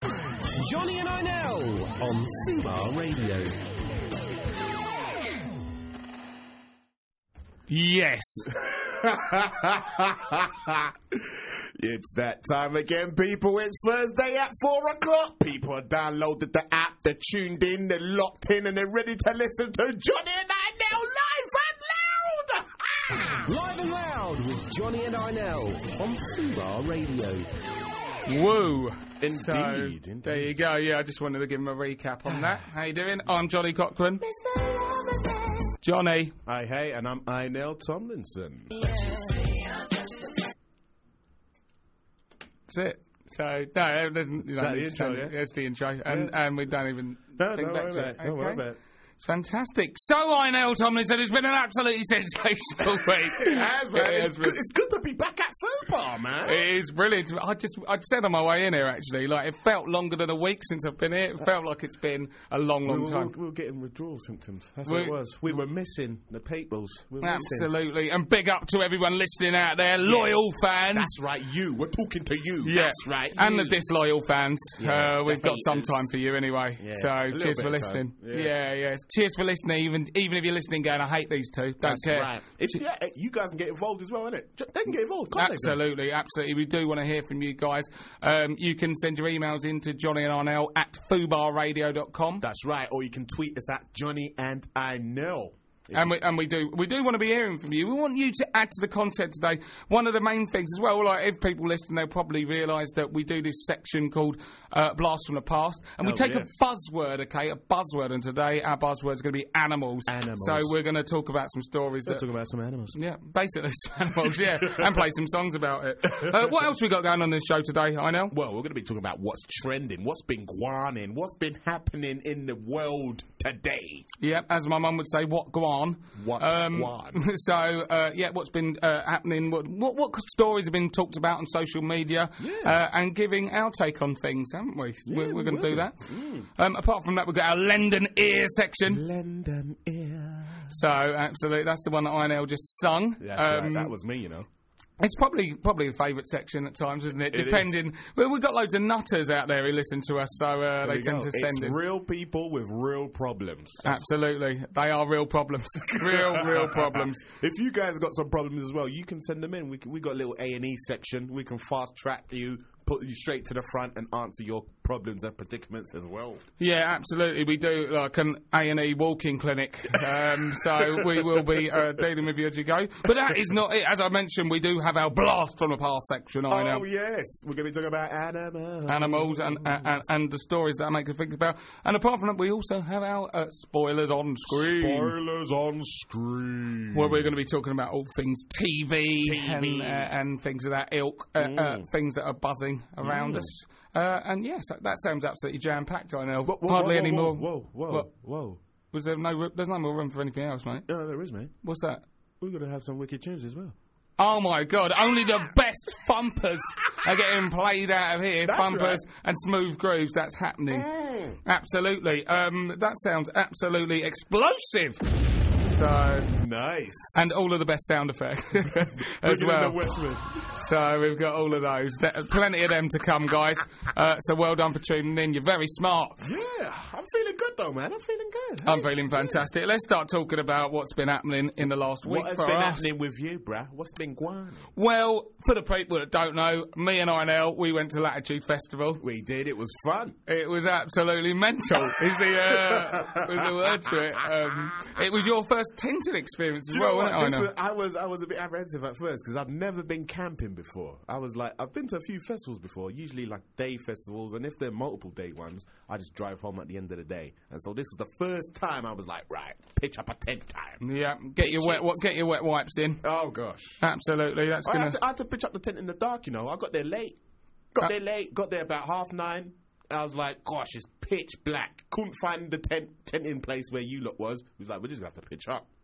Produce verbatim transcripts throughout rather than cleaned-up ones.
Johnny and Inel on Fubar Radio. Yes. It's that time again, people. It's Thursday at four o'clock. People have downloaded the app, they're tuned in, they're locked in, and they're ready to listen to Johnny and Inel live and loud. Ah! Live and loud with Johnny and Inel on Fubar Radio. Woo. Indeed, So, indeed. there you go. Yeah, I just wanted to give him a recap on that. How you doing? I'm Johnny Cochran. Johnny. Hi, hey, and I'm Inel Tomlinson. That's it. So, no, it doesn't, you know, That the it's, intro, um, yeah? it's the intro. And, Yeah. and we don't even No, think don't back worry to about it. it. Don't worry Okay. about it. It's fantastic. So, Inel Tomlinson, it's been an absolutely sensational week. It has, man. It It's, has good, been. it's good to be back at Fubar, man. It is brilliant. I just, I said on my way in here, actually, like, it felt longer than a week since I've been here. It felt like it's been a long, long we, were, time. we were getting withdrawal symptoms. That's We- what it was. We were missing the peoples. We were missing. Absolutely. And big up to everyone listening out there, loyal fans. That's right, you. We're talking to you. Yeah. That's right. And you. the disloyal fans. Yeah, uh, we've got some definitely time is. for you anyway. Yeah, So a little cheers bit for of listening. time. Yeah. Yeah, yes. Cheers for listening, even even if you're listening going, I hate these two. Don't That's care. right. If, yeah, you guys can get involved as well, innit? They can get involved, can't Absolutely, absolutely. We do want to hear from you guys. Um, you can send your emails in to Johnny and Arnell at fubar radio dot com. they? That's right. Or you can tweet us at Johnny and I know. And we, and we do we do want to be hearing from you. We want you to add to the content today. One of the main things as well, like if people listen, they'll probably realise that we do this section called uh, Blast from the Past. And we Oh, take yes. a buzzword, okay, a buzzword. And today our buzzword is going to be animals. Animals. So we're going to talk about some stories Let's that... talk about some animals. Yeah, basically some animals, yeah. And play some songs about it. Uh, what else we got going on this show today, I know? Well, we're going to be talking about what's trending, what's been guaning, what's been happening in the world today. Yeah, as my mum would say, what go on? What Um, go on? so, uh, yeah, what's been uh, happening? What, what what stories have been talked about on social media? Yeah. Uh, and giving our take on things, haven't we? we're we we're going to do will. that. Mm. Um, apart from that, we've got our Lend an Ear section. Lend an ear. So, absolutely, that's the one that Inel just sung. That's Um, right. That was me, you know. It's probably probably a favourite section at times, isn't it? It Depending. Well, we've got loads of nutters out there who listen to us, so uh, There they we tend go. to send It's it. real people with real problems. Absolutely, they are real problems. real, real problems. If you guys got some problems as well, you can send them in. We can, we got a little A and E section. We can fast track you, put you straight to the front, and answer your problems and predicaments as well. Yeah, absolutely. We do like an A and E walking clinic, um, so we will be uh, dealing with you as you go. But that is not it. As I mentioned, we do have our blast from the past section. I know. Oh yes, we're going to be talking about animals, Animals and, and and the stories that I make us think about. And apart from that, we also have our uh, spoilers on screen. spoilers on screen. Where we're going to be talking about all things T V, T V. And, uh, and things of that ilk, uh, uh, Mm. things that are buzzing around Mm. us. Uh, and yes, that, that sounds absolutely jam-packed, I know. Whoa, whoa, Hardly whoa, any whoa, more. Whoa, whoa, What? whoa. Was there no? ro- There's no more room for anything else, mate. No, there is, mate. What's that? We're going to have some wicked tunes as well. Oh my God! Only the best thumpers are getting played out of here. That's thumpers right. and smooth grooves. That's happening. Absolutely. Um, that sounds absolutely explosive. So, Nice. and all of the best sound effects as Bringing in well. the Westwood. So we've got all of those. There- Plenty of them to come, guys. Uh, so well done for tuning in. You're very smart. Yeah, I'm feeling good though, man. I'm feeling good. I'm feeling fantastic. Let's start talking about what's been happening in the last week What has for been us. happening with you, bruh? What's been going? Well, for the people that don't know, me and Inel, we went to Latitude Festival. We did. It was fun. It was absolutely mental. Is the uh, was the word to it? Um, it was your first tented experience as Do you know well, what? wasn't This it? was- I was I was a bit apprehensive at first because I've never been camping before. I was like, I've been to a few festivals before, usually like day festivals, and if they're multiple day ones, I just drive home at the end of the day. And so this was the first time I was like, right, pitch up a tent time. Yeah, get your wet, what, get your wet wipes in. Oh gosh, Absolutely, that's I gonna. had, to, I had to pitch up the tent in the dark. You know, I got there late. Got Uh, there late. Got there about half nine. I was like, gosh, it's pitch black. Couldn't find the tent tent in place where you lot was. He was like, we're just gonna have to pitch up.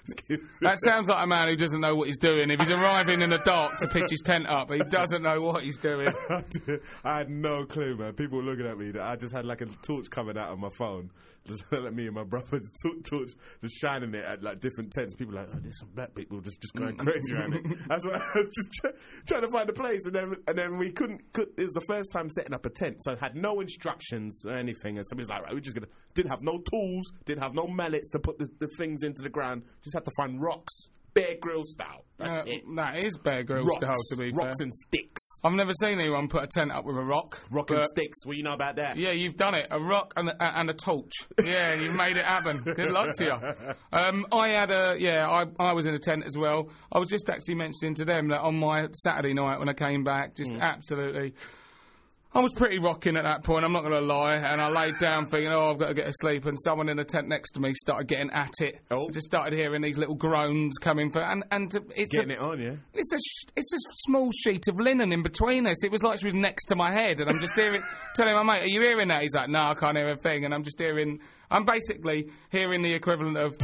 That sounds like a man who doesn't know what he's doing. If he's arriving in the dark to pitch his tent up, he doesn't know what he's doing. I had no clue, man. People were looking at me. I just had like a torch coming out of my phone. Just like me and my brother, just t- torch, just shining it at like different tents. People were like, oh, there's some black people just, just going crazy around it. That's what I was just try, trying to find a place, and then and then we couldn't. Could, it was the first time setting up a tent, so it had no instructions or anything. And somebody's like, right, we're just gonna didn't have no tools, didn't have no mallets to put the, the things into the ground. Just had to find rocks. Bear Grylls style. Uh, that is Bear Grylls rocks, style, to be rocks fair. and sticks. I've never seen anyone put a tent up with a rock. Rock and sticks. What do you know about that? Yeah, you've done it. A rock and a, and a torch. Yeah, you've made it happen. Good luck to you. Um, I had a yeah. I I was in a tent as well. I was just actually mentioning to them that on my Saturday night when I came back, just mm. absolutely. I was pretty rocking at that point, I'm not going to lie, and I laid down thinking, oh, I've got to get to sleep, and someone in the tent next to me started getting at it. Oh. I just started hearing these little groans coming for, and, and it's Getting a, it on, yeah? It's a, sh- it's a small sheet of linen in between us. It was like she was next to my head, and I'm just hearing, telling my mate, are you hearing that? He's like, no, I can't hear a thing, and I'm just hearing, I'm basically hearing the equivalent of...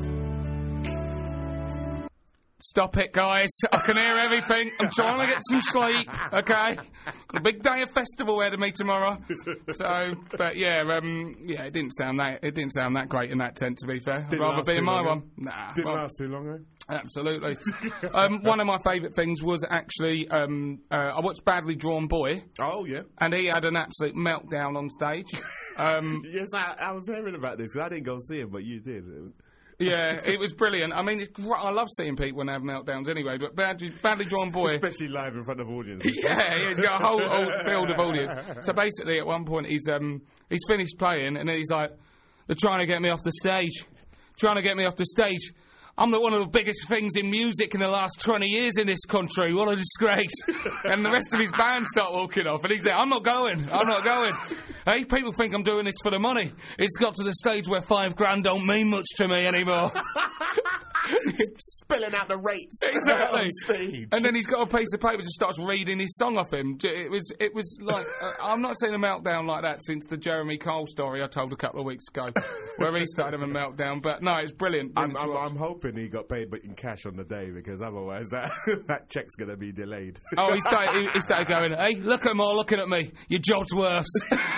Stop it, guys. I can hear everything. I'm trying to get some sleep, okay? Got a big day of festival ahead of me tomorrow. So, but yeah, um, yeah, it didn't sound that it didn't sound that great in that tent, to be fair. I'd Didn't rather last be too in my long, one. eh? Nah. Didn't well, last too long, eh? Absolutely. um, one of my favourite things was actually, um, uh, I watched Badly Drawn Boy. Oh, yeah. And he had an absolute meltdown on stage. Um, yes, I, I was hearing about this. I didn't go see him, but you did. Yeah, it was brilliant. I mean, it's, I love seeing people when they have meltdowns anyway, but Badly, badly Drawn Boy... Especially live in front of audiences. Yeah, he's got a whole, whole field of audience. So basically, at one point, he's um he's finished playing, and then he's like, they're trying to get me off the stage. Trying to get me off the stage. I'm the, one of the biggest things in music in the last twenty years in this country. What a disgrace. And the rest of his band start walking off. And he's like, I'm not going. I'm not going. Hey, people think I'm doing this for the money. It's got to the stage where five grand don't mean much to me anymore. Spilling out the rates. Exactly. On stage. And then he's got a piece of paper, just starts reading his song off him. It was, it was like, uh, I'm not seeing a meltdown like that since the Jeremy Cole story I told a couple of weeks ago, where he started having a meltdown. But no, it's brilliant. I'm, I'm, I'm hoping he got paid but in cash on the day, because otherwise that that check's going to be delayed. Oh, he started, he, he started going, hey, look at them all looking at me. Your job's worse.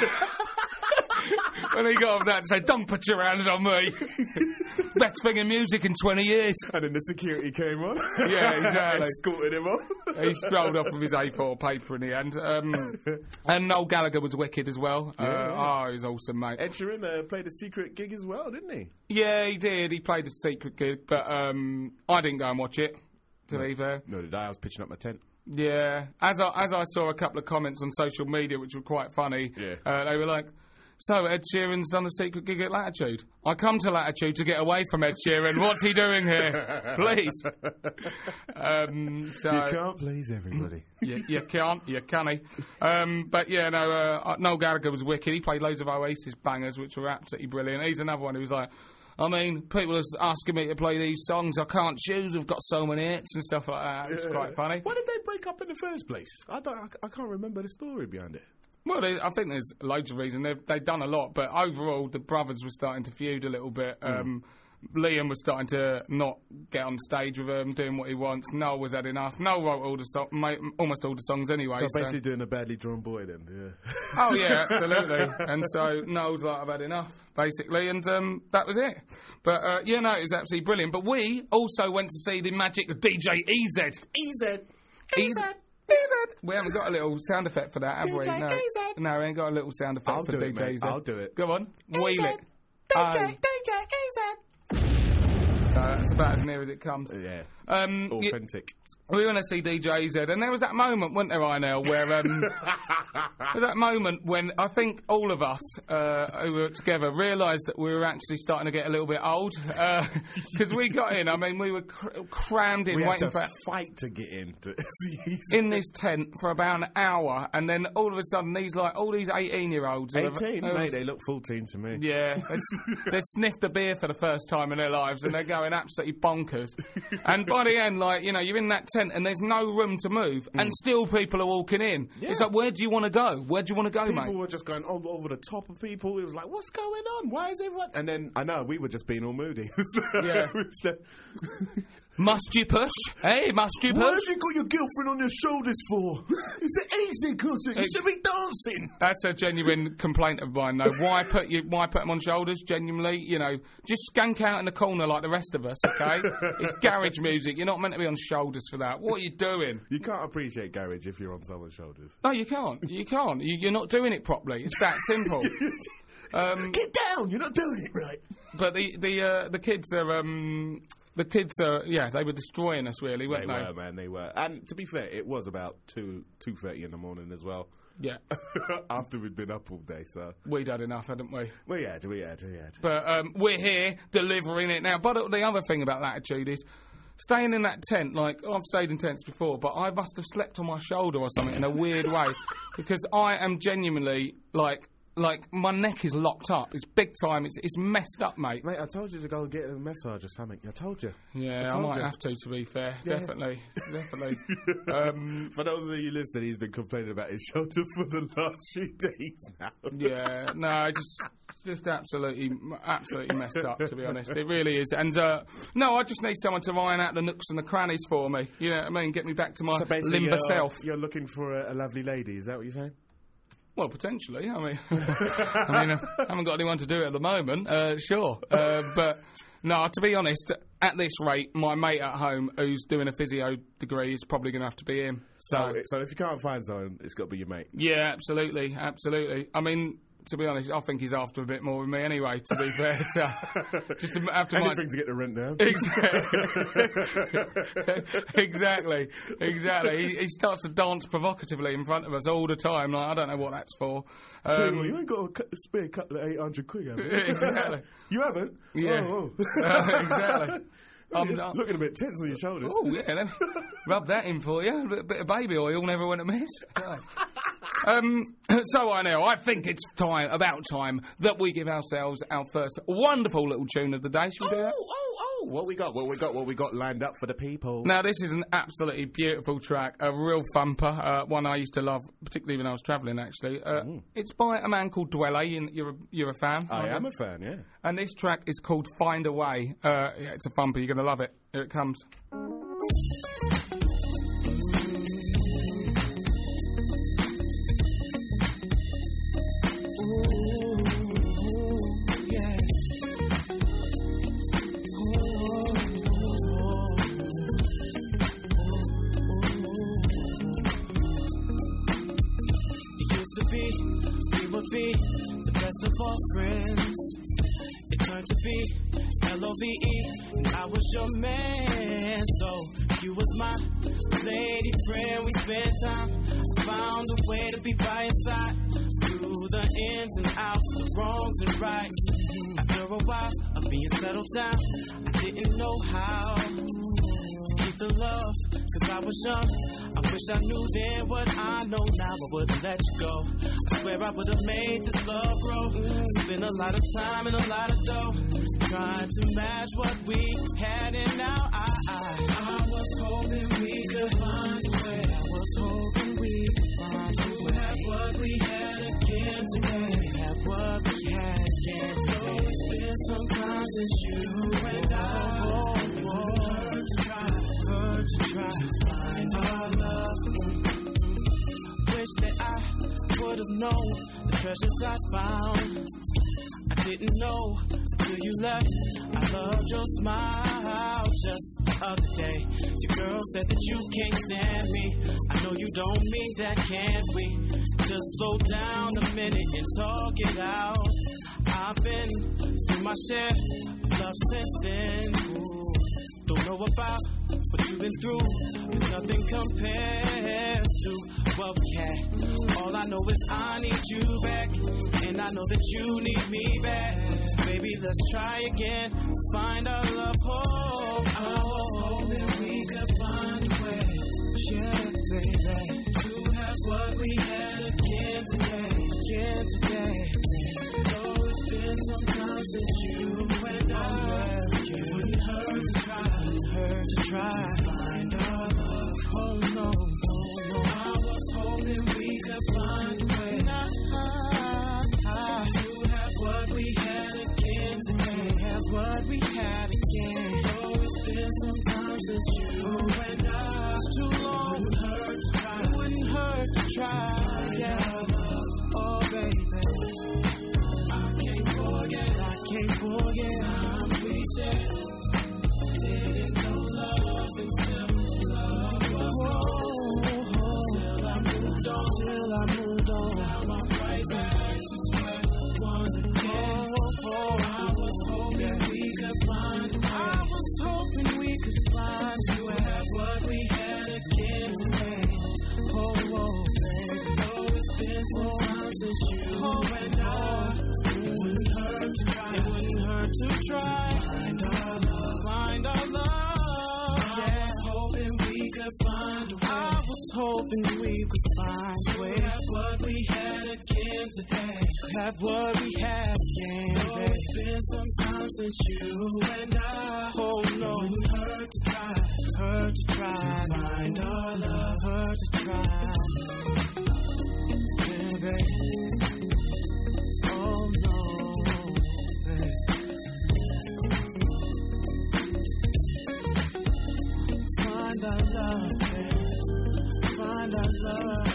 When he got off that to say, don't put your hands on me. Best thing in music in twenty years. And then the security came on. Yeah, exactly. Escorted him off. He strolled off with his A four paper in the end. Um, and Noel Gallagher was wicked as well. Yeah, uh, yeah. Oh, he was awesome, mate. Ed Sheeran uh, played a secret gig as well, didn't he? Yeah, he did. He played a secret gig, but um, I didn't go and watch it, to be fair. No, did I? I was pitching up my tent. Yeah. As I, as I saw a couple of comments on social media, which were quite funny, Yeah. uh, they were like, so, Ed Sheeran's done a secret gig at Latitude. I come to Latitude to get away from Ed Sheeran. What's he doing here? Please. Um, so, you can't please everybody. you, you can't. You can't. Um, but, yeah, no, uh, Noel Gallagher was wicked. He played loads of Oasis bangers, which were absolutely brilliant. He's another one who was like, I mean, people are asking me to play these songs. I can't choose. We've got so many hits and stuff like that. It's Yeah. quite funny. Why did they break up in the first place? I don't. I, I can't remember the story behind it. Well, they, I think there's loads of reasons. They've, they've done a lot, but overall, the brothers were starting to feud a little bit. Um, Liam was starting to not get on stage with him, doing what he wants. Noel was had enough. Noel wrote all the so- ma- almost all the songs anyway. So so basically doing a badly drawn boy then, yeah. Oh, yeah, absolutely. And so Noel's like, I've had enough, basically, and um, that was it. But, uh, yeah, no, it was absolutely brilliant. But we also went to see the magic of D J E Z. E Z. E Z. We haven't got a little sound effect for that, have we? D J No. E Z. No, we ain't got a little sound effect I'll for do D it, J mate. E Z. I'll do it. Go on, wheel it. D J, Um, D J E Z. No, that's about as near as it comes. Yeah. Um, y- Authentic. we went to see D J E Z, and there was that moment, wasn't there, Inel, where um, there was that moment when I think all of us uh, who were together realised that we were actually starting to get a little bit old, because we got in. I mean, we were cr- crammed in, We had waiting to for fight to get in. To in this tent for about an hour, and then all of a sudden, these like all these eighteen-year-olds, who have- eighteen, who have- mate. They look fourteen to me. Yeah, they, s- they sniffed a beer for the first time in their lives, and they're going absolutely bonkers. And by the end, like, you know, you're in that tent and there's no room to move, Mm. and still people are walking in. Yeah. It's like, where do you want to go? Where do you want to go, People mate? were just going all over the top of people. It was like, what's going on? Why is everyone? And then I know we were just being all moody. Yeah. We was like, Must you push? Hey, must you what push? have you got your girlfriend on your shoulders for? It's an easy cousin. You It's- should be dancing. That's a genuine complaint of mine, though. Why put you? Why put them on shoulders? Genuinely, you know, just skank out in the corner like the rest of us. Okay, it's garage music. You're not meant to be on shoulders for that. What are you doing? You can't appreciate garage if you're on someone's shoulders. No, you can't. You can't. You, you're not doing it properly. It's that simple. Um, Get down! You're not doing it right. but the the uh, the kids are um, the kids are yeah they were destroying us really, weren't They they? were, man. They were. And to be fair, it was about two two thirty in the morning as well. Yeah, After we'd been up all day, so we'd had enough, hadn't we? we had, we had, we had. But um, we're here delivering it now. But the other thing about that attitude is staying in that tent. Like I've stayed in tents before, but I must have slept on my shoulder or something in a weird way because I am genuinely like like my neck is locked up. It's big time. It's it's messed up, mate. Mate, I told you to go and get a massage or something. I told you. Yeah, I, told might you. have to. To be fair, Yeah. definitely, definitely. Um, For those of you listening, he's been complaining about his shoulder for the last few days now. Yeah, no, just just absolutely, absolutely messed up. To be honest, it really is. And uh, no, I just need someone to iron out the nooks and the crannies for me. You know what I mean? Get me back to my So basically, limber you're, self. you're looking for a, a lovely lady. Is that what you're saying? Well, potentially. I mean, I mean, I haven't got anyone to do it at the moment. Uh, sure, uh, but no. To be honest, at this rate, my mate at home who's doing a physio degree is probably going to have to be him. So, So, so if you can't find someone, it's got to be your mate. yeah, absolutely, absolutely. I mean, to be honest, I think he's after a bit more with me anyway. To be fair, so just to, after my Anything to get the rent down. Exactly. exactly. Exactly. He, he starts to dance provocatively in front of us all the time. Like, I don't know what that's for. Tell you Um, what, you ain't got a cu- spare couple of eight hundred quid, have you? Exactly. You haven't? Yeah. Oh, Uh, exactly. I'm oh. not. Looking a bit tense on your shoulders. Oh, yeah, let me rub that in for you. A bit, bit of baby oil never went amiss. Right. Um, so I know, I think it's time, about time, that we give ourselves our first wonderful little tune of the day. Shall we do that? Oh, oh, oh! What we got? What we got? What we got lined up for the people? Now, this is an absolutely beautiful track, a real thumper, uh, one I used to love, particularly when I was travelling, actually. Uh, It's by a man called Dwelle, and you're a, you're a fan. I aren't am you? a fan, yeah. And this track is called Find a Way. Uh, yeah, it's a thumper, you're going to love it. Here it comes. Be the best of all friends. It turned to be L O V E, and I was your man. So you was my lady friend. We spent time. I found a way to be by your side through the ins and outs, the wrongs and rights. After a while of being settled down, I didn't know how to keep the love, cause I was young. I wish I knew then what I know now. I wouldn't let you go. I swear I would've made this love grow. Spent a lot of time and a lot of dough trying to match what we had, and now I I, I was hoping we could find a way. I was hoping we could find a way to have what we had again today. Have what we had again today. It's been some time since you and I. Oh, oh, oh. Hurt to try, hurt to try to find our love. Wish that I would have known the treasures I found. I didn't know till you left. I loved your smile just the other day. Your girl said that you can't stand me. I know you don't mean that, can't we? Just slow down a minute and talk it out. I've been through my share of love since then. Ooh. Don't know about what you've been through, but nothing compares to what we had. All I know is I need you back, and I know that you need me back. Baby, let's try again to find our love. Oh, I was hoping we could find a way, yeah, baby, to have what we had again today, again today. Though it's been some time since you and I, it wouldn't hurt to try, hurt to try to find our love. Oh no, no, no. I was hoping we could find a way to have what we had again today. Have what we had again. Oh, it's been some time since you and I. It's too long. It wouldn't hurt to try. It wouldn't hurt to try. Yeah. Oh, baby. I can't forget. I can't forget. Time we shared. Didn't know love until love was gone. Till I moved on. Till I moved on. Now I'm right back to square one again. Oh, I was hoping we could find a way. I was hoping we could find a way. Have what we had again today. Oh, oh, baby. Oh, it's been some time since you oh, and I. It wouldn't hurt to try. It wouldn't hurt to try. Find our love. Find our love. Yeah. I was hoping we could find a way. I was hoping we could find a way. Have what we had again today. Have what we had again. Oh, it's been some time since you and I. Oh no, it wouldn't hurt to try. Hurt to try. To find our love. Hurt to try. Yeah, baby. Oh no, baby. Find our love, baby. Find our love.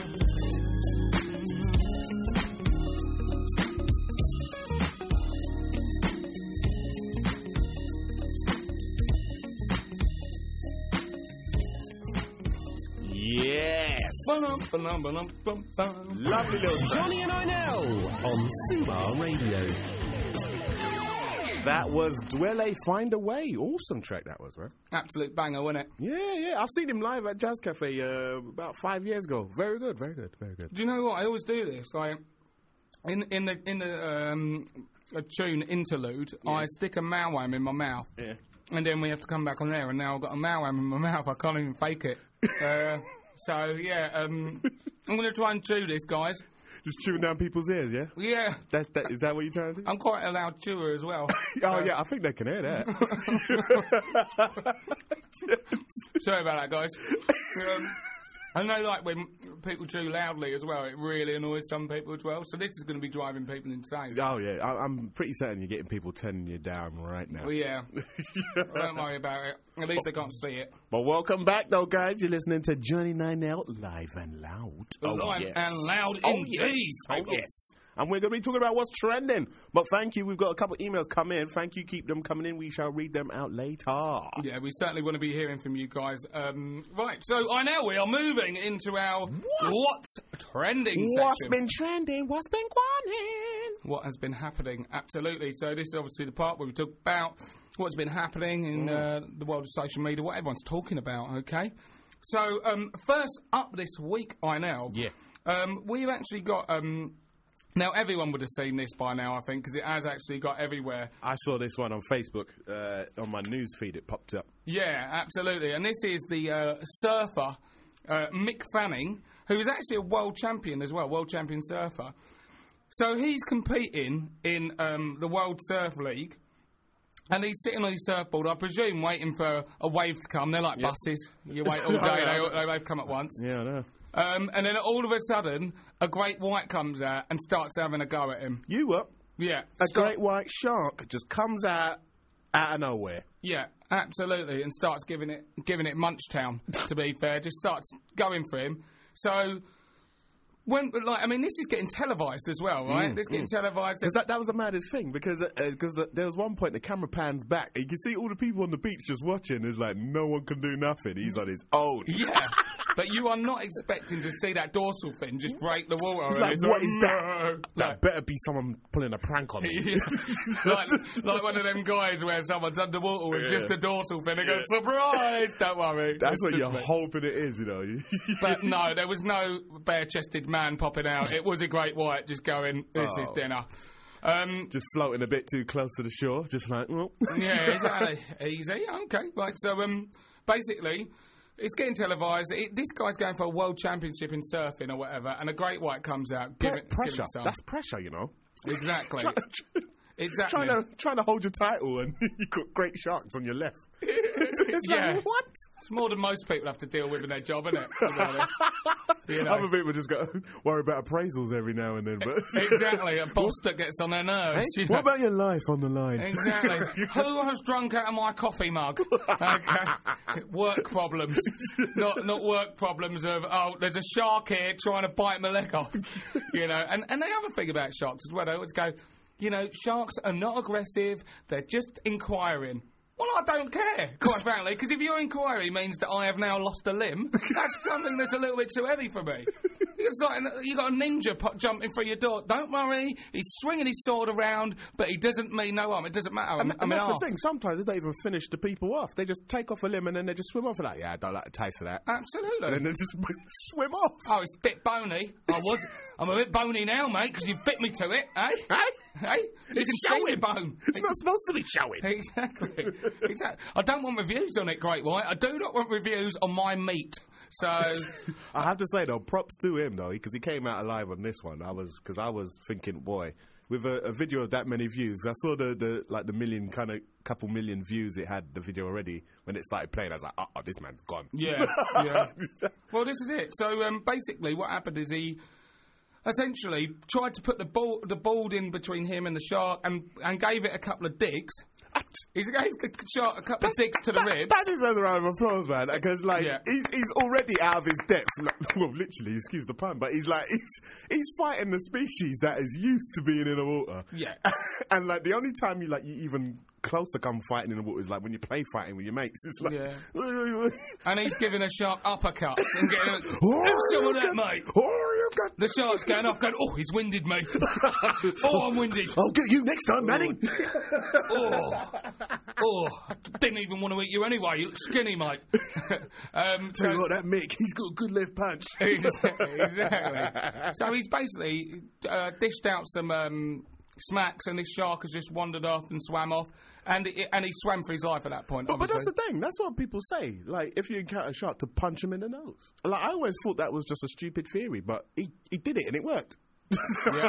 Yes. Ba-dum, ba-dum, ba-dum, ba-dum. Lovely little track. Johnny and Arnell on Fubar Radio. That was Dwele Find a Way. Awesome track that was, right? Absolute banger, wasn't it? Yeah, yeah. I've seen him live at Jazz Cafe uh, about five years ago. Very good, very good, very good. Do you know what? I always do this. I, in in the in the um, a tune interlude, Yeah. I stick a malwam in my mouth, Yeah. and then we have to come back on there. And now I've got a malwam in my mouth. I can't even fake it. uh, so yeah, um, I'm going to try and chew this, guys. Just chewing down people's ears, yeah? Yeah, That's that. Is that what you're trying to do? I'm quite a loud chewer as well. Oh Uh, yeah, I think they can hear that. Sorry about that, guys. Um, I know, like, when people chew loudly as well, it really annoys some people as well. So this is going to be driving people insane. Oh yeah, I, I'm pretty certain you're getting people turning you down right now. Well, yeah. Don't worry about it. At least they can't see it. But welcome back, though, guys. You're listening to Johnny Nine L live and loud. Live and loud Oh indeed. yes. Oh people. yes. And we're going to be talking about what's trending. But thank you. We've got a couple of emails come in. Thank you. Keep them coming in. We shall read them out later. Yeah, we certainly want to be hearing from you guys. Um, right, so I know we are moving into our What? What's Trending What's section. been trending? What's been going What has been happening, absolutely. So this is obviously the part where we talk about what's been happening in uh, the world of social media, what everyone's talking about, okay? So um, first up this week, I know, Yeah. um, we've actually got... Um, now, everyone would have seen this by now, I think, because it has actually got everywhere. I saw this one on Facebook. Uh, on my news feed, it popped up. Yeah, absolutely. And this is the uh, surfer, uh, Mick Fanning, who is actually a world champion as well, world champion surfer. So he's competing in um, the World Surf League, and he's sitting on his surfboard, I presume, waiting for a wave to come. They're like Yep. buses. You wait all day, they, they both come at once. Yeah, I know. Um, and then all of a sudden, a great white comes out and starts having a go at him. You what? Yeah. A start- great white shark just comes out out of nowhere. Yeah, absolutely, and starts giving it giving it Munchtown, to be fair. Just starts going for him. So, when, like, I mean, this is getting televised as well, right? Mm, This is getting televised. Because that, that was the maddest thing, because uh, because the, there was one point the camera pans back, and you can see all the people on the beach just watching. It's like, no one can do nothing. He's on his own. Yeah, but you are not expecting to see that dorsal fin just break the water. It's and like, it's what like, is that? "No." That Like, better be someone pulling a prank on me. like, like one of them guys where someone's underwater with Yeah. just a dorsal fin and goes, surprise! Don't worry. That's It's what just you're me. hoping it is, you know. But no, there was no bare-chested man popping out. It was a great white just going, this is Oh. dinner. Um, Just floating a bit too close to the shore, just like, well. yeah, exactly. Easy. Okay, right. So, um, basically, it's getting televised. It, this guy's going for a world championship in surfing or whatever, and a great white comes out. Give Pre- it, pressure. Give it some. That's pressure, you know. Exactly. Exactly. Trying to trying to hold your title and you got great sharks on your left. It's, it's Yeah. like, what? It's more than most people have to deal with in their job, isn't it? To be honest. You know. Other people just got to worry about appraisals every now and then. But Exactly, a boss that gets on their nerves. Hey, you what know. about your life on the line? Exactly. Who has drunk out of my coffee mug? Okay. Work problems. Not not work problems of, oh, there's a shark here trying to bite my leg off. You know, and, and the other thing about sharks as well, they always go, you know, sharks are not aggressive, they're just inquiring. Well, I don't care, quite frankly, because if your inquiry means that I have now lost a limb, that's something that's a little bit too heavy for me. It's like you got a ninja pu- jumping through your door. Don't worry, he's swinging his sword around, but he doesn't mean no harm. It doesn't matter. And, I'm, and I'm that's in the half. thing. Sometimes they don't even finish the people off. They just take off a limb and then they just swim off. And like, yeah, I don't like the taste of that. Absolutely. And then they just swim off. Oh, it's a bit bony. I was. I'm a bit bony now, mate, because you bit me to it, eh? Hey? Hey? You It's can see showing. the bone. It's not supposed to be showing. Exactly. Exactly. I don't want reviews on it, Great White. I do not want reviews on my meat. So I have to say though, props to him though, because he came out alive on this one. I was because I was thinking, boy, with a, a video of that many views, I saw the, the like the million kind of couple million views it had the video already when it started playing. I was like, oh, this man's gone. yeah, yeah. Well, this is it. So um, basically, what happened is he essentially tried to put the ball the board in between him and the shark, and and gave it a couple of digs. He gave the shark a couple of digs to the that, ribs. That deserves a round of applause, man. Because like Yeah. he's he's already out of his depth. Like, well, literally, excuse the pun, but he's like he's he's fighting the species that is used to being in the water. Yeah. And like the only time you like you even close to come fighting in the water is like when you play fighting with your mates. It's like, Yeah. And he's giving a shark uppercuts and getting a, Oh, have some of that, mate. Oh, you got. The shark's going off, going, oh, he's winded me. Oh, I'm winded. I'll get you next time, Manny. Oh, oh, didn't even want to eat you anyway. You look skinny, mate. um, so, Tell you what, that Mick, he's got a good left punch. exactly, exactly. So he's basically uh, dished out some um, smacks, and this shark has just wandered off and swam off, and it, and he swam for his life at that point. But, but obviously. that's the thing. That's what people say. Like, if you encounter a shark, to punch him in the nose. Like, I always thought that was just a stupid theory, but he, he did it and it worked. Yeah.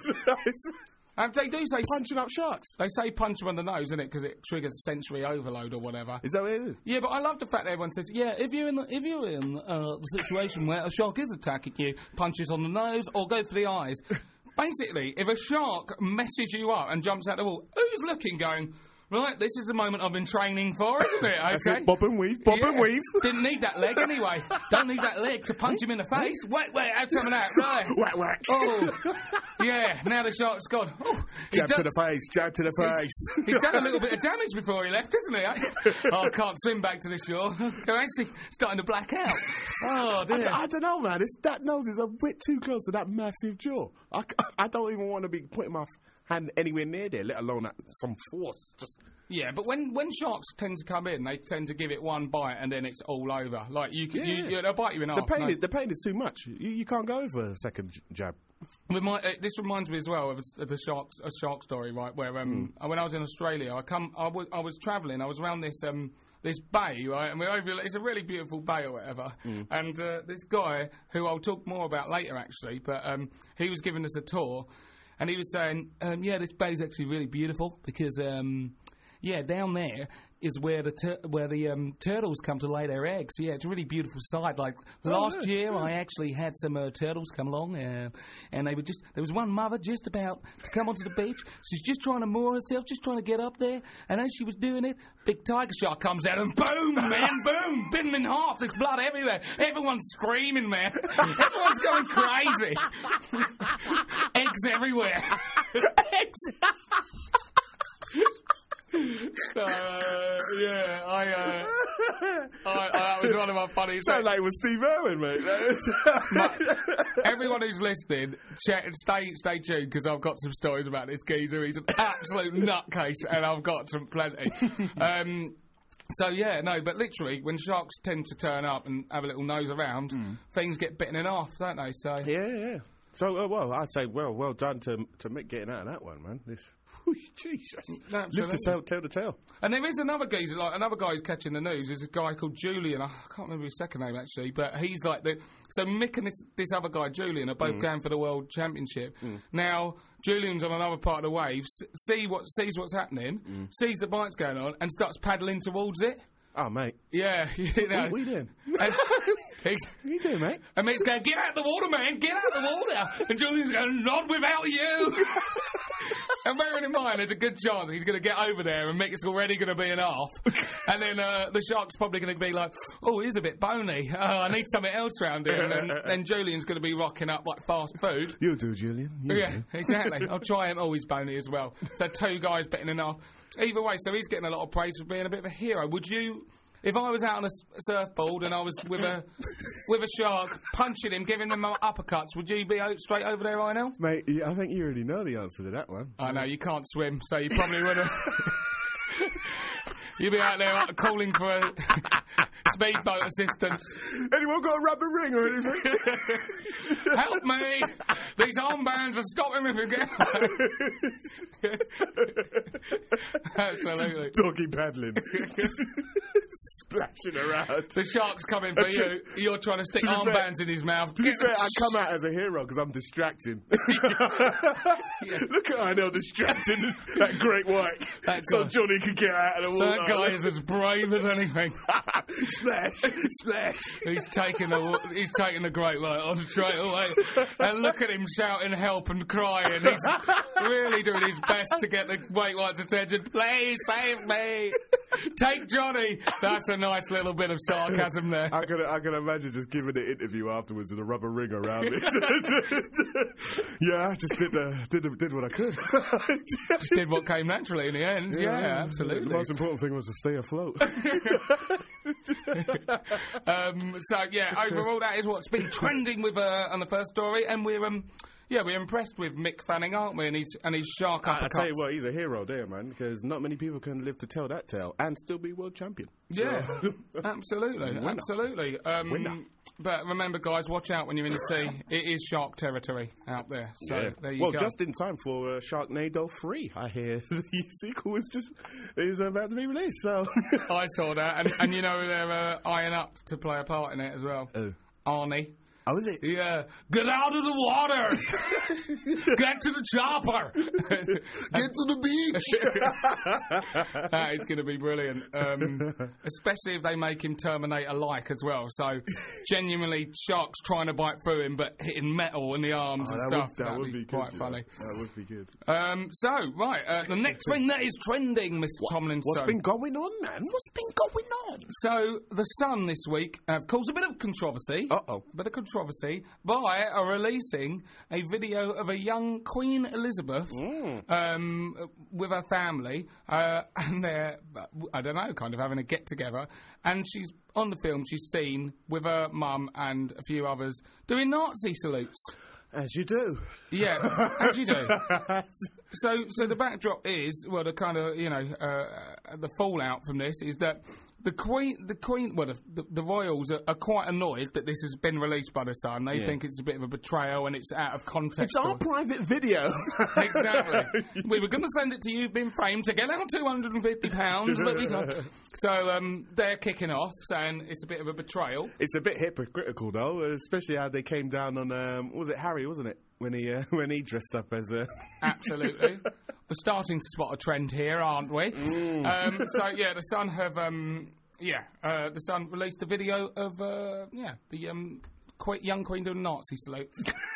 And they do say Punching up sharks. They say punch him on the nose, isn't it? Because it triggers sensory overload or whatever. Is that what it is? Yeah, but I love the fact that everyone says, yeah, if you're in the, if you're in uh, the situation where a shark is attacking you, punches on the nose or go for the eyes. Basically, if a shark messes you up and jumps out the wall, who's looking going, right, this is the moment I've been training for, isn't it? Okay. That's it. Bob and weave, bob and Yeah. weave. Didn't need that leg anyway. Don't need that leg to punch him in the face. Wait, wait, have some of that. Right. Whack, whack. Oh, yeah, now the shark's gone. Oh, he's Jab to done- the face, jab to the face. He's done a little bit of damage before he left, hasn't he? Eh? Oh, I can't swim back to the shore. I'm actually starting to black out. Oh, I, dear. d- I don't know, man. It's, that nose is a bit too close to that massive jaw. I, c- I don't even want to be putting my f- hand anywhere near there, let alone at some force. Just Yeah, but when, when sharks tend to come in, they tend to give it one bite and then it's all over. Like, you could, you, Yeah. you, they'll bite you in the half. pain No. is the pain is too much. You, you can't go over a second j- jab. Remi- uh, this reminds me as well of a, s- of the shark, a shark story, right? Where um, Hmm. when I was in Australia, I come, I was, I was travelling. I was around this um, this bay, right? And we're over. It's a really beautiful bay or whatever. Hmm. And uh, this guy, who I'll talk more about later, actually, but um, he was giving us a tour, and he was saying, um, "Yeah, this bay's actually really beautiful because, um, yeah, down there." Is where the tur- where the um, turtles come to lay their eggs. Yeah, it's a really beautiful sight. Like last yeah, year, yeah. I actually had some uh, turtles come along, uh, and they were just there was one mother just about to come onto the beach. She's just trying to moor herself, just trying to get up there. And as she was doing it, big tiger shark comes out and boom, man, boom, bit him in half. There's blood everywhere. Everyone's screaming, man. Everyone's going crazy. Eggs everywhere. Eggs. So, uh, yeah, I, uh, I, I, that was one of my funny Sounds like it was Steve Irwin, mate. Everyone who's listening, check, stay stay tuned because I've got some stories about this geezer. He's an absolute nutcase, and I've got some plenty. Um, so yeah, no, but literally, when sharks tend to turn up and have a little nose around, things get bitten in half, don't they? So Yeah, yeah. So, uh, well, I'd say, well, well done to to Mick getting out of that one, man. This, whew, Jesus, Absolutely. live to tell, tell to tell. And there is another geezer, like another guy who's catching the news. There's a guy called Julian. I can't remember his second name actually, but he's like the. So Mick and this, this other guy Julian are both Mm. going for the world championship. Mm. Now Julian's on another part of the wave, s- see what sees what's happening, Mm. sees the bike's going on, and starts paddling towards it. Oh, mate. Yeah, you know. What are you doing? And, What are you doing, mate? and Mick's going, get out the water, man, get out the water. And Julian's going, not without you. And bearing in mind, there's a good chance he's going to get over there and Mick's already going to be an off. And then uh, the shark's probably going to be like, oh, he's a bit bony. Uh, I need something else around here. And then, then Julian's going to be rocking up like fast food. You'll do, Julian. You'll Yeah, do. exactly. I'll try him. Oh, he's bony as well. So two guys betting enough. Either way, so he's getting a lot of praise for being a bit of a hero. Would you... If I was out on a s- surfboard and I was with a with a shark, punching him, giving him uppercuts, would you be out straight over there, I know? Mate, yeah, I think you already know the answer to that one. I know, you can't swim, so you probably would have... You'd be out there like, calling for a speedboat assistance. Anyone got a rubber ring or anything? Help me! These armbands are stopping me from getting... Absolutely. Doggy paddling. Splashing around. The shark's coming for you. You're trying to stick To be fair- armbands in his mouth. To be fair, I come out as a hero because I'm distracting. Look at I know distracting that great white. That So guy. Johnny could get out of the water. That guy is as brave as anything. Splash, splash. He's taking the wa- he's taking the great white on straight away, and look at him shouting help and crying. He's really doing his best to get the great white's attention. Please save me, take Johnny. That's a nice little bit of sarcasm there. I can I can imagine just giving an interview afterwards with a rubber ring around it. Yeah, I just did uh, did did what I could. Just did what came naturally in the end. Yeah, absolutely. The most important thing was to stay afloat. um, so yeah, overall that is what's been trending with uh, on the first story, and we're um, yeah, we're impressed with Mick Fanning, aren't we? And his and his shark uppercuts. I tell you what, he's a hero there, man, because not many people can live to tell that tale and still be world champion. Yeah, absolutely, Winner. absolutely. Um, Winner. But remember, guys, watch out when you're in the sea. It is shark territory out there. So Yeah. there you well, go. just in time for uh, Sharknado three, I hear the sequel is just is about to be released. So I saw that, and, and you know they're uh, eyeing up to play a part in it as well. Oh. Arnie. how is it? Yeah, get out of the water. Get to the chopper. Get to the beach. That is going to be brilliant, um, especially if they make him Terminator-like as well. So, genuinely, sharks trying to bite through him, but hitting metal in the arms Oh, and that stuff. would, that That'd would be, quite good, funny. Yeah. That would be good. Um, so, right, uh, the next thing that is trending, Mister Tomlinson. What's been going on, man? What's been going on? So, The Sun this week uh, caused a bit of controversy. Uh-oh. bit of controversy by uh, releasing a video of a young Queen Elizabeth Mm. um, with her family, uh, and they're, I don't know, kind of having a get-together. And she's, on the film, she's seen with her mum and a few others doing Nazi salutes. As you do. Yeah, as you do. So, so the backdrop is, well, the kind of, you know, uh, the fallout from this is that the Queen, the Queen, well, the, the, the royals are, are quite annoyed that this has been released by The Sun. They Yeah. think it's a bit of a betrayal and it's out of context. It's our or- private video. Exactly. We were going to send it to you, been framed, to get our two hundred fifty pounds, but we got. So um, they're kicking off, saying it's a bit of a betrayal. It's a bit hypocritical, though, especially how they came down on, um, what was it, Harry, wasn't it? When he uh, when he dressed up as a... Absolutely. We're starting to spot a trend here, aren't we? Mm. Um, so, yeah, The Sun have, um, yeah, uh, The Sun released a video of, uh, yeah, the um, que- young Queen doing a Nazi salute.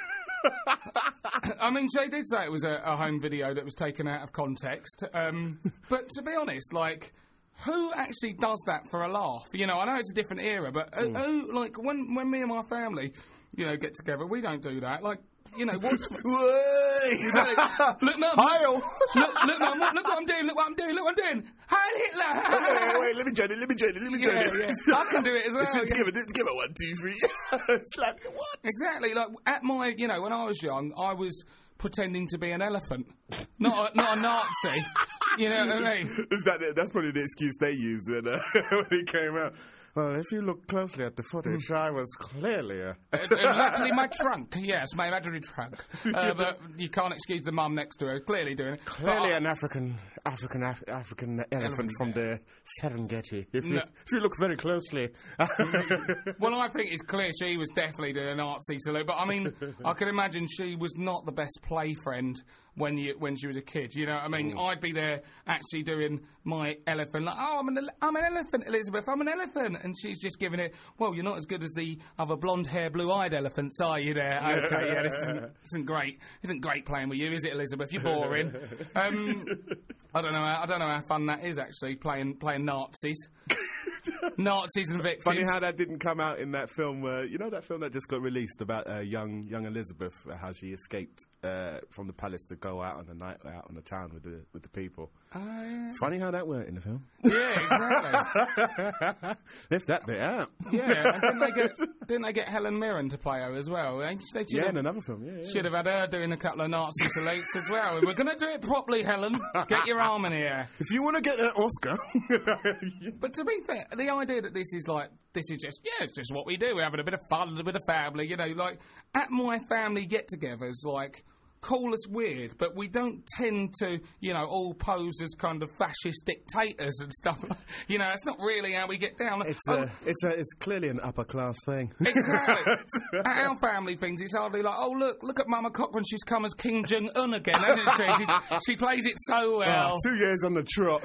I mean, they did say it was a, a home video that was taken out of context. Um, but to be honest, like... Who actually does that for a laugh? You know, I know it's a different era, but uh, Mm. who, like, when when me and my family, you know, get together, we don't do that. Like, you know, what's... Like, look, mum, Heil! look, look, mum, look, look what I'm doing, look what I'm doing, look what I'm doing. Heil Hitler! wait, wait, let me join it, let me join it, let me join Yeah, it. yeah. I can do it as well. Let's do it yeah. together, do it together, one, two, three. It's like, what? Exactly. Like, at my, you know, when I was young, I was pretending to be an elephant, not a, not a Nazi. You know what I mean? Is that, that's probably the excuse they used when, uh, when he came out. Well, if you look closely at the footage, I was clearly a... Uh, uh, luckily, my trunk. Yes, my imaginary trunk. Uh, but you can't excuse the mum next to her. Clearly doing it. Clearly But I- an African African Af- African elephant Elephant, from yeah. the Serengeti. If you, No. if you look very closely. Well, I think it's clear she was definitely doing a Nazi salute, but I mean, I can imagine she was not the best play friend when you when she was a kid. You know what I mean? I'd be there actually doing my elephant, like, oh, I'm an, ele- I'm an elephant, Elizabeth, I'm an elephant. And she's just giving it, well, you're not as good as the other blonde-haired, blue-eyed elephants, are you there? Okay, yeah, this isn't, this isn't great. This isn't great playing with you, is it, Elizabeth? You're boring. Um, I don't know how, I don't know how fun that is, actually, playing playing Nazis. Nazis and victims. Funny how that didn't come out in that film. Uh, you know that film that just got released about uh, young young Elizabeth, uh, how she escaped uh, from the palace to go out on the night out on the town with the with the people. Uh, yeah. Funny how that worked in the film. Yeah, exactly. Lift that bit out. Yeah, and didn't they get didn't they get Helen Mirren to play her as well? They, they should, Yeah, have, in another film. Yeah, yeah. should have had her doing a couple of Nazi salutes as well. We're going to do it properly, Helen. Get your arm in here. If you want to get an Oscar, But to be fair, the idea that this is like this is just yeah, it's just what we do. We're having a bit of fun, a bit of family, you know. Like at my family get-togethers, like. Call us weird, but we don't tend to, you know, all pose as kind of fascist dictators and stuff. You know, it's not really how we get down. it's Oh, a, it's a, it's clearly an upper class thing. Exactly. At our family things, it's hardly like, oh, look, look at Mama Cochran, she's come as King Jong-un again, hasn't she? She's, she plays it so well. Oh, two years on the trot.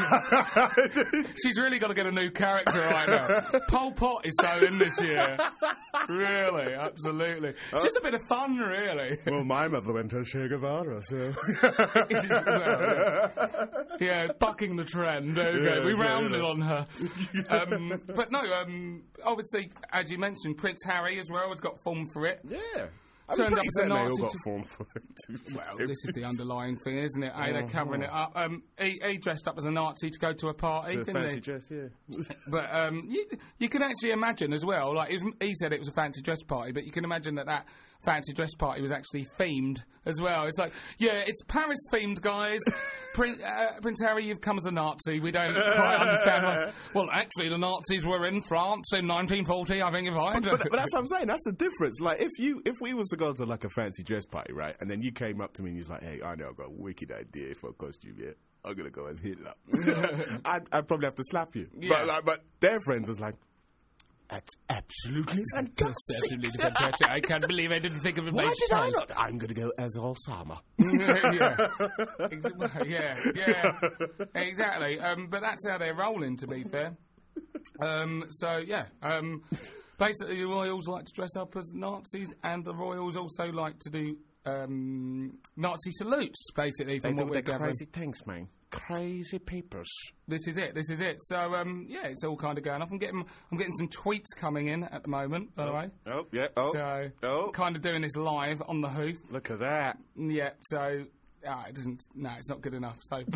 She's really got to get a new character right now. Pol Pot is so in this year. Really, absolutely. It's just a bit of fun, really. Well, my mother went as Che Guevara, so... Well, yeah. Yeah, bucking the trend. Okay, Yeah, we yeah, rounded yeah. on her. Um, but no, um, obviously, as you mentioned, Prince Harry as well has got form for it. Yeah. Turned up as a They all Nazi got to- form for it. Well, this is the underlying thing, isn't it? Eh, they're covering it up. Um, he, he dressed up as a Nazi to go to a party, It's a didn't fancy he? dress, yeah. But um, you, you can actually imagine as well, like, it was, he said it was a fancy dress party, but you can imagine that that fancy dress party was actually themed as well. It's like, yeah, it's Paris-themed, guys. Prince, uh, Prince Harry, you've come as a Nazi. We don't quite understand why. Well, actually, the Nazis were in France in nineteen forty, I think, if I... But, but that's what I'm saying. That's the difference. Like, if you, if we was to go to like a fancy dress party, right, and then you came up to me and you was like, "Hey, I know I've got a wicked idea for a costume. Yeah, I'm gonna go as Hitler." I'd, I'd probably have to slap you. Yeah. But like, but their friends was like, "That's absolutely fantastic. Absolutely fantastic. I can't believe I didn't think of it Why did I myself." not? I'm gonna go as Osama." yeah. Ex- well, yeah, yeah, exactly. Um, but that's how they're rolling, to be fair. Um, so yeah, um, basically the royals like to dress up as Nazis, and the royals also like to do um, Nazi salutes. Basically, They from do what we're their gathering, crazy things, man. Crazy papers. this is it. This is it. So um, yeah, it's all kind of going off. I'm getting, I'm getting some tweets coming in at the moment. By the way, Oh yeah. Oh. so Oh. kind of doing this live on the hoof. Look at that. Yeah, so ah, it doesn't. No, it's not good enough. So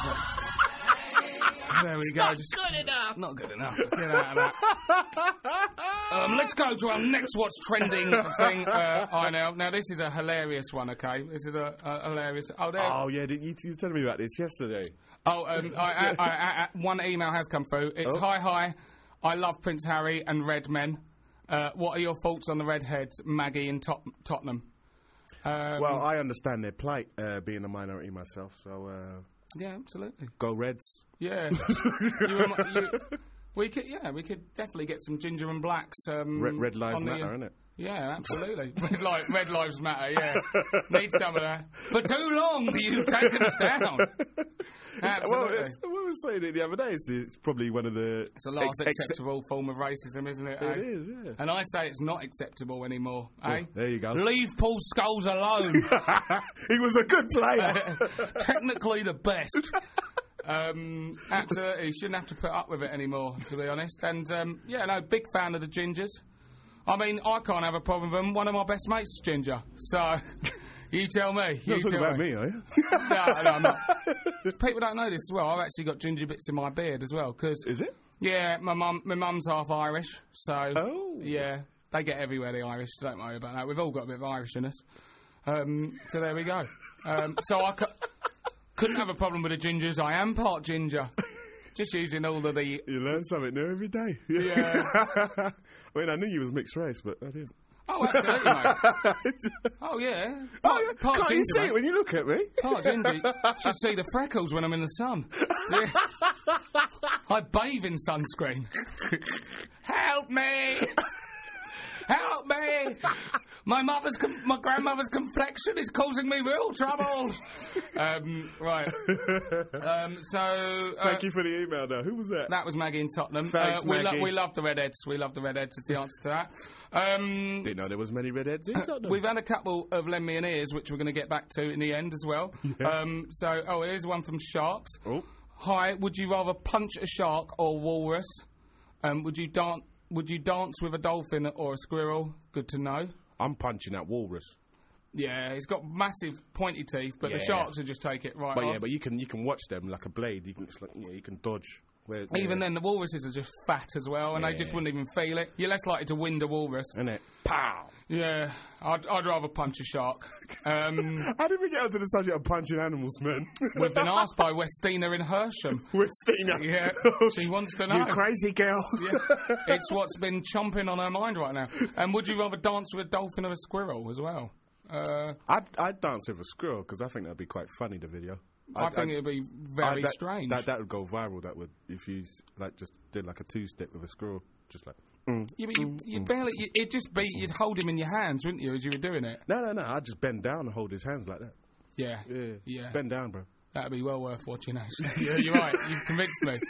there we go. Not just, good enough. Not good enough. Get out of that. Um, let's go to our next what's trending thing. Uh, I know. Now this is a hilarious one. Okay, this is a, a hilarious. Oh, there. Oh yeah. Did you, you told me about this yesterday? Oh, um, I, I, I, I, one email has come through. It's Oh. hi hi. I love Prince Harry and red men. Uh, what are your thoughts on the redheads, Maggie and Tot- Tottenham? Um, Well, I understand their plight, uh, being a minority myself. So uh, yeah, absolutely. go Reds. Yeah. you, and my- you, we could, yeah, we could definitely get some ginger and blacks. Um, Red, red lives on the, matter, innit? Yeah, absolutely. red, li- red lives matter. Yeah, need some of that. For too long, you've taken us down. Well, Absolutely. it's, we were saying it the other day. It's, the, it's probably one of the. It's the last ex- ex- acceptable form of racism, isn't it? eh? It is, yeah. And I say it's not acceptable anymore. Eh? There you go. Leave Paul Scholes alone. He was a good player. Technically the best. Um, absolutely, you shouldn't have to put up with it anymore, to be honest. And um, yeah, no, big fan of the Gingers. I mean, I can't have a problem with them. One of my best mates is Ginger. So, you tell me. You're you talking tell about me, are you? no, no, I'm not. People don't know this as well. I've actually got ginger bits in my beard as well. Cause, Is it? yeah, my mum, my mum's half Irish. So, Oh. yeah, they get everywhere, the Irish. So don't worry about that. We've all got a bit of Irish in us. Um, so there we go. Um, so I cu- couldn't have a problem with the gingers. I am part ginger. just using all of the. You learn something new every day. Yeah. I mean, I knew you was mixed race, but I didn't. Oh, absolutely, mate. Oh, yeah. Part, Oh, part can't you ginger, see mate. it when you look at me? Part ginger. Should see the freckles when I'm in the sun. Yeah. I bathe in sunscreen. Help me! Help me! My mother's, com- my grandmother's complexion is causing me real trouble. Um, right. Um, so uh, Thank you for the email. Now, who was that? that was Maggie in Tottenham. Thanks, uh, we, lo- Maggie. we love the redheads. We love the redheads. Is the answer to that. Um, Didn't know there was many redheads in Tottenham. We've had a couple of Lend Me an Ears, which we're going to get back to in the end as well. Yeah. Um, so, oh, here's one from Sharks. Oh. Hi, would you rather punch a shark or a walrus? Um, would you dance? Would you dance with a dolphin or a squirrel? Good to know. I'm punching that walrus. Yeah, it's got massive pointy teeth, but the Yeah. sharks will just take it right But off. yeah, but you can you can watch them like a blade. You can it's like, yeah, you can dodge. Where, Even yeah. then, the walruses are just fat as well, and they just Yeah. wouldn't even feel it. You're less likely to wind a walrus. Isn't it? Pow! Yeah, I'd, I'd rather punch a shark. Um, How did we get onto the subject of punching animals, man? we've been asked by Westina in Hersham. Westina. Yeah, she wants to know. You crazy girl. Yeah, it's what's been chomping on her mind right now. And would you rather dance with a dolphin or a squirrel as well? Uh, I'd, I'd dance with a squirrel because I think that'd be quite funny, the video. I I'd- think I'd- it'd be very I'd- that, strange. That, that would go viral, that would, if you like just did like a two-step with a squirrel. Just like, mm, yeah, but you, mm, you mm. barely, you, it'd just be, you'd hold him in your hands, wouldn't you, as you were doing it? No, no, no. I'd just bend down and hold his hands like that. Yeah, Yeah. Yeah. Bend down, bro. that'd be well worth watching, actually. Yeah, you're right, you've convinced me.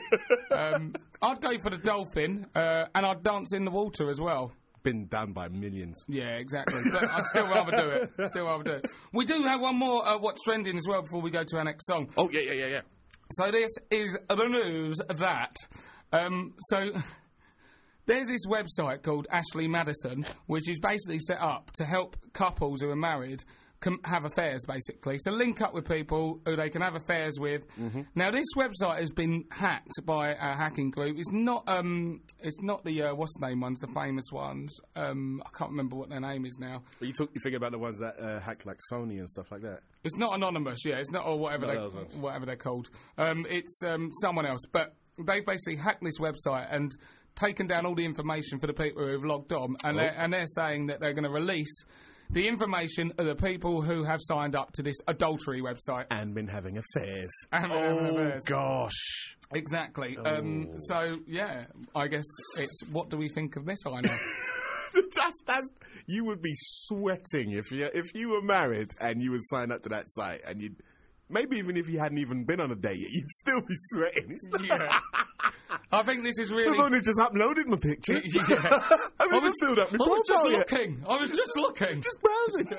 Um, I'd go for the dolphin, uh, and I'd dance in the water as well. Been done by millions. Yeah, exactly. But I'd still rather do it. Still rather do it. We do have one more uh, What's Trending as well before we go to our next song. Oh, yeah, yeah, yeah, yeah. So this is the news that... Um, so there's this website called Ashley Madison, which is basically set up to help couples who are married com- have affairs, basically. So link up with people who they can have affairs with. Mm-hmm. Now, this website has been hacked by a hacking group. It's not um, it's not the, uh, what's the name ones, the famous ones. Um, I can't remember what their name is now. But you, talk, you think about the ones that uh, hack like Sony and stuff like that. It's not anonymous, yeah. It's not, or whatever, Not those ones. they, whatever they're called. Um, it's um, someone else. But they basically hacked this website and taken down all the information for the people who have logged on, and, Oh. they're, and they're saying that they're going to release the information of the people who have signed up to this adultery website. And been having affairs. And been having oh, affairs. gosh. Exactly. Um, Oh. so, yeah, I guess it's what do we think of this, I know. that's, that's, you would be sweating if you, if you were married and you would sign up to that site and you'd... Maybe even if you hadn't even been on a date yet, you'd still be sweating. It's like, Yeah. I think this is really... I've only just uploaded my picture. Yeah. I haven't even filled up my I was just profile yet. looking. I was just looking. Just browsing.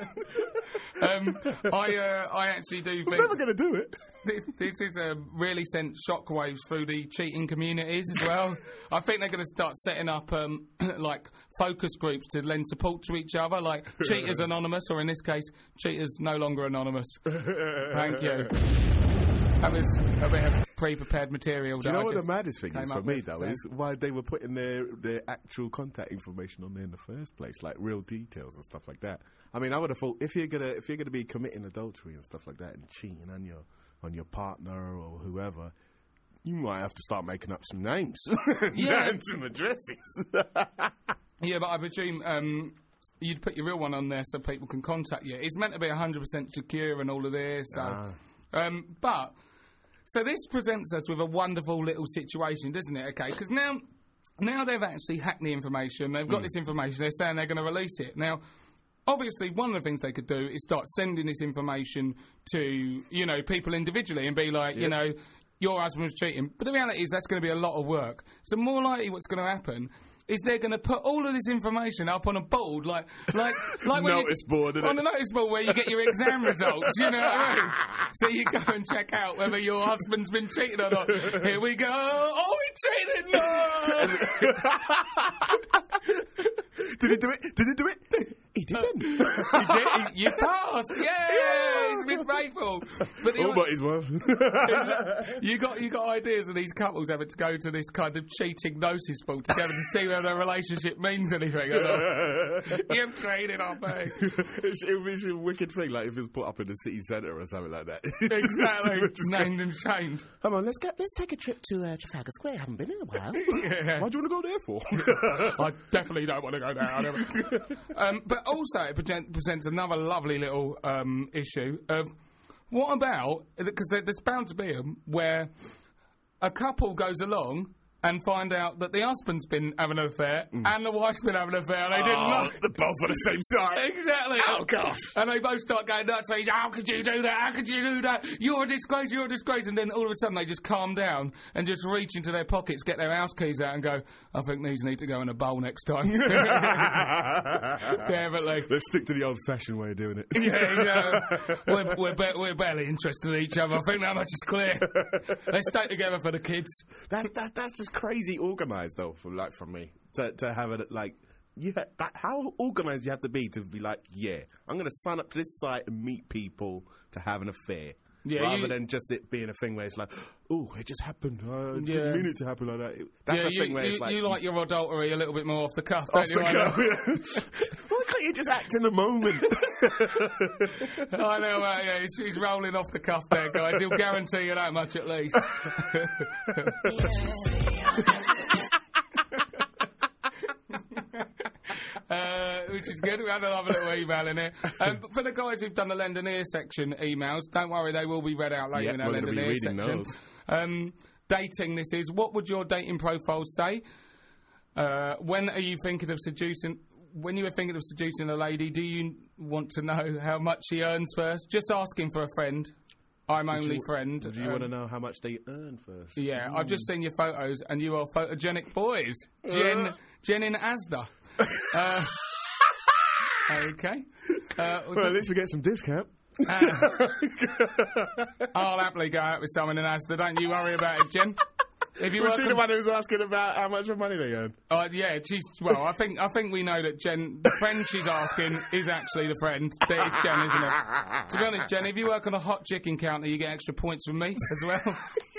um, I uh, I actually do I was think never going to do it. this, this is uh, really sent shockwaves through the cheating communities as well. I think they're going to start setting up um, like focus groups to lend support to each other, like Cheaters Anonymous, or in this case, Cheaters No Longer Anonymous. Thank you. That was a bit of pre-prepared material. Do you that know I what the just maddest thing came is for up me, with, though, so. is why they were putting their, their actual contact information on there in the first place, like real details and stuff like that. I mean, I would have thought if you're gonna if you're gonna be committing adultery and stuff like that and cheating on your on your partner or whoever, you might have to start making up some names Yeah. and some addresses. Yeah, but I presume um, you'd put your real one on there so people can contact you. It's meant to be one hundred percent secure and all of this. So. Ah. Um, but, so this presents us with a wonderful little situation, doesn't it? Okay, because now, now they've actually hacked the information. They've got this information. They're saying they're going to release it. Now, obviously, one of the things they could do is start sending this information to, you know, people individually and be like, you know, your husband was cheating. But the reality is that's going to be a lot of work. So more likely what's going to happen is they're going to put all of this information up on a board, like, like, like when Notice you, board, innit? on a notice board where you get your exam results. You know what I mean? So you go and check out whether your husband's been cheating or not. Here we go. Oh, he cheated! No. Did he do it? Did he do it? He didn't. you, did, you passed. Yay! be faithful. But Oh, but he's worth. you got you got ideas of these couples having to go to this kind of cheating gnosis ball together to see whether their relationship means anything or not. You've traded on me. It would be a wicked thing, like if it was put up in the city centre or something like that. Exactly. Just Named and shamed. Come on, let's get let's take a trip to uh, Trafalgar Square. Haven't been in a while. Yeah. Why do you want to go there for? I definitely don't want to go there. I never- um, but also, it present, presents another lovely little um, issue of what about, because there, there's bound to be them, where a couple goes along and find out that the husband's been having an affair mm. and the wife's been having an affair and they didn't know. They're both on the same side. Exactly. Oh, gosh. And they both start going nuts, saying, how could you do that? How could you do that? You're a disgrace, you're a disgrace. And then all of a sudden they just calm down and just reach into their pockets, get their house keys out and go, I think these need to go in a bowl next time. Definitely. Let's stick to the old-fashioned way of doing it. Yeah, yeah. We're, we're, ba- we're barely interested in each other. I think that much is clear. Let's stay together for the kids. That's, that, that's just crazy organised, though, for, like, from me. To, to have it, like... You ha- that, how organised you have to be to be like, yeah, I'm going to sign up to this site and meet people to have an affair. Yeah, rather you, than just it being a thing where it's like, oh, it just happened. I yeah. didn't mean it to happen like that. It, that's yeah, a you, thing where you, it's like... You like your adultery a little bit more off the cuff, off don't the you? cuff, yeah. Why can't you just act in the moment? I know, uh, yeah, he's, he's rolling off the cuff there, guys. He'll guarantee you that much at least. Uh, which is good. We had another little email in here. Um, but for the guys who've done the Lend an Ear section emails, don't worry, they will be read out later yep, in our Lend an Ear section. Those. Um, dating, this is, what would your dating profile say? Uh, when are you thinking of seducing... When you were thinking of seducing a lady, do you want to know how much she earns first? Just asking for a friend. I'm would only you, friend. Do you um, want to know how much they earn first? Yeah, mm. I've just seen your photos, and you are photogenic boys. Jen, uh. Jen in Asda. uh, okay. Uh, well, at least we get some discount. Uh, I'll happily go out with someone in Asda. Don't you worry about it, Jen. If you was she the one who was asking about how much money they earn? Uh, yeah, she's well. I think I think we know that Jen, the friend she's asking, is actually the friend. But it's Jen, isn't it? To be honest, Jen, if you work on a hot chicken counter, you get extra points from me as well.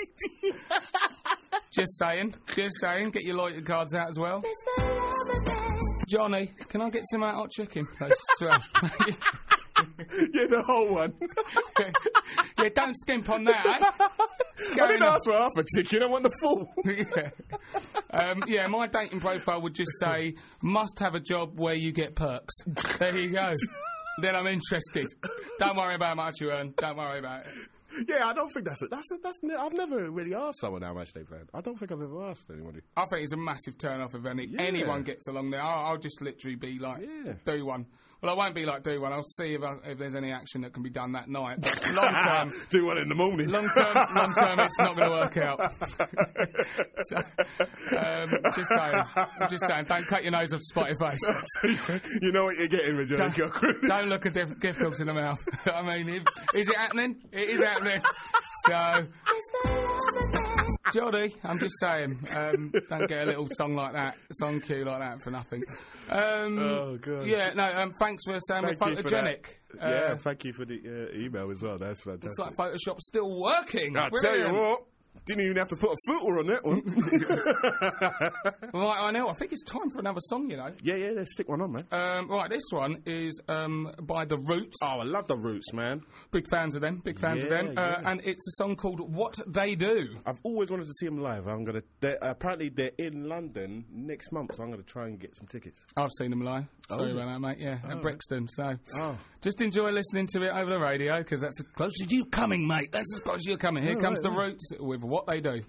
Just saying, just saying. Get your loyalty cards out as well. Johnny, can I get some uh, hot chicken, please? Well. Yeah, the whole one. Yeah, don't skimp on that, eh? I didn't ask for half a chicken, I want the full. Yeah. Um, yeah, my dating profile would just say, must have a job where you get perks. There you go. Then I'm interested. Don't worry about how much you earn. Don't worry about it. Yeah, I don't think that's it. That's a, that's. Ne- I've never really asked someone how much they've earned. I don't think I've ever asked anybody. I think it's a massive turn off if any, yeah. anyone gets along there. I'll, I'll just literally be like, yeah. do one. Well, I won't be like do one. I'll see if, I, if there's any action that can be done that night. But long term, do one in the morning. Long term, long term, it's not going to work out. So, um, just saying, I'm just saying, don't cut your nose off to spite your face. You know what you're getting with Johnny Cochran. Don't look a diff- gift dogs in the mouth. I mean, if, is it happening? It is happening. So, Jodie, I'm just saying, um, don't get a little song like that, song cue like that for nothing. Um, oh, God. Yeah, no, um, thanks for saying we're photogenic. Uh, yeah, thank you for the uh, email as well. That's fantastic. Looks like Photoshop's still working. I'll tell you what. Didn't even have to put a filter on that one. Right, I know. I think it's time for another song, you know. Yeah, yeah, let's stick one on, man. Um, right, this one is um, by The Roots. Oh, I love The Roots, man. Big fans of them. Big fans yeah, of them. Uh, yeah. And it's a song called What They Do. I've always wanted to see them live. I'm gonna. They're, apparently, they're in London next month, so I'm gonna try and get some tickets. I've seen them live. Oh, Sorry yeah. about that, mate. Yeah, oh, at Brixton. So oh. just enjoy listening to it over the radio because that's as close as you coming, mate. That's as close as you're coming. Here oh, comes right, The right. Roots with What They Do.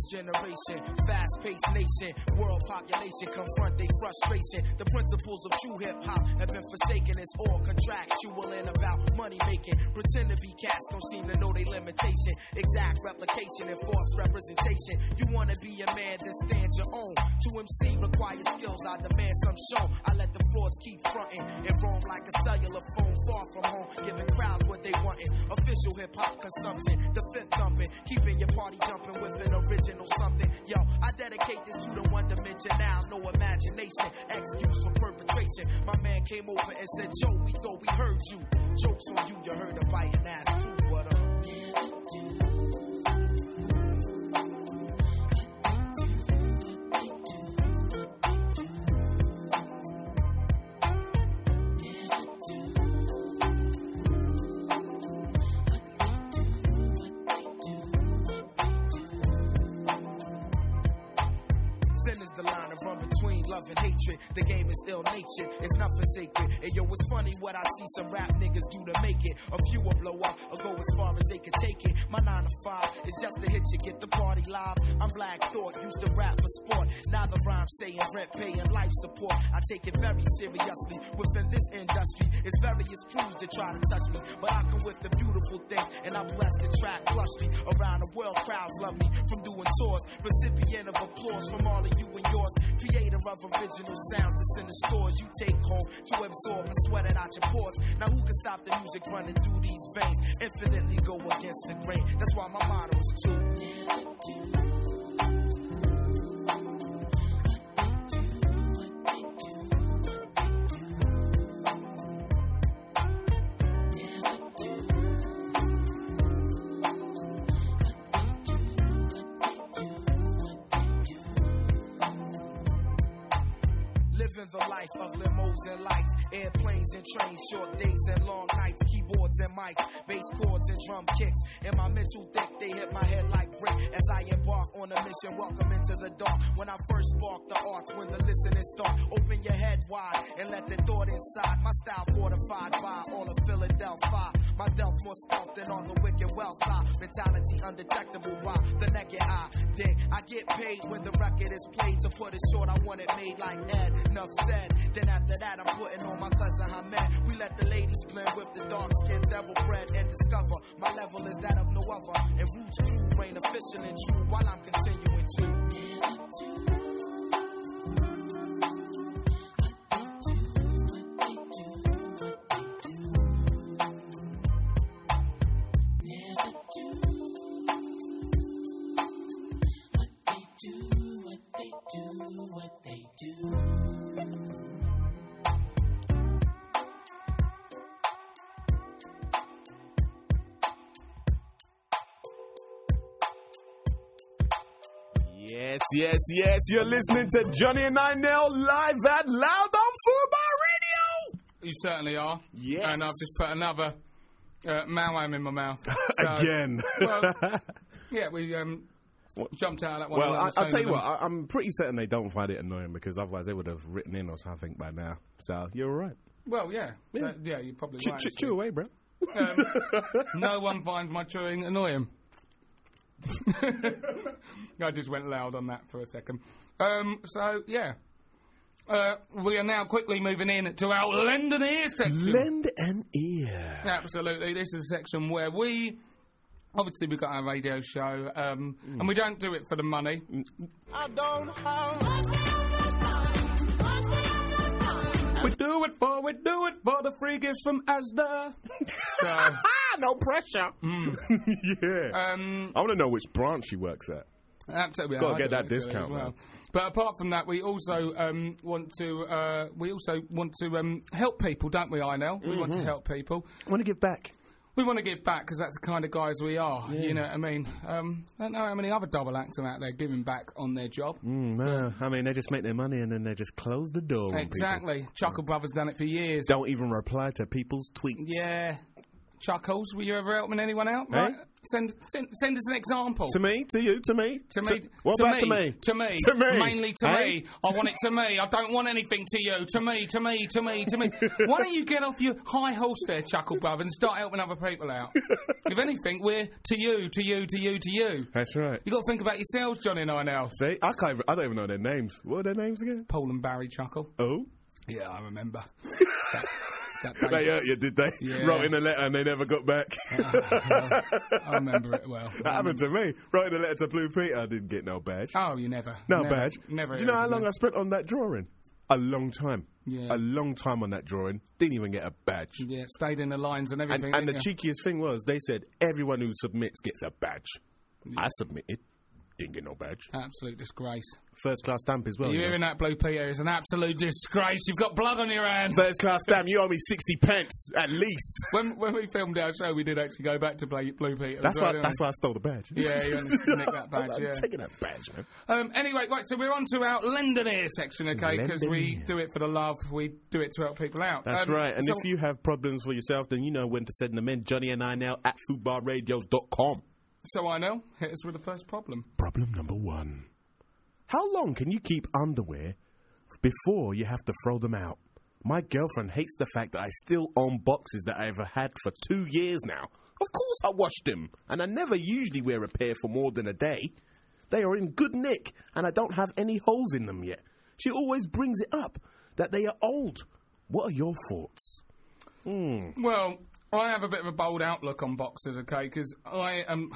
generation, fast-paced nation, world population confront their frustration. The principles of true hip-hop have been forsaken. It's all contractual and about money making. Pretend to be cats, don't seem to know their limitation. Exact replication and false representation. You wanna be a man, then stand your own. To M C requires skills, I demand some show. I let the frauds keep fronting and roam like a cellular phone far from home, giving crowds what they wantin'. Official hip-hop consumption, the fifth thumping, keeping your party jumping with an original something. Yo, I dedicate this to the one dimension now, no imagination, excuse for perpetration. My man came over and said, Joe, we thought we heard you. Jokes on you, you heard a biting ass true, but uh, never do. Love and hatred, the game is still nature. It's nothing sacred. And yo, it's funny what I see some rap niggas do to make it. A few will blow up or go as far as they can take it. My nine to five is just to hit you, get the party live. I'm Black Thought, used to rap for sport. Now the rhyme saying rent, paying life support. I take it very seriously. Within this industry, it's various crews that try to touch me, but I come with the beautiful things, and I bless the track plushly. Around the world, crowds love me from doing tours. Recipient of applause from all of you and yours. Creator of original sounds that's in the stores you take home to absorb and sweat it out your pores. Now who can stop the music running through these veins? Infinitely go against the grain. That's why my motto is to never do. The life of limos and lights, airplanes and trains, short days and long nights, keyboards and mics, bass chords and drum kicks. In my mental thick, they hit my head like brick as I embark on a mission. Welcome into the dark. When I first spark the arts, when the listening start, open your head wide and let the thought inside. My style fortified by all of Philadelphia. My delf more stealth than all the wicked wealth. Mentality undetectable by the naked eye. Dig, I get paid when the record is played. To put it short, I want it made like Ed. Enough said. Then after that, I'm putting on my cousin Hamed. We let the ladies blend with the dark skin, devil bread, and discover my level is that of no other. And Roots Crew reign official and true while I'm continuing to never do. What they do. Yes, yes, yes. You're listening to Johnny and I Nell live at Loud on Fubar Radio. You certainly are. Yes. And I've just put another uh, Malwam in my mouth. So, Again. Well, yeah, we um, jumped out of that one. Well, I, I'll tell you what, I, I'm pretty certain they don't find it annoying because otherwise they would have written in or something by now. So you're all right. Well, yeah. Yeah, uh, yeah you're probably ch- right. ch- chew away, bro. Um, no one finds my chewing annoying. I just went loud on that for a second. Um, so, yeah. Uh, we are now quickly moving in to our Lend an Ear section. Lend an Ear. Absolutely. This is a section where we... Obviously, we've got our radio show, um, mm. and we don't do it for the money. I don't have... We do it for, we do it for the free gifts from Asda. So, no pressure. Mm. Yeah. Um, I want to know which branch she works at. Absolutely. Got to get that discount, well. man. But apart from that, we also um, want to uh, we also want to um, help people, don't we, Inel? We mm-hmm. want to help people. I want to give back. We want to give back because that's the kind of guys we are. Yeah. You know what I mean? Um, I don't know how many other double acts are out there giving back on their job. Mm, no, I mean, they just make their money and then they just close the door. Exactly. Chuckle Brothers done it for years. Don't even reply to people's tweets. Yeah. Chuckles, were you ever helping anyone out? Hey? Right? Send, send send us an example. To me, to you, to me. To me, What to about me, to me? To me, To me. mainly to Hey? me. I want it to me. I don't want anything to you. To me, to me, to me, to me. Why don't you get off your high horse there, Chuckle Brother, and start helping other people out? If anything, we're to you, to you, to you, to you. That's right. You got to think about yourselves, Johnny and I now. See, I can't. Even, I don't even know their names. What are their names again? Paul and Barry Chuckle. Oh, Yeah, I remember. that, that they baby. hurt you, did they? Yeah. Wrote in a letter and they never got back. I remember it well. That happened to me. Wrote in a letter to Blue Peter. I didn't get no badge. Oh, you never. No never, badge. Never. Do you know how ever long did. I spent on that drawing? A long time. Yeah. A long time on that drawing. Didn't even get a badge. Yeah, stayed in the lines and And, everything. and the didn't you? cheekiest thing was, they said everyone who submits gets a badge. I submitted. Didn't get no badge. Absolute disgrace. First class stamp as well. Are you you know. hearing that, Blue Peter? It's an absolute disgrace. You've got blood on your hands. First class stamp, you owe me sixty pence at least. When when we filmed our show, we did actually go back to Blue, Blue Peter. That's as why. well, That's didn't why I stole the badge. we? Yeah, you went to nick that badge. I'm Yeah. taking that badge, man. Um, anyway, right. So we're on to our Lendonere section, okay? Because we Lendonere. do it for the love. We do it to help people out. That's Um, right. And so- if you have problems for yourself, then you know when to send them in. Johnny and I now at foodbar radios dot com. So I know. Hit us with the first problem. Problem number one. How long can you keep underwear before you have to throw them out? My girlfriend hates the fact that I still own boxes that I've had for two years now. Of course I wash them, and I never usually wear a pair for more than a day. They are in good nick, and I don't have any holes in them yet. She always brings it up, that they are old. What are your thoughts? Hmm. Well, I have a bit of a bold outlook on boxers, okay? Because I am.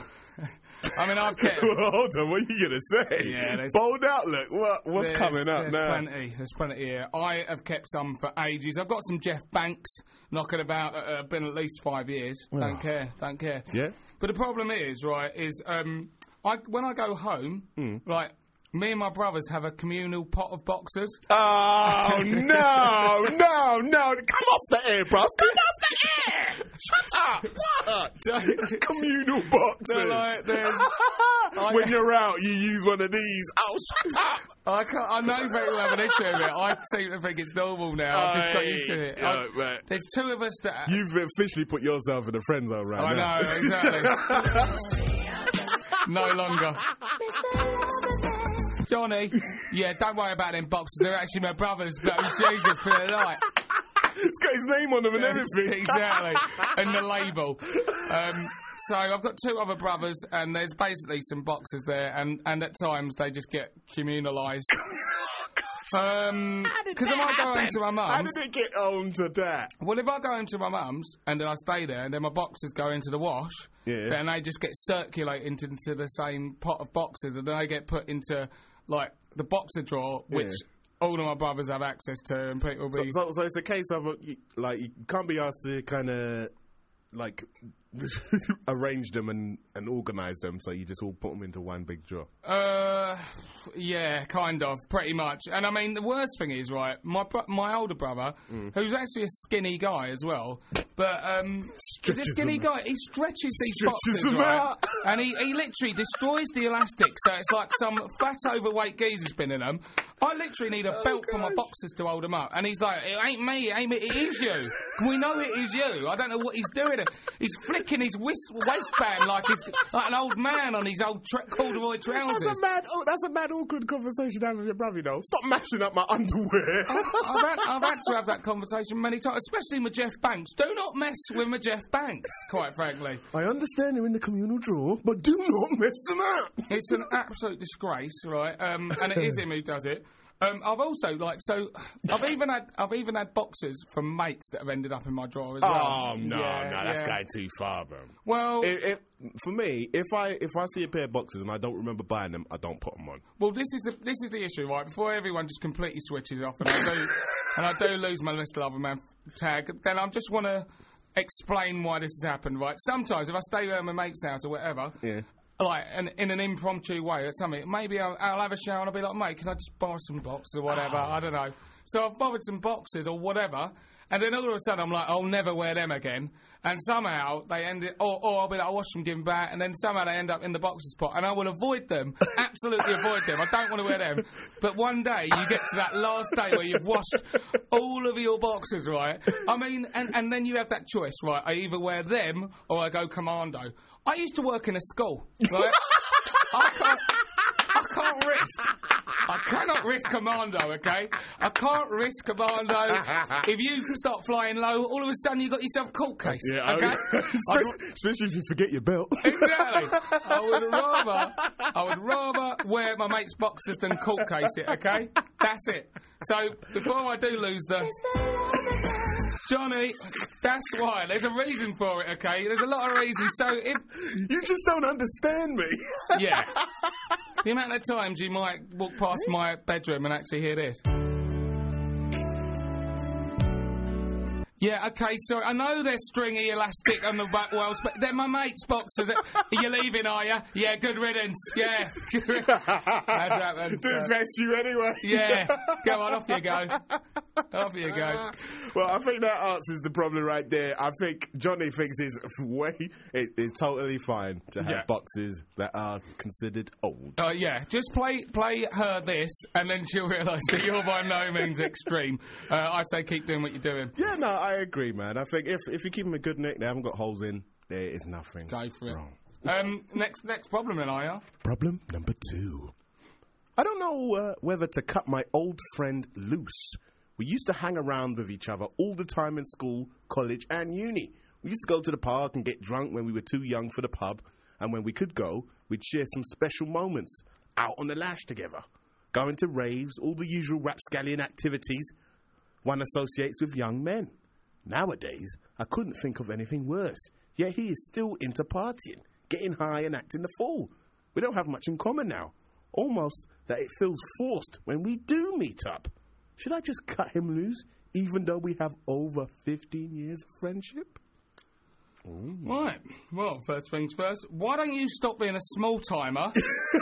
I mean, I've kept. Hold on, what are you going to say? Yeah, there's- Bold outlook. What, what's There's- coming up there's now? Plenty, there's plenty here. I have kept some for ages. I've got some Jeff Banks knocking about. Uh, uh, been at least five years. Don't care. Don't care. Yeah? But the problem is, right, is um, I when I go home, like. Me and my brothers have a communal pot of boxers. Oh, no, no, no. Come off the air, bruv. Come off the air. Shut up. What? Communal boxes. They're like, there's- when you're out, you use one of these. Oh, shut up. I can't. I know people have an issue with it. I seem to think it's normal now. I've just got used to it. Aye. I- Oh, right. There's two of us that. You've officially put yourself in the friend zone right I now. know, exactly. No longer. Johnny, yeah, don't worry about them boxes. They're actually my brothers, but I'm using for the night. It's got his name on them and everything. Exactly. And the label. Um, so I've got two other brothers, and there's basically some boxes there, and, and at times they just get communalised. Um, because if I go home to my How mum's, did it get on to that? well, if I go home to my mum's and then I stay there, and then my boxes go into the wash, Yeah. then they just get circulated into, into the same pot of boxes, and then they get put into like the boxer drawer, which Yeah. all of my brothers have access to, and people So, be. so, so it's a case of uh, you, like you can't be asked to kind of like arrange them and, and organise them, so you just all put them into one big drawer. Uh, yeah, kind of, pretty much. And I mean, the worst thing is, right, my bro- my older brother, Mm. who's actually a skinny guy as well, but um, he's a Stretches skinny them. guy. He stretches these Stretches boxes, them right, out. and he, he literally destroys the elastic, so it's like some fat, overweight geezer's been in them. I literally need a Oh, belt for my gosh. boxes to hold them up, and he's like, "It ain't me, it ain't me, it is you. We know it is you. I don't know what he's doing. He's flicking his wrist, waistband like he's like an old man on his old tra- corduroy trousers." That's a mad, oh, that's a mad awkward conversation to have with your brother, you know. Stop mashing up my underwear. I've had, I've had to have that conversation many times, especially with Jeff Banks. Do not mess with my Jeff Banks, quite frankly. I understand they're in the communal drawer, but do not mess them up. It's an absolute disgrace, right? Um, and it is him who does it. Um, I've also like so. I've even had I've even had boxes from mates that have ended up in my drawer as well. Oh no, Yeah, no, that's yeah. going too far, bro. Well, If, if, for me, if I if I see a pair of boxes and I don't remember buying them, I don't put them on. well, this is the, this is the issue, right? Before everyone just completely switches off, and I do and I do lose my Mister Loverman tag, then I just want to explain why this has happened, right? Sometimes if I stay at my mate's house or whatever. Yeah. Like, and in an impromptu way or something, maybe I'll, I'll have a shower and I'll be like, mate, can I just borrow some boxes or whatever? I don't know. So I've borrowed some boxes or whatever, and then all of a sudden I'm like, I'll never wear them again. and somehow they end it, or, or I'll be like, I wash them, give them back, and then somehow they end up in the boxers pot, and I will avoid them, absolutely avoid them. I don't want to wear them. But one day you get to that last day where you've washed all of your boxers, right? I mean, and, and then you have that choice, right? I either wear them or I go commando. I used to work in a school, right? I can't, I can't risk. I cannot risk commando, okay? I can't risk commando. If you start flying low, all of a sudden you've got yourself a court case, Yeah, okay? especially, especially if you forget your belt. Exactly. I would rather, I would rather wear my mate's boxers than court case it, okay? That's it. So, before I do lose the... Johnny, that's why. There's a reason for it, okay? There's a lot of reasons. So, if... You just don't understand me. Yeah. The amount of times you might walk past my bedroom and actually hear this. Yeah, okay, sorry. I know they're stringy, elastic on the back wells, but they're my mate's boxers. Are you leaving, are you? Yeah, good riddance. Yeah. Good riddance. That's happened. Didn't vest you anyway. Yeah. Go on, off you go. Off you go. Well, I think that answers the problem right there. I think Johnny thinks it's way, it, it's totally fine to have Yeah. boxes that are considered old. Uh, yeah, just play play her this, and then she'll realise that you're by no means extreme. Uh, I say keep doing what you're doing. Yeah, no, I agree, man. I think if if you keep them a good nick, they haven't got holes in, there is nothing Go for it. wrong. Um, next next problem then, I are. Problem number two. I don't know uh, whether to cut my old friend loose. We used to hang around with each other all the time in school, college, and uni. We used to go to the park and get drunk when we were too young for the pub, and when we could go, we'd share some special moments out on the lash together. Going to raves, all the usual rapscallion activities one associates with young men. Nowadays, I couldn't think of anything worse, yet he is still into partying, getting high and acting the fool. We don't have much in common now. Almost that it feels forced when we do meet up. Should I just cut him loose, even though we have over fifteen years of friendship? Ooh. Right. Well, first things first. Why don't you stop being a small timer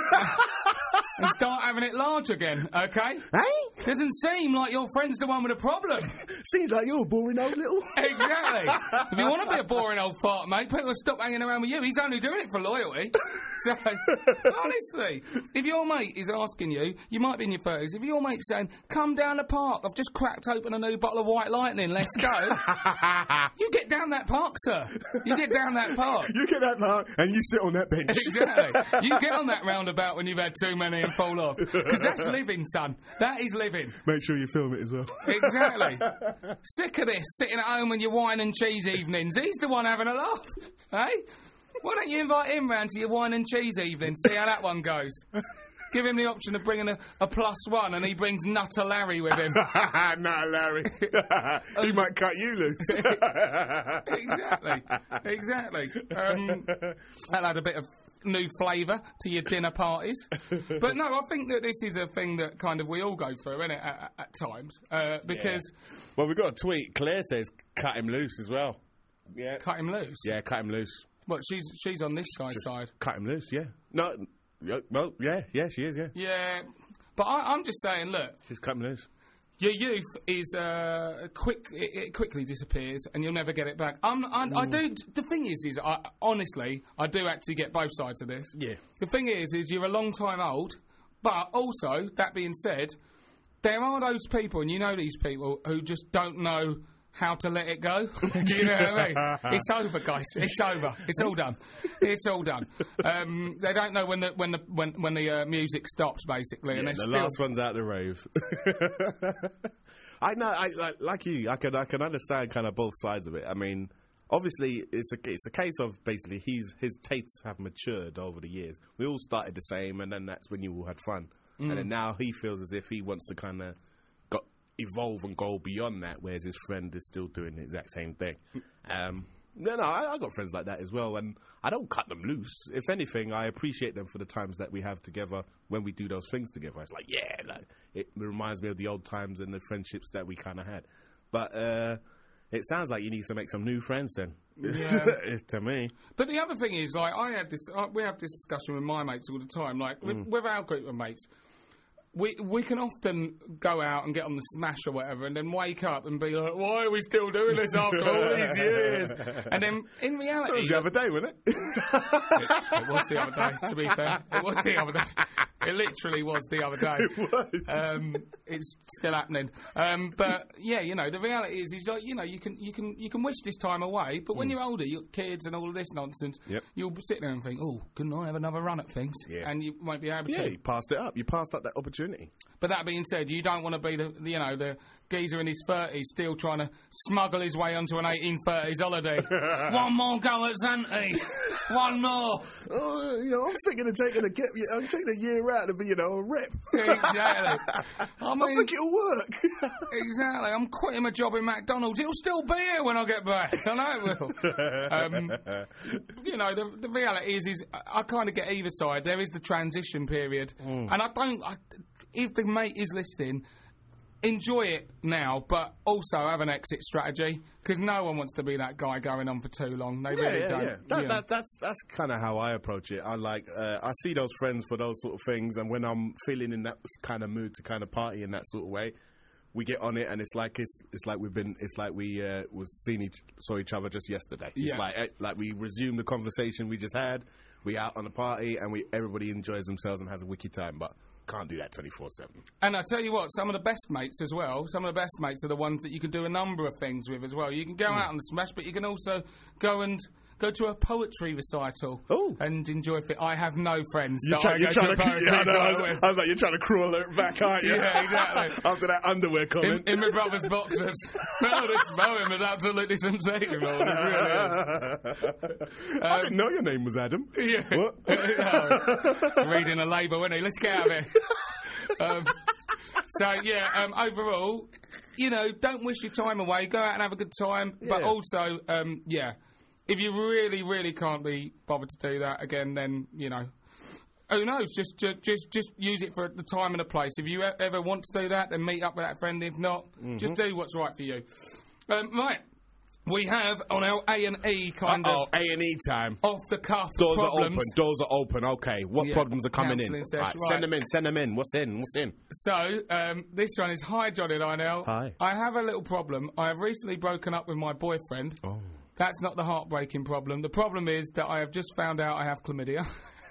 and start having it large again? Okay. Hey? Doesn't seem like your friend's the one with a problem. Seems like you're a boring old little... Exactly. If you want to be a boring old fart, mate, people will stop hanging around with you. He's only doing it for loyalty. So, honestly, if your mate is asking you, you might be in your thirties, if your mate's saying, come down the park, I've just cracked open a new bottle of White Lightning, let's go, you get down that park, sir. You get down that park. You get that park and you sit on that bench. Exactly. You get on that roundabout when you've had too many and fall off. Because that's living, son. That is living. Make sure you film it as well. Exactly. Sick of this, sitting at home on your wine and cheese evenings. He's the one having a laugh. Hey? Why don't you invite him round to your wine and cheese evening, see how that one goes? Give him the option of bringing a, a plus one, and he brings Nutter Larry with him. Nah, Larry. He might cut you loose. Exactly. Exactly. Um, that'll add a bit of new flavour to your dinner parties. But no, I think that this is a thing that kind of we all go through, isn't it, at, at times? Uh, because... Yeah. Well, we've got a tweet. Claire says, cut him loose as well. Yeah. Cut him loose? Yeah, cut him loose. Well, she's she's on this guy's Just side. Cut him loose, yeah. No... Well, yeah, yeah, she is, yeah. Yeah, but I, I'm just saying, look, She's cut me loose. your youth is uh, quick. It, it quickly disappears, and you'll never get it back. I'm, I, I do. The thing is, is I, honestly, I do actually get both sides of this. Yeah. The thing is, is you're a long time old, but also that being said, there are those people, and you know these people who just don't know how to let it go. Do you know what I mean? It's over, guys. It's over. It's all done. It's all done. Um, they don't know when the when the when when the uh, music stops, basically. Yeah, and the still... last one's out the rave. I know, I like, like you. I can I can understand kind of both sides of it. I mean, obviously, it's a it's a case of basically he's his tastes have matured over the years. We all started the same, and then that's when you all had fun. Mm. And then now he feels as if he wants to kind of got evolve and go beyond that, whereas his friend is still doing the exact same thing. Um, no, no, I, I got friends like that as well, and I don't cut them loose. If anything, I appreciate them for the times that we have together when we do those things together. It's like, yeah, like, it reminds me of the old times and the friendships that we kind of had. But uh, it sounds like you need to make some new friends then. Yeah. To me. But the other thing is, like, I had this, uh, we have this discussion with my mates all the time, like, with, Mm. with our group of mates. we we can often go out and get on the smash or whatever, and then wake up and be like, "Why are we still doing this after all these years?" And then in reality, It was the other day, wasn't it? it, it was the other day. To be fair, it was the other day. It literally was the other day. It was. Um, it's still happening. Um, but yeah, you know, the reality is, is like, you know, you can you can you can wish this time away, but when Mm. you're older, you've got kids and all of this nonsense. Yep. You'll sit there and think, "Oh, couldn't I have another run at things?" Yeah. And you won't be able Yeah, to. you passed it up. You passed up that opportunity. But that being said, you don't want to be the, the you know the geezer in his thirties still trying to smuggle his way onto an eighteen thirties holiday. One more go at Zante. One more. Oh, you know, I'm thinking of taking a get. I'm taking a year out to be, you know, a rep. Exactly. I mean, I think it'll work. exactly. I'm quitting my job in McDonald's. It'll still be here when I get back. I know it will. Um, you know, the, the reality is, is I, I kind of get either side. There is the transition period, Mm. and I don't. I, if the mate is listening, enjoy it now, but also have an exit strategy, because no one wants to be that guy going on for too long. They Yeah, really yeah, don't. yeah. That, you know. that, that's that's kind of how I approach it. I like uh, I see those friends for those sort of things, and when I'm feeling in that kind of mood to kind of party in that sort of way, we get on it, and it's like it's it's like we've been it's like we uh, was seen each saw each other just yesterday. It's Yeah. like eh, like we resume the conversation we just had. We out on a party, and we everybody enjoys themselves and has a wicked time, but can't do that twenty-four seven. And I tell you what, some of the best mates as well, some of the best mates are the ones that you can do a number of things with as well. You can go Hmm. out on the smash, but you can also go and go to a poetry recital Oh. and enjoy it. I have no friends You're that try- I you're go to trying a to, poetry yeah, I, know, I, recital was, with. I was like, you're trying to crawl it back, aren't you? Yeah, exactly. After that underwear In, comment. in my brother's boxers. No, this poem is absolutely sensational. It really is. I didn't know your name was Adam. Yeah. What? No. Reading a label, isn't he? Let's get out of here. Um, so, yeah, um, overall, you know, don't wish your time away. Go out and have a good time. But Yeah. also, um, yeah, if you really, really can't be bothered to do that again, then, you know, who knows? Just, just, just, just use it for the time and the place. If you e- ever want to do that, then meet up with that friend. If not, just do what's right for you. Um, right. We have on our A and E kind Oh, of A and E time. off the cuff Doors problems. are open. Doors are open. Okay, what Yeah. problems are coming in? Counselling session, Right, right. Send them in. Send them in. What's in? What's in? So, um, this one is, hi, Johnny Lionel. Hi. I have a little problem. I have recently broken up with my boyfriend. Oh. That's not the heartbreaking problem. The problem is that I have just found out I have chlamydia.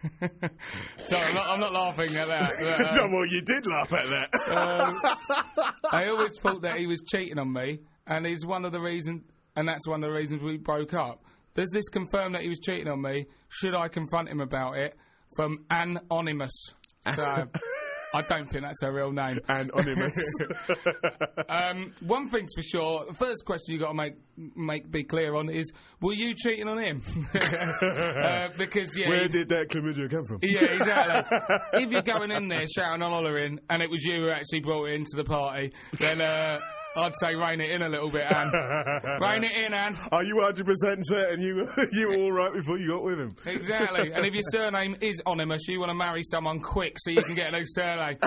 so I'm not, I'm not laughing at that. But, um, no, well, you did laugh at that. um, I always thought that he was cheating on me, and he's one of the reasons, and that's one of the reasons we broke up. Does this confirm that he was cheating on me? Should I confront him about it? From Anonymous. So I don't think that's her real name. Anonymous. Um, one thing's for sure. The first question you got to make make be clear on is: were you cheating on him? uh, because yeah, Where he- did that chlamydia come from? yeah, exactly. If you're going in there shouting and hollering, and it was you who actually brought it into the party, then uh, I'd say rein it in a little bit, Anne. Rein it in, Anne. Are you one hundred percent certain you you were all right before you got with him? Exactly. And if your surname is Anonymous, you want to marry someone quick so you can get a new surname.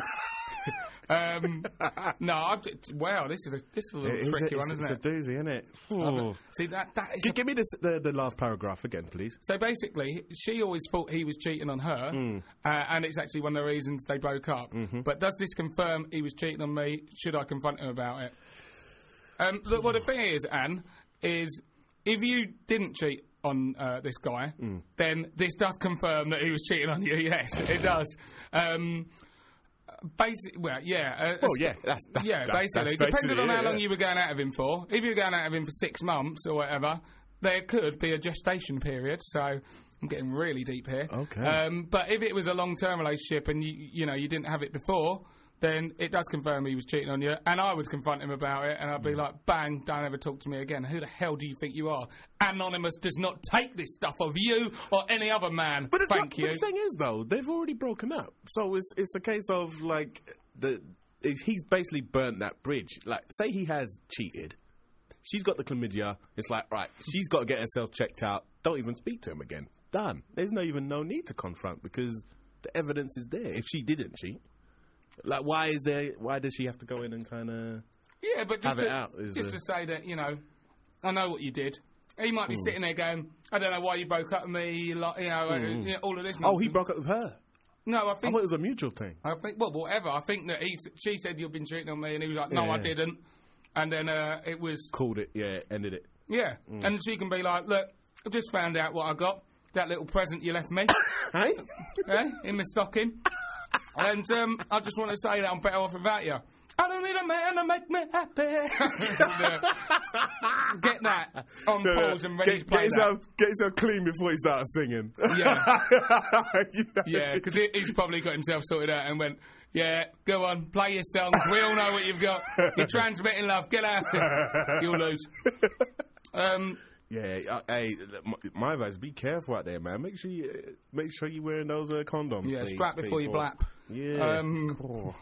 Um, no, I've, wow, this is a this is a little It is a- tricky it's, one, isn't it's it? a doozy, isn't it? Oh, see that that is. G- a- Give me this, the the last paragraph again, please. so basically, she always thought he was cheating on her, Mm. uh, and it's actually one of the reasons they broke up. Mm-hmm. But does this confirm he was cheating on me? Should I confront him about it? Um, look, well, the thing is, Anne, is if you didn't cheat on uh, this guy, Mm. then this does confirm that he was cheating on you. Yes, it does. Um, Basic, well, yeah. Uh, Oh yeah, that's, that's yeah, that- basically. that's Depending on it, how yeah. long you were going out of him for. If you were going out of him for six months or whatever, there could be a gestation period. So I'm getting really deep here. Okay. Um, but if it was a long-term relationship and you, you know, you didn't have it before, then it does confirm he was cheating on you. And I would confront him about it, and I'd be like, "Bang! Don't ever talk to me again. Who the hell do you think you are? Anonymous does not take this stuff of you or any other man. But the, Thank tr- you." but the thing is, though, they've already broken up, so it's it's a case of like the it's- he's basically burnt that bridge. Like, say he has cheated, she's got the chlamydia. It's like, right, she's got to get herself checked out. Don't even speak to him again. Done. There's no even no need to confront because the evidence is there. If she didn't cheat, like, why is there? Why does she have to go in and kind of? Yeah, but just, Have it to, out is just the- to say that, you know, I know what you did. He might be Hmm. sitting there going, I don't know why you broke up with me, like, you know, uh, you know, all of this Oh, he nonsense. broke up with her. No, I I think thought it was a mutual thing. I think well, whatever. I think that he, she said you've been cheating on me, and he was like, no, Yeah. I didn't. And then uh, it was Called it, yeah, ended it. yeah, Mm. and she can be like, look, I just found out what I got. That little present you left me, Hey? yeah, in my stocking, and um, I just want to say that I'm better off without you. I don't need a man to make me happy. And, uh, get that on pause and ready get, to play get that. yourself, get yourself clean before you start singing. Yeah. You know? Yeah, because he, he's probably got himself sorted out and went, yeah, go on, play your songs. We all know what you've got. You're transmitting love. Get out there. You'll lose. Um, Yeah, uh, hey, my, my advice: be careful out there, man. Make sure you uh, make sure you're wearing those uh, condoms. yeah, please, strap before you people. blap. Yeah, Um, Oh.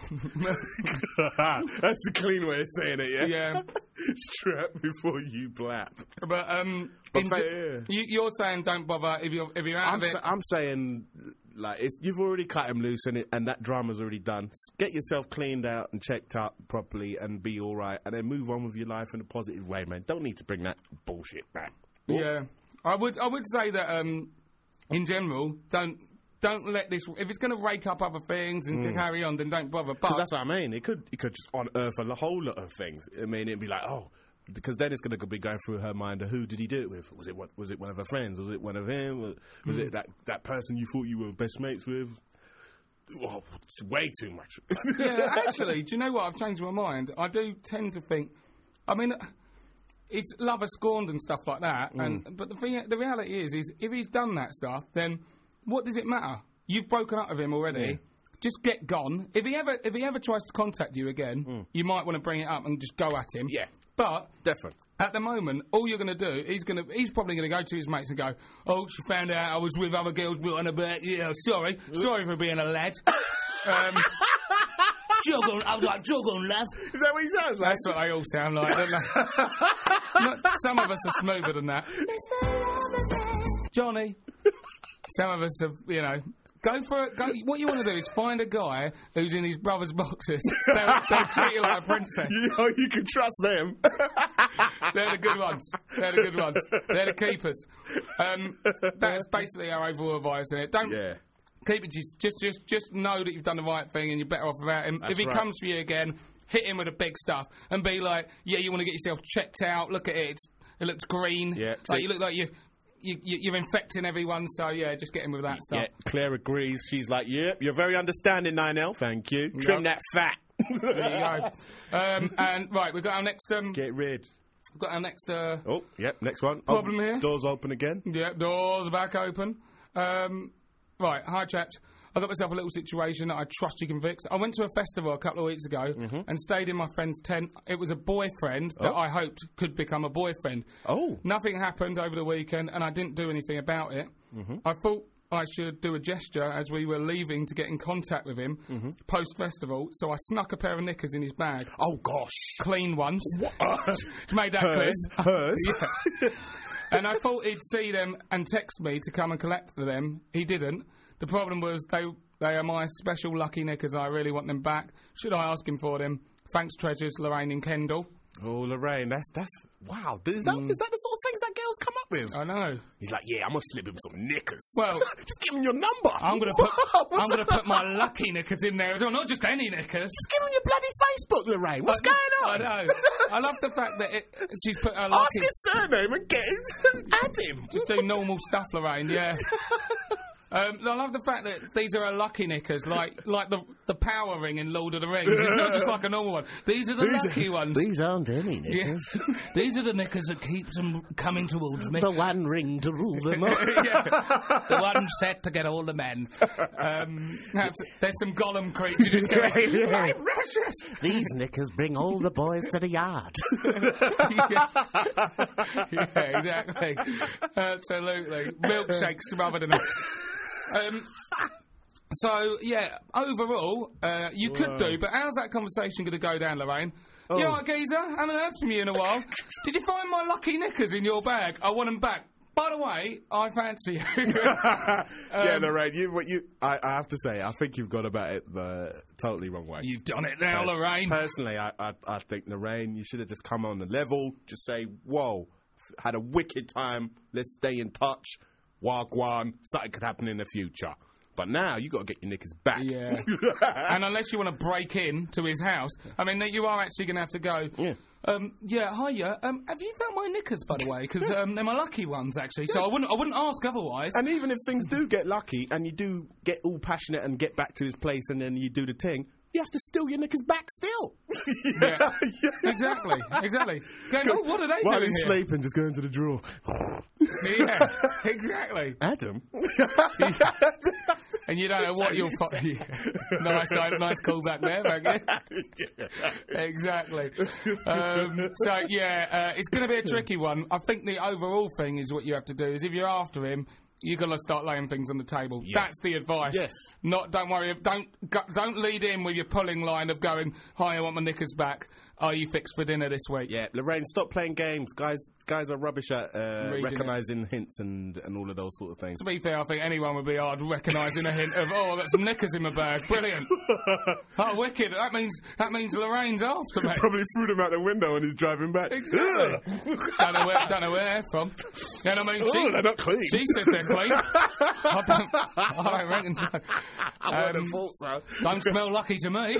That's a clean way of saying it. Yeah, yeah, strap before you blap. but um, But in fa- t- yeah. you, you're saying don't bother if you're if you're out I'm, of it. sa- I'm saying, like, it's, you've already cut him loose, and it, and that drama's already done. S- Get yourself cleaned out and checked up properly, and be all right, and then move on with your life in a positive way, man. Don't need to bring that bullshit back. Yeah, I would I would say that um, in general, don't don't let this. If it's going to rake up other things and carry on, then don't bother. But Because that's what I mean. It could, it could just unearth a whole lot of things. I mean, it'd be like, oh, because then it's going to be going through her mind. Who did he do it with? Was it one, was it one of her friends? Was it one of him? Was, was it that that person you thought you were best mates with? Oh, it's way too much. yeah, actually, do you know what? I've changed my mind. I do tend to think. I mean, it's lover scorned and stuff like that. And but the thing, the reality is, is if he's done that stuff, then what does it matter? You've broken up with him already. Yeah. Just get gone. If he ever, if he ever tries to contact you again, you might want to bring it up and just go at him. Yeah. But Definitely. at the moment, all you're going to do, he's going to, he's probably going to go to his mates and go, "Oh, she found out I was with other girls, on about, yeah, sorry, sorry for being a lad." um, jog on, I was like, jog on, love. Is that what he sounds like? That's what they all sound like, don't they? Not, some of us are smoother than that. Johnny. Some of us have, you know. Go for it. Go, what you want to do is find a guy who's in his brother's boxes. They'll, they'll treat you like a princess. You know, you can trust them. They're the good ones. They're the good ones. They're the keepers. Um, that's basically our overall advice in it. Don't Yeah. keep it. Just, just, just, just know that you've done the right thing and you're better off without him. That's if he right. comes for you again, hit him with the big stuff and be like, "Yeah, you want to get yourself checked out? Look at it. It's, it looks green. Yeah, like see- you look like you." You, you, you're infecting everyone, so yeah, just get him with that stuff. Yeah, Claire agrees. She's like, "Yep, you're very understanding, nine L. Thank you. Trim that fat." There you go. Um, and right, we've got our next. Um, Get rid. we've got our next. Uh, Oh, yep. Next one. Problem oh, here? Doors open again. yeah, doors back open. Um, right, hi chaps. I got myself a little situation that I trust you can fix. I went to a festival a couple of weeks ago and stayed in my friend's tent. It was a boyfriend that Oh. I hoped could become a boyfriend. Oh. Nothing happened over the weekend, and I didn't do anything about it. I thought I should do a gesture as we were leaving to get in contact with him post-festival, so I snuck a pair of knickers in his bag. Oh gosh. Clean ones. To make that Hers. clear. Hers. And I thought he'd see them and text me to come and collect them. He didn't. The problem was they they are my special lucky knickers. I really want them back. Should I ask him for them? Thanks, treasures, Lorraine and Kendall. Oh, Lorraine, that's that's wow. Is that is that the sort of things that girls come up with? I know. He's like, yeah, I'm gonna slip him some knickers. Well, just give him your number. I'm gonna put What's I'm gonna up? put my lucky knickers in there as well. Not just any knickers. Just give him your bloody Facebook, Lorraine. What's I, going on? I know. I love the fact that it, she's put her lucky. Ask his surname and get his, add him. Just do normal stuff, Lorraine. Yeah. Um, I love the fact that these are her lucky knickers, like like the the power ring in Lord of the Rings. It's not just like a normal one. These are the These lucky are- ones. These aren't any Yeah. knickers. These are the knickers that keeps them coming towards me. The one ring to rule them all. Yeah. The one set to get all the men. Um, perhaps there's some Gollum creature just going, "My precious!" These knickers bring all the boys to the yard. yeah. yeah, exactly. Absolutely. Milkshake smothered in it. Um, so, yeah, overall, uh, you could do, but how's that conversation going to go down, Lorraine? Oh. You all right, geezer? Haven't heard from you in a while. Did you find my lucky knickers in your bag? I want them back. By the way, I fancy you. yeah, Um, Lorraine, you, what you, I, I have to say, I think you've gone about it the totally wrong way. You've done it now, Pers- Lorraine. Personally, I, I, I think Lorraine, you should have just come on the level, just say, "Whoa, had a wicked time. Let's stay in touch. Wagwan, something could happen in the future." But now you got to get your knickers back. Yeah. And unless you want to break in to his house, I mean, you are actually going to have to go. Yeah. Um, yeah, hiya. Um, have you found my knickers, by the way? Because um, they're my lucky ones, actually. So I wouldn't, I wouldn't ask otherwise. And even if things do get lucky and you do get all passionate and get back to his place and then you do the thing, you have to steal your knickers back still. Yeah, exactly, exactly. Going, oh, what are they While doing he's here? sleeping, just go into the drawer. Yeah, exactly. Adam? And you don't know what you'll find. Yeah. Nice, nice callback there, thank you. Exactly. Um, so, yeah, uh, it's going to be a tricky one. I think the overall thing is what you have to do is if you're after him, you've got to start laying things on the table. Yeah. That's the advice. Yes. Not, don't worry, don't go, don't lead in with your pulling line of going, hi, I want my knickers back. Are you fixed for dinner this week? Yeah, Lorraine, stop playing games. Guys guys are rubbish at uh, Reading recognising hints and, and all of those sort of things. To be fair, I think anyone would be hard recognising a hint of, oh, I've got some knickers in my bag. Brilliant. Oh, wicked. That means that means Lorraine's after me. Probably threw them out the window when he's driving back. Exactly. don't, know where, don't know where they're from. And I mean, she, Oh, they're not clean. she says they're clean. I don't, I don't reckon so. I would have Um, thought so. Don't smell lucky to me.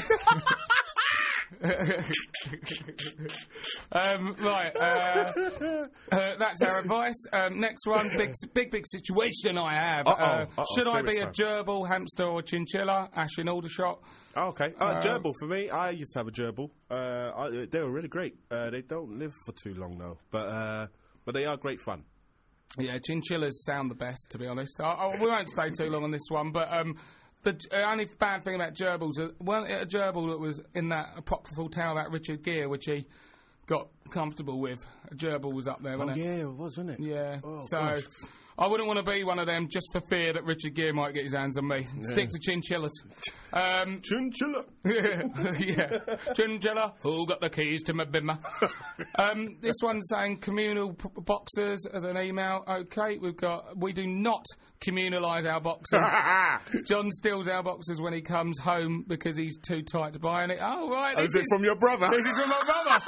um, right, uh, uh, that's our advice. Um, next one, big, big, big situation I have. Uh-oh, Uh, uh-oh, should I serious be a time. gerbil, hamster, or chinchilla? Ash in Aldershot. Oh, okay. Uh, Um, gerbil for me. I used to have a gerbil. Uh, I, they were really great. Uh, they don't live for too long though, but uh, but they are great fun. Yeah, chinchillas sound the best, to be honest. I, I, we won't stay too long on this one, but um, the uh, only bad thing about gerbils, uh, wasn't it a gerbil that was in that apocryphal tale about Richard Gere, which he got comfortable with? A gerbil was up there, wasn't it? yeah, it was, wasn't it? Yeah. Oh, so gosh. I wouldn't want to be one of them just for fear that Richard Gere might get his hands on me. Stick to chinchillas. Um, Chinchilla. yeah. Chinchilla, who got the keys to my bimmer? um, this one's saying communal p- boxes as an email. Okay, we've got, we do not communalise our boxes. John steals our boxes when he comes home because he's too tight to buy any. Oh, right. Oh, this is it from your brother? This is from my brother.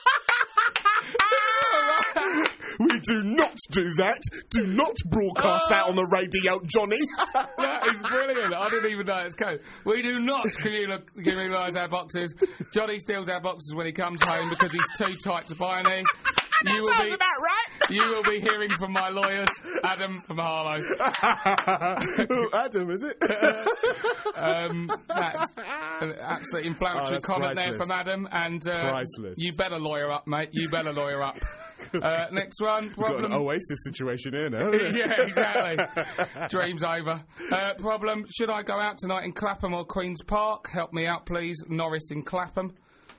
We do not do that. Do not broadcast that on the radio, Johnny. That is brilliant. I didn't even know it's code. We do not communal- communalise our boxes. Johnny steals our boxes when he comes home because he's too tight to buy any. You will be, about right. you will be hearing from my lawyers, Adam from Harlow. Oh, Adam, is it? Um, that's an absolute inflammatory Oh, that's comment there priceless. from Adam. And uh, Priceless. you better lawyer up, mate. You better lawyer up. Uh, next one, Got problem. an Oasis situation here now. haven't you? Yeah, exactly. Dream's over. Uh, problem, should I go out tonight in Clapham or Queen's Park? Help me out, please. Norris in Clapham.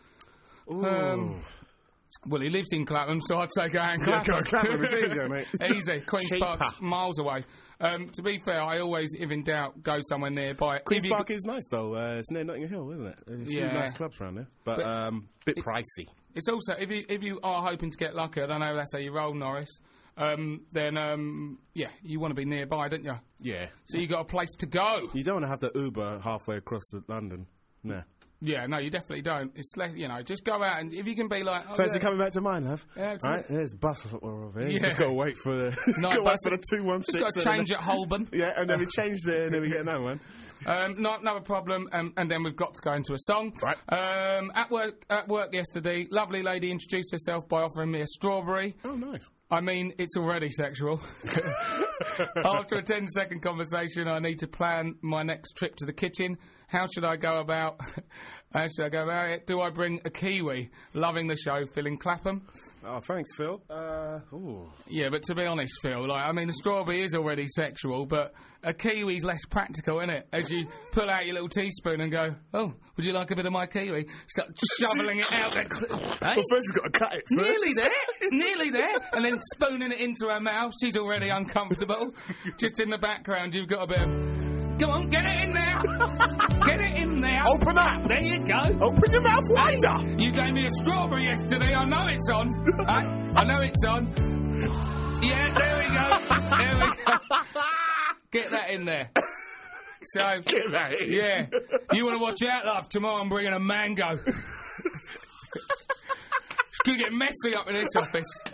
Um, well, he lives in Clapham, so I'd say go out in Yeah, Clapham. go to Clapham, it's easier, mate. Easy. Queen's Cheaper. Park's miles away. Um, to be fair, I always, if in doubt, go somewhere nearby. Queen's If you Park is nice though. Uh, it's near Notting Hill, isn't it? There's a few Yeah. nice clubs around there, but, But- um, bit pricey. It's also, if you if you are hoping to get lucky, I don't know if that's how you roll, Norris, um, then, um, yeah, you want to be nearby, don't you? Yeah. So you got a place to go. You don't want to have to Uber halfway across to London. No. Yeah, no, you definitely don't. It's less, you know, just go out and if you can be like, oh, Fancy yeah, coming back to mine, love? Yeah, it's- Right, there's a bus over here. You Yeah. just got to wait for the, No, gotta wait bus- for the two one just six. got to change at Holborn. Yeah, and then we change it, and then we get another one. Um, not another problem, um, and then we've got to go into a song. Right. Um, at work, at work yesterday, lovely lady introduced herself by offering me a strawberry. Oh, nice. I mean, it's already sexual. After a ten second conversation, I need to plan my next trip to the kitchen. How should I go about? How should I go about it? Do I bring a kiwi? Loving the show, feeling Clapham. Oh, thanks, Phil. Uh, ooh. Yeah, but to be honest, Phil, like, I mean, the strawberry is already sexual, but a kiwi's less practical, isn't it? As you pull out your little teaspoon and go, oh, would you like a bit of my kiwi? Start shoveling it out there. Hey, Well, first you've got to cut it first. nearly there, nearly there. And then spooning it into her mouth. She's already uncomfortable. Just in the background, you've got a bit of, come on, get it in there. Get it in there. Open up! There you go. Open your mouth wider! You gave me a strawberry yesterday. I know it's on. I, I know it's on. Yeah, there we go. There we go. Get that in there. So, Get that in. yeah. You want to watch out, love. Tomorrow I'm bringing a mango. It's going to get messy up in this office.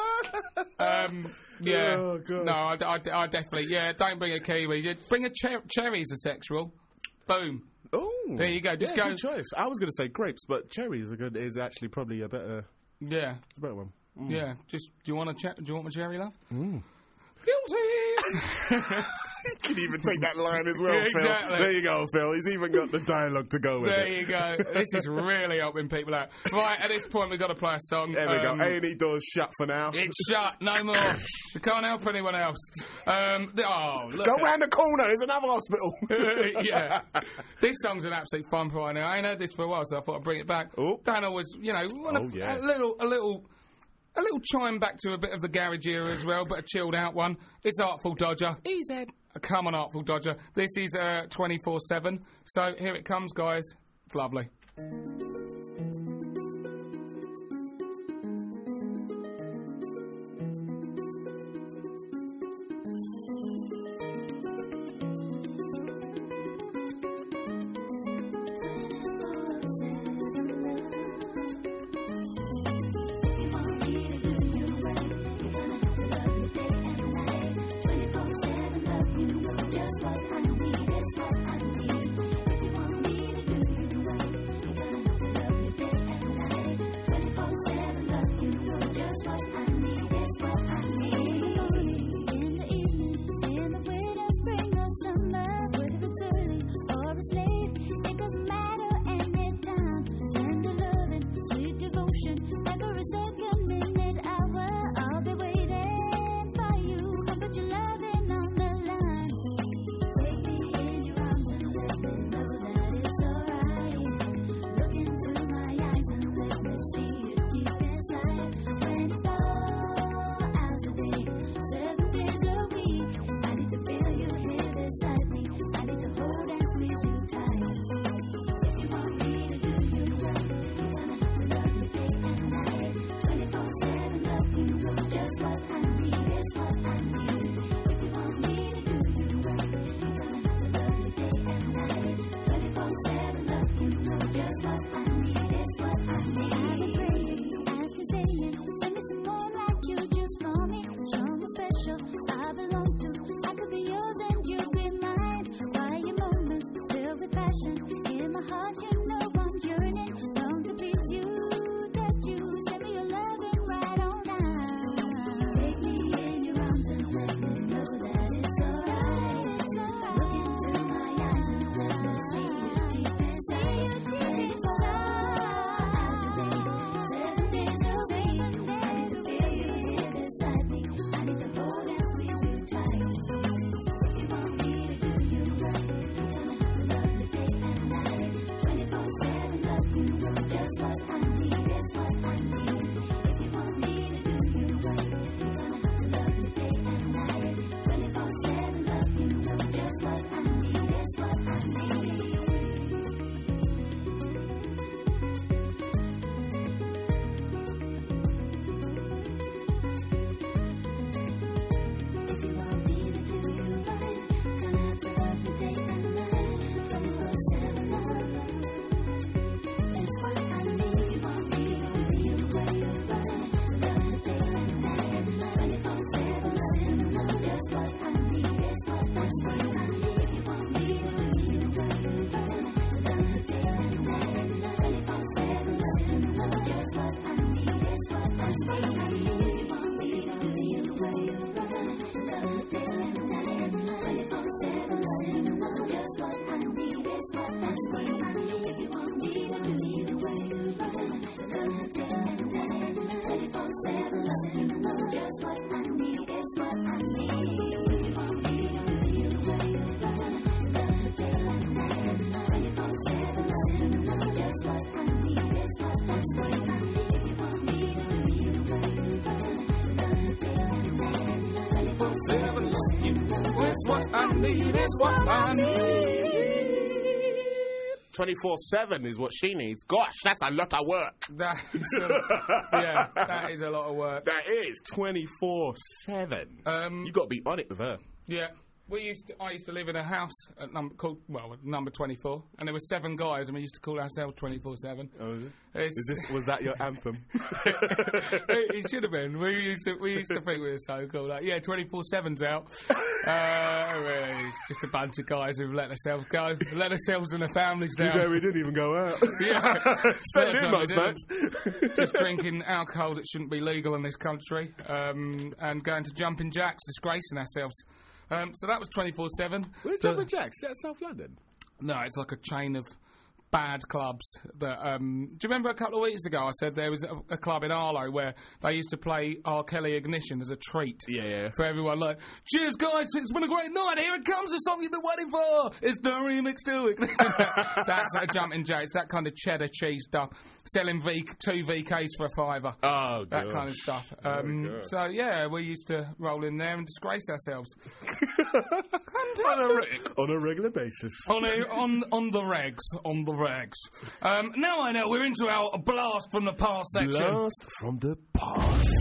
um, yeah. Oh, God. No, I, I, I definitely, yeah, don't bring a kiwi. You bring a cher- cherries are sexual. Boom. Oh, There you go, just yeah, go- Good choice. I was going to say grapes, but cherries are good. Is actually probably a better, Yeah. it's a better one. Yeah. Just, do you want a cher- do you want my cherry, love? Mm. Guilty! You can even take that line as well, Yeah, Phil. exactly. There you go, Phil. He's even got the dialogue to go with There it. you go. This is really helping people out. Right, at this point, we've got to play a song. There we Um, go. A and E doors shut for now. It's shut, no more. We can't help anyone else. Um, th- oh, look Go at- round the corner. There's another hospital. yeah. This song's an absolute fun right now. I ain't heard this for a while, so I thought I'd bring it back. Oh. Don't always, you know, want Oh, a, yeah. a little, a little, a little chime back to a bit of the garage era as well, but a chilled out one. It's Artful Dodger. Easy. Come on, Artful Dodger. This is uh, twenty-four seven. So here it comes, guys. It's lovely. It's what I need, it's what I need. twenty-four seven is what she needs. Gosh, that's a lot of work. That is a, yeah, that is a lot of work. That is twenty-four seven. Um, you got to be on it with her. Yeah. We used to, I used to live in a house at number called well number twenty-four, and there were seven guys, and we used to call ourselves twenty-four seven. Oh, is it? Is this was that your anthem? it, it should have been. We used to we used to think we were so cool. Like, yeah, twenty-four seven's out. Uh, really, it's just a bunch of guys who've let themselves go, let themselves and their families down. You know, we didn't even go out. Yeah, Stayed in last night. Just drinking alcohol that shouldn't be legal in this country, um, and going to jumping jacks, disgracing ourselves. Um, so that was twenty-four seven. Where's Jumping Jacks? Is that South London? No, it's like a chain of bad clubs that um do you remember a couple of weeks ago I said there was a, a club in Arlo where they used to play R. Kelly Ignition as a treat Yeah, yeah. for everyone, like, cheers guys, it's been a great night, here it comes, the song you've been waiting for, it's the remix to Ignition. That's a jumping jack, it's that kind of cheddar cheese stuff, selling v- two V Ks for a fiver. Oh, that God. kind of stuff. Um, God. so yeah, we used to roll in there and disgrace ourselves on, a re- on a regular basis. on, a, on on the regs, on the regs. Um, now I know we're into our blast from the past section. Blast from the past.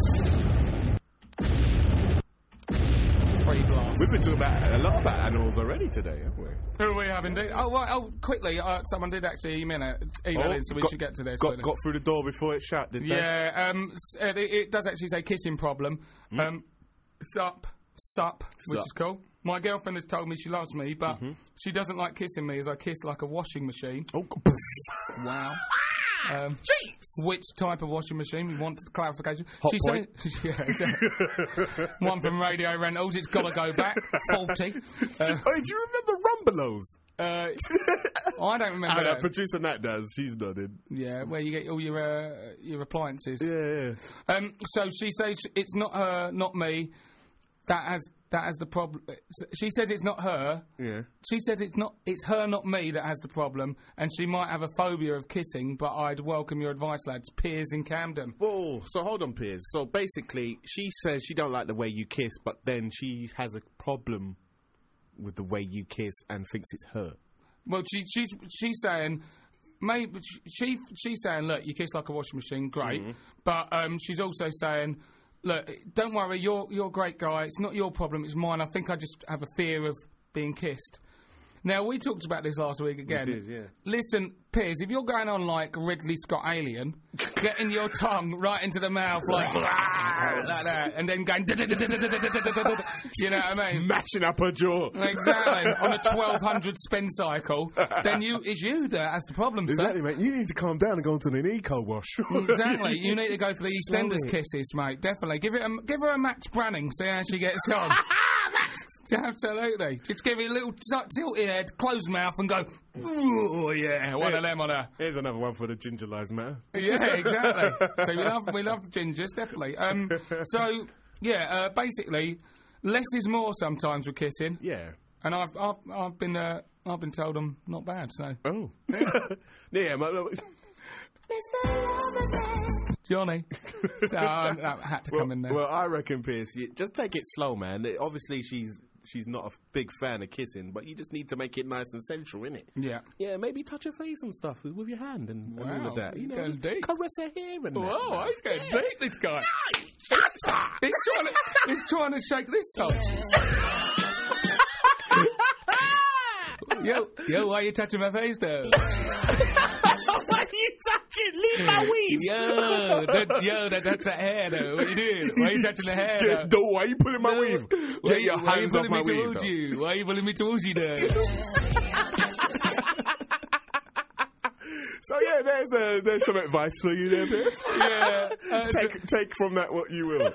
Free blast. We've been talking about a lot about animals already today, haven't we? Who we have indeed? Oh, right, oh, quickly, uh, someone did actually email it, email Oh, in, so we got- should get to this. Got, quickly. got through the door before it shut, did they? Yeah, um, s- uh, it, it does actually say kissing problem. Um, sup, sup, which Sup. is cool. My girlfriend has told me she loves me, but she doesn't like kissing me as I kiss like a washing machine. Oh, Wow. Um, which type of washing machine? We want clarification. Hot She point. said, yeah, exactly. One from Radio Rentals. It's got to go back. Faulty. Uh, oh, do you remember Rumbelows? uh, I don't remember I know, that. producer Nat does. She's nodded. Yeah, where you get all your uh, your appliances. Yeah, yeah. Um, so she says it's not her, not me. That has that has the problem. She says it's not her. Yeah. She says it's not it's her, not me, that has the problem, and she might have a phobia of kissing. But I'd welcome your advice, lads. Piers in Camden. Whoa, so hold on, Piers. So basically, she says she don't like the way you kiss, but then she has a problem with the way you kiss and thinks it's her. Well, she she's she's saying. Maybe she she's saying, look, you kiss like a washing machine, great. But um, she's also saying, look, don't worry, you're you're a great guy. It's not your problem, it's mine. I think I just have a fear of being kissed. Now, we talked about this last week again. We did, yeah. Listen, Piers, if you're going on like Ridley Scott Alien, getting your tongue right into the mouth like, like that, and then going, you know what I mean? Mashing up her jaw. Exactly, on a twelve hundred spin cycle, then you it's you that has the problem, sir. Exactly, mate. You need to calm down and go into an eco wash. Exactly. You need to go for the Slow EastEnders it. kisses, mate. Definitely. Give it a, give her a Max Branning, see how she gets on. Absolutely. Just give it a little t- tilty head, closed mouth, and go, ooh, yeah, one of them on her. Here's another one for the ginger lives matter. Yeah, exactly. So we love, we love the gingers, definitely. Um, so, yeah, uh, basically, less is more sometimes with kissing. Yeah. And I've, I've, I've been, uh, I've been told I'm not bad, so. Oh. yeah, my, Johnny. So I, I had to well, come in there. well, I reckon, Pierce, you, just take it slow, man. It- obviously, she's she's not a big fan of kissing, but you just need to make it nice and sensual, innit? Yeah. Yeah, maybe touch her face and stuff with, with your hand and, and all Wow, of that. You know, goes deep. caress her hair and that. Whoa, he's going deep, this guy. He's trying to, he's trying to shake this top. Yo, yo, why are you touching my face, though? Why are you touching? Leave my weave. Yo, that, yo, that, that's the hair, though. What are you doing? Why are you touching the hair, Get, though? no, why are you pulling my No. weave? Why, Get your why are you hands off pulling my me weave. towards though. you? Why are you pulling me towards you, though? So yeah, there's uh, there's some advice for you there, Pierce. Yeah. Uh, take take from that what you will.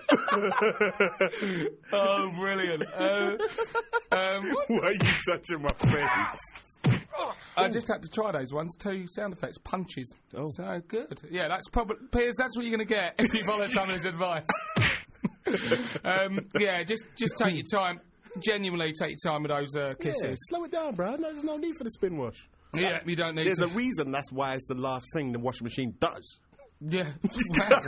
Oh, brilliant. Uh, um, Why are you touching my face? I just had to try those ones. Two sound effects, punches. Oh. So good. Yeah, that's probably Piers. That's what you're going to get if you follow some of his advice. um, yeah, just just take your time. Genuinely, take your time with those uh, Yeah, kisses. slow it down, bro. No, there's no need for the spin wash. Yeah, you don't need There's to. a reason that's why it's the last thing the washing machine does. Yeah. That's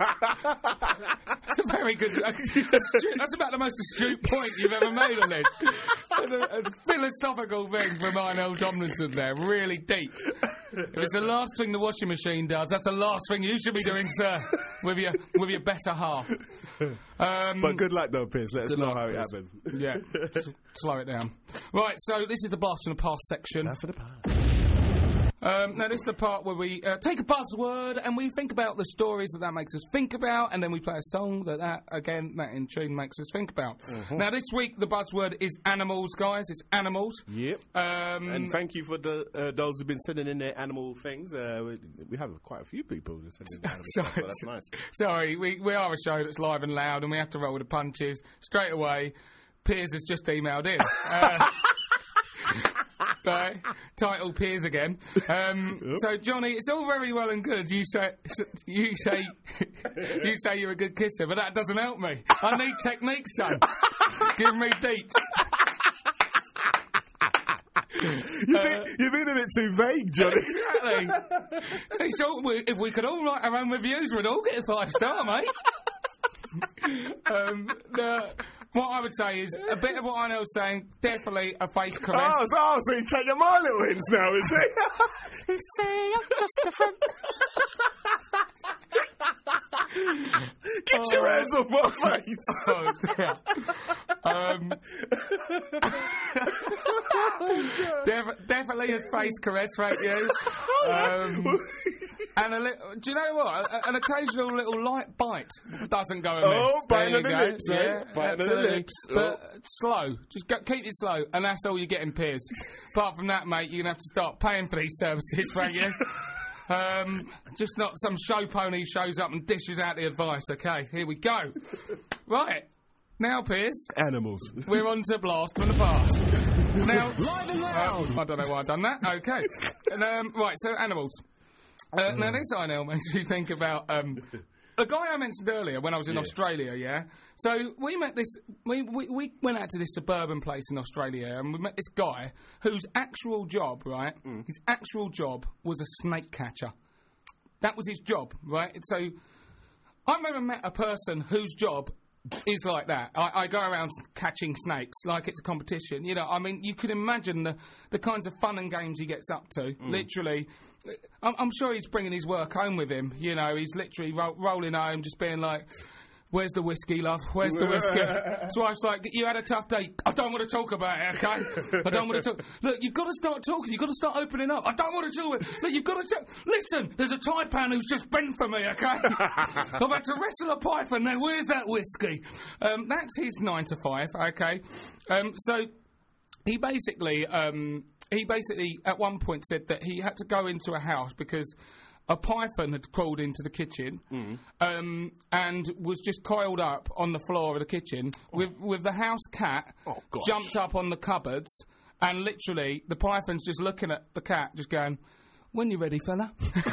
a very good. Astute, that's about the most astute point you've ever made on this. That's a, a philosophical thing from Arnold Tomlinson there, really deep. If it's the last thing the washing machine does, that's the last thing you should be doing, sir, with your with your better half. Um, But good luck, though, Piers. Let us Good know luck, how it Piers. happens. Yeah, s- slow it down. Right, so this is the blast from the past section. That's for the part. Um, now, this is the part where we uh, take a buzzword and we think about the stories that that makes us think about, and then we play a song that, that again, that in tune makes us think about. Mm-hmm. Now, this week, the buzzword is animals, guys. It's animals. Yep. Um, And thank you for the uh, those who've been sending in their animal things. Uh, we, we have quite a few people who send in their animal stuff, so that's nice. Sorry, we, we are a show that's live and loud, and we have to roll the punches. Straight away, Piers has just emailed in. Uh, Right, title Piers again. Um, Yep. So Johnny, it's all very well and good. You say you say you say you're a good kisser, but that doesn't help me. I need techniques, son. Give me deets. You've, been, you've been a bit too vague, Johnny. Exactly. It's all, we, if we could all write our own reviews, we'd all get a five star, mate. um, the, what I would say is a bit of what I know is saying. Definitely a face caress. Oh, so, oh, so you're taking my little hints now, is he? You say I'm just a friend. Get your hands off my face. Oh, dear. Um, def- definitely a face caress, thank you. Um, and a li- do you know what? A- an occasional little light bite doesn't go amiss. Oh, biting There on the you go. lips, eh? Yeah, Biting on the absolutely. lips. But slow. Just go, keep it slow, and that's all you get in Piers. Apart from that, mate, you're gonna have to start paying for these services, thank you. Um, just not some show pony who shows up and dishes out the advice. Okay, here we go. Right. Now, Piers, Animals. we're on to Blast from the Past. Now, Live and loud. uh, I don't know why I've done that. Okay. And, um, right, so animals. Uh, now, this I know makes you think about um, a guy I mentioned earlier when I was in Yeah. Australia, yeah? So we met this, we, we, we went out to this suburban place in Australia and we met this guy whose actual job, right, his actual job was a snake catcher. That was his job, right? So I've never met a person whose job is like that. I, I go around catching snakes like it's a competition. You know, I mean, you can imagine the, the kinds of fun and games he gets up to. Literally, I'm, I'm sure he's bringing his work home with him. You know, he's literally ro- rolling home, just being like, "Where's the whiskey, love? Where's the whiskey?" So I was like, "You had a tough day. I don't want to talk about it, okay? I don't want to talk. Look, you've got to start talking. You've got to start opening up. I don't want to talk. Look, you've got to talk. Listen, there's a taipan who's just bent for me, okay? I've had to wrestle a python. Now, where's that whiskey?" Um, that's his nine to five, okay? Um, so he basically, um, he basically at one point said that he had to go into a house because a python had crawled into the kitchen um, and was just coiled up on the floor of the kitchen with, with the house cat Oh, gosh. jumped up on the cupboards, and literally the python's just looking at the cat, just going, "When you ready, fella?"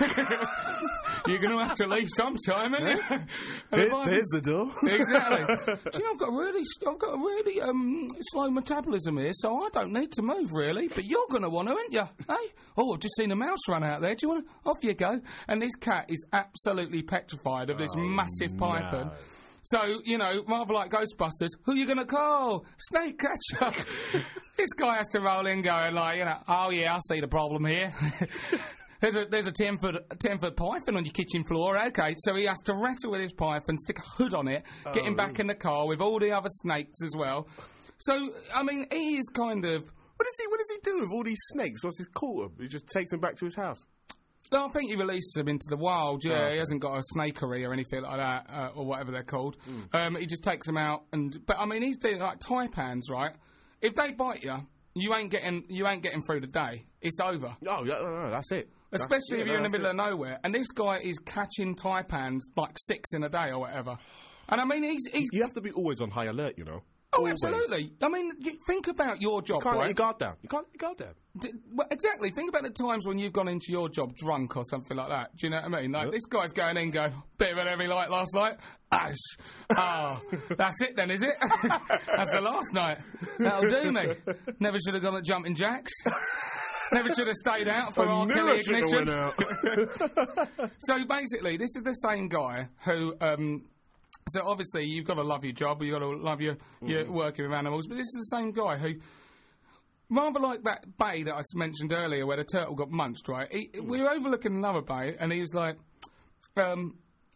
You're going to have to leave sometime, aren't you? And the Here, python- there's the door. Exactly. Do you know, I've got a really, I've got a really um, slow metabolism here, so I don't need to move really. But you're going to want to, aren't you? Hey? Oh, I've just seen a mouse run out there. Do you want to? Off you go. And this cat is absolutely petrified of this massive python. no. So, you know, rather like Ghostbusters, who are you going to call? Snake catcher. This guy has to roll in going like, you know, "Oh yeah, I see the problem here." There's a there's a ten foot ten foot python on your kitchen floor. Okay, so he has to wrestle with his python, stick a hood on it, get him back in the car with all the other snakes as well. So I mean, he is kind of. What does he? What does he do with all these snakes? What's his caught them? He just takes them back to his house. I think he releases them into the wild. Yeah, Oh, okay. he hasn't got a snakery or anything like that, uh, or whatever they're called. Mm. Um, he just takes them out, and but I mean, he's doing like taipans, right? If they bite you, you ain't getting you ain't getting through the day. It's over. Oh, yeah, no, no, that's it. That's- Especially yeah, if you're no, in the that's middle it. of nowhere. And this guy is catching taipans like six in a day or whatever. And I mean, he's. he's You have to be always on high alert, you know. oh, Always. absolutely. I mean, you think about your job, You can't let right? your guard down. You can't let your guard down. D- well, exactly. Think about the times when you've gone into your job drunk or something like that. Do you know what I mean? Like, Yep. this guy's going in going, "Bit of an heavy light last night." Ash. Ah, that's it then, is it? That's the last night. That'll do me. Never should have gone at Jumping Jacks. Never should have stayed out for I R. knew Kelly I should've ignition. went out. So basically, this is the same guy who. Um, so obviously, you've got to love your job, you've got to love your, your working with animals, but this is the same guy who, rather like that bay that I mentioned earlier where the turtle got munched, right? He, We were overlooking another bay, and he was like, um,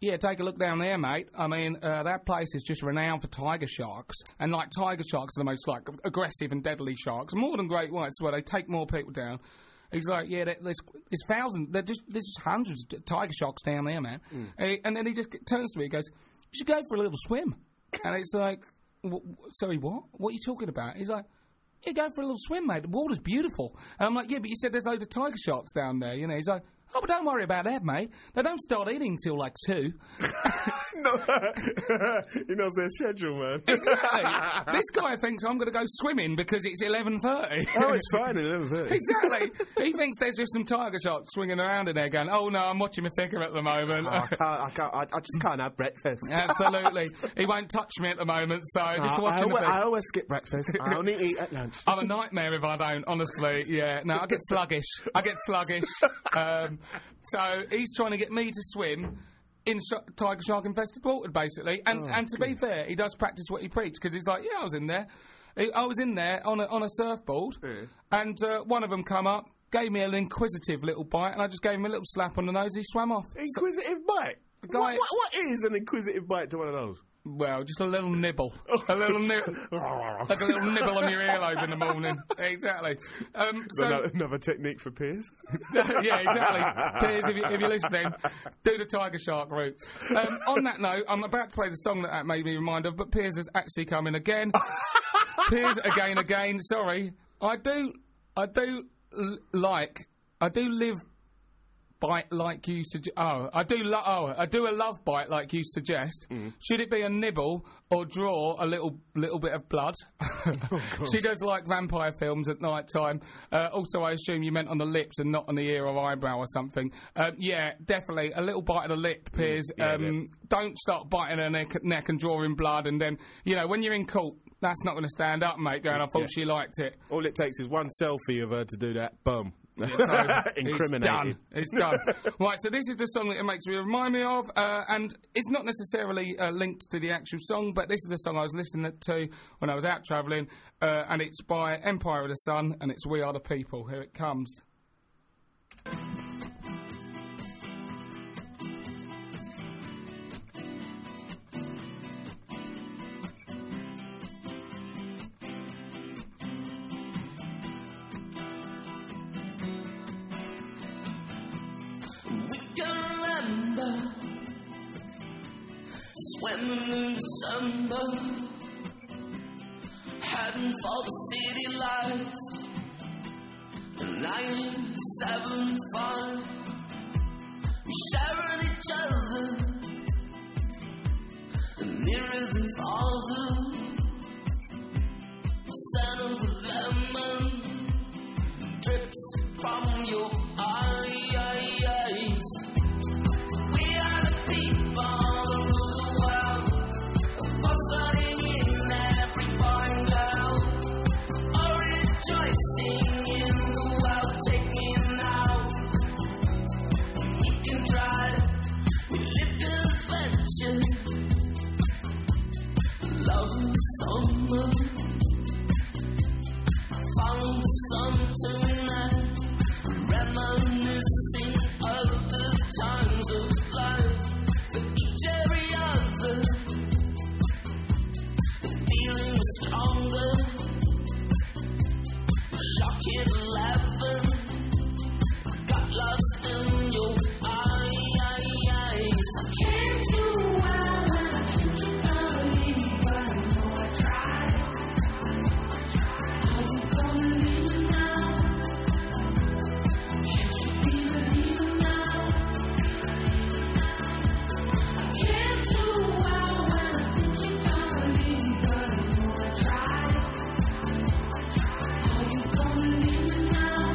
yeah, take a look down there, mate. I mean, uh, that place is just renowned for tiger sharks. And, like, tiger sharks are the most, like, aggressive and deadly sharks. More than great whites, where they take more people down. He's like, yeah, there- there's, there's thousands, there's just, there's just hundreds of tiger sharks down there, man. Mm. And, he- and then he just turns to me and goes, you should go for a little swim. And it's like, w- w- sorry, what? What are you talking about? He's like, yeah, go for a little swim, mate. The water's beautiful. And I'm like, yeah, but you said there's loads of tiger sharks down there, you know. He's like, oh, but don't worry about that, mate. They don't start eating till like two. No, he knows their schedule, man. Exactly. This guy thinks I'm going to go swimming because it's eleven thirty. Oh, it's fine at eleven thirty. Exactly. He thinks there's just some tiger sharks swinging around in there going, oh, no, I'm watching my figure at the moment. Oh, I, can't, I, can't, I, I just can't have breakfast. Absolutely. He won't touch me at the moment, so just I, watching I, the always, figure. I always skip breakfast. I only eat at lunch. I'm a nightmare if I don't, honestly. Yeah, no, I get sluggish. I get sluggish. Um, so he's trying to get me to swim in sh- tiger shark infested water, basically. And Oh, and to be fair, he does practice what he preaches because he's like, yeah, I was in there. He, I was in there on a on a surfboard, Yeah. and uh, one of them come up, gave me an inquisitive little bite, and I just gave him a little slap on the nose. He swam off. So- Inquisitive bite? guy- What, what, what is an inquisitive bite to one of those? well, just a little nibble, a little nibble, like a little nibble on your earlobe in the morning. Exactly. Um, so. another, another technique for peers. Yeah, exactly. Piers, if, you, if you're listening, do the tiger shark route. Um, on that note, I'm about to play the song that that made me remind of, but Piers has actually come in again. Piers again, again. Sorry, I do, I do l- like, I do live bite like you suggest. Oh, I do. Lo- oh, I do a love bite like you suggest. Should it be a nibble or draw a little little bit of blood? She does like vampire films at night time. Uh, also, I assume you meant on the lips and not on the ear or eyebrow or something. Um, yeah, definitely a little bite of the lip, Piers. yeah, um, don't start biting her neck, neck and drawing blood, and then you know when you're in court, that's not going to stand up, mate. Going, I thought Yeah. she liked it. All it takes is one selfie of her to do that. Boom. So, it's Incriminated. done. It's done. Right, so this is the song that it makes me remind me of, uh, and it's not necessarily uh, linked to the actual song, but this is the song I was listening to when I was out travelling, uh, and it's by Empire of the Sun, and it's We Are the People. Here it comes. We can remember swimming in December, heading for the city lights. nine seven five, we sharing each other nearer than farther. The scent of the lemon drips from your eyes. We are the people that rule the world, fostering in every boy and girl, all rejoicing in the world taking out. We can try, we live the adventure, love the summer, follow the sun tonight. Reminiscing of the times of life, for each every other, the feeling was stronger. Shock hit eleven, got lost in your eyes. I can't do well when I think you're gonna leave me, but I know I tried. Are you gonna leave me now? Now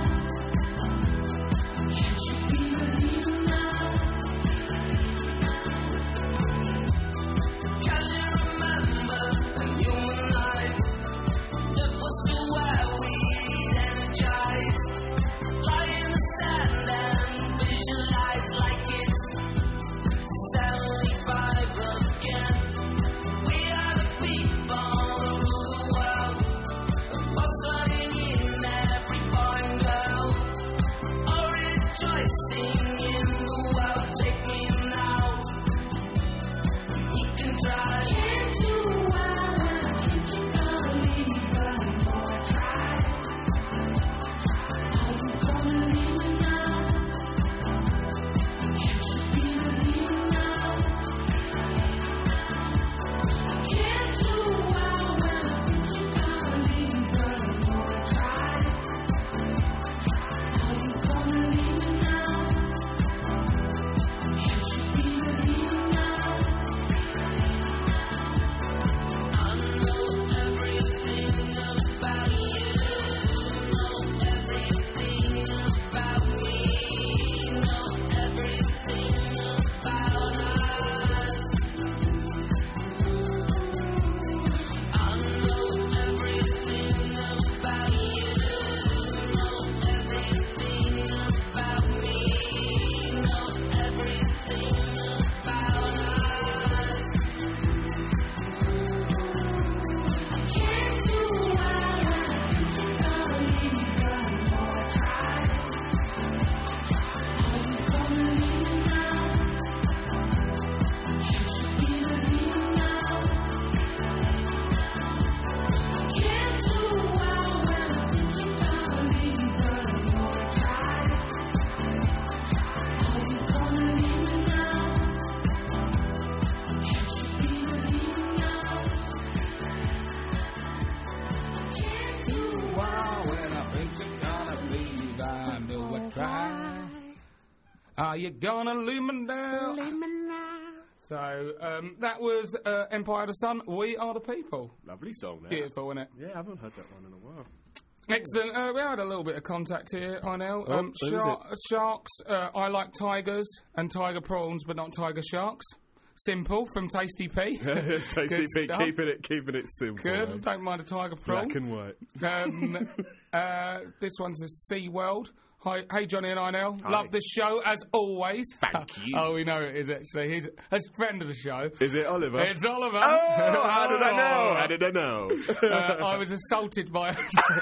Are you gonna leave me now? Leave me now. So, um, that was uh, Empire of the Sun, We Are the People. Lovely song, there. Beautiful, isn't it? Yeah, I haven't heard that one in a while. Excellent. Uh, we had a little bit of contact here, I know. Oh, Um, who is shar- sharks, uh, I like tigers and tiger prawns, but not tiger sharks. Simple, from Tasty P. Tasty Good Pete, stuff. keeping it, keeping it simple. Good, man. don't mind a tiger prawn. Black and white. Um, uh, this one's a Sea World. Hi, hey Johnny and Inel. Hi. Love the show as always. Thank you. Oh, we know it is actually. He's a friend of the show. Is it Oliver? It's Oliver. Oh, how did I know? How did I know? uh, I was assaulted by.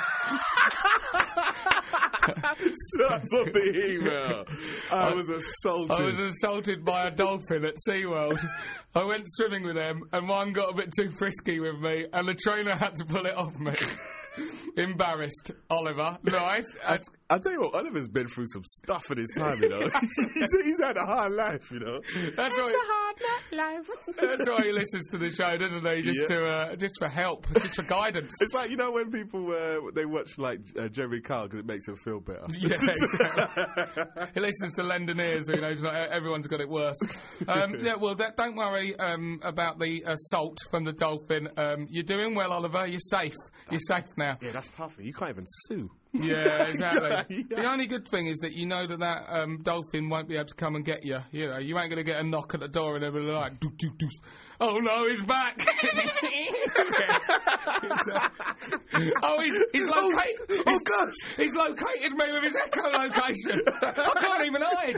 Starts off the email. I was assaulted. I was assaulted by a dolphin at SeaWorld. I went swimming with them, and one got a bit too frisky with me, and the trainer had to pull it off me. Embarrassed, Oliver. Nice. I, I'll tell you what, Oliver's been through some stuff in his time, you know. he's, he's had a hard life, you know. That's why. It's a hard knock life. That's why he listens to the show, doesn't he? Just Yeah. to, uh, just for help, just for guidance. It's like, you know, when people uh, they watch like uh, Jeremy Kyle because it makes them feel better. Yeah, exactly. He listens to Londoners, so, you know, he's not, everyone's got it worse. Um, yeah, well, that, don't worry um, about the assault from the dolphin. Um, you're doing well, Oliver. You're safe. You're safe now. Yeah, that's tough. You can't even sue. Yeah, exactly. Yeah. The only good thing is that you know that that um, dolphin won't be able to come and get you. You know, you ain't going to get a knock at the door and they'll be like, doo, doo, doo. Oh no, he's back. oh, he's, he's located. Oh, gosh. He's located me with his echolocation. I can't even hide.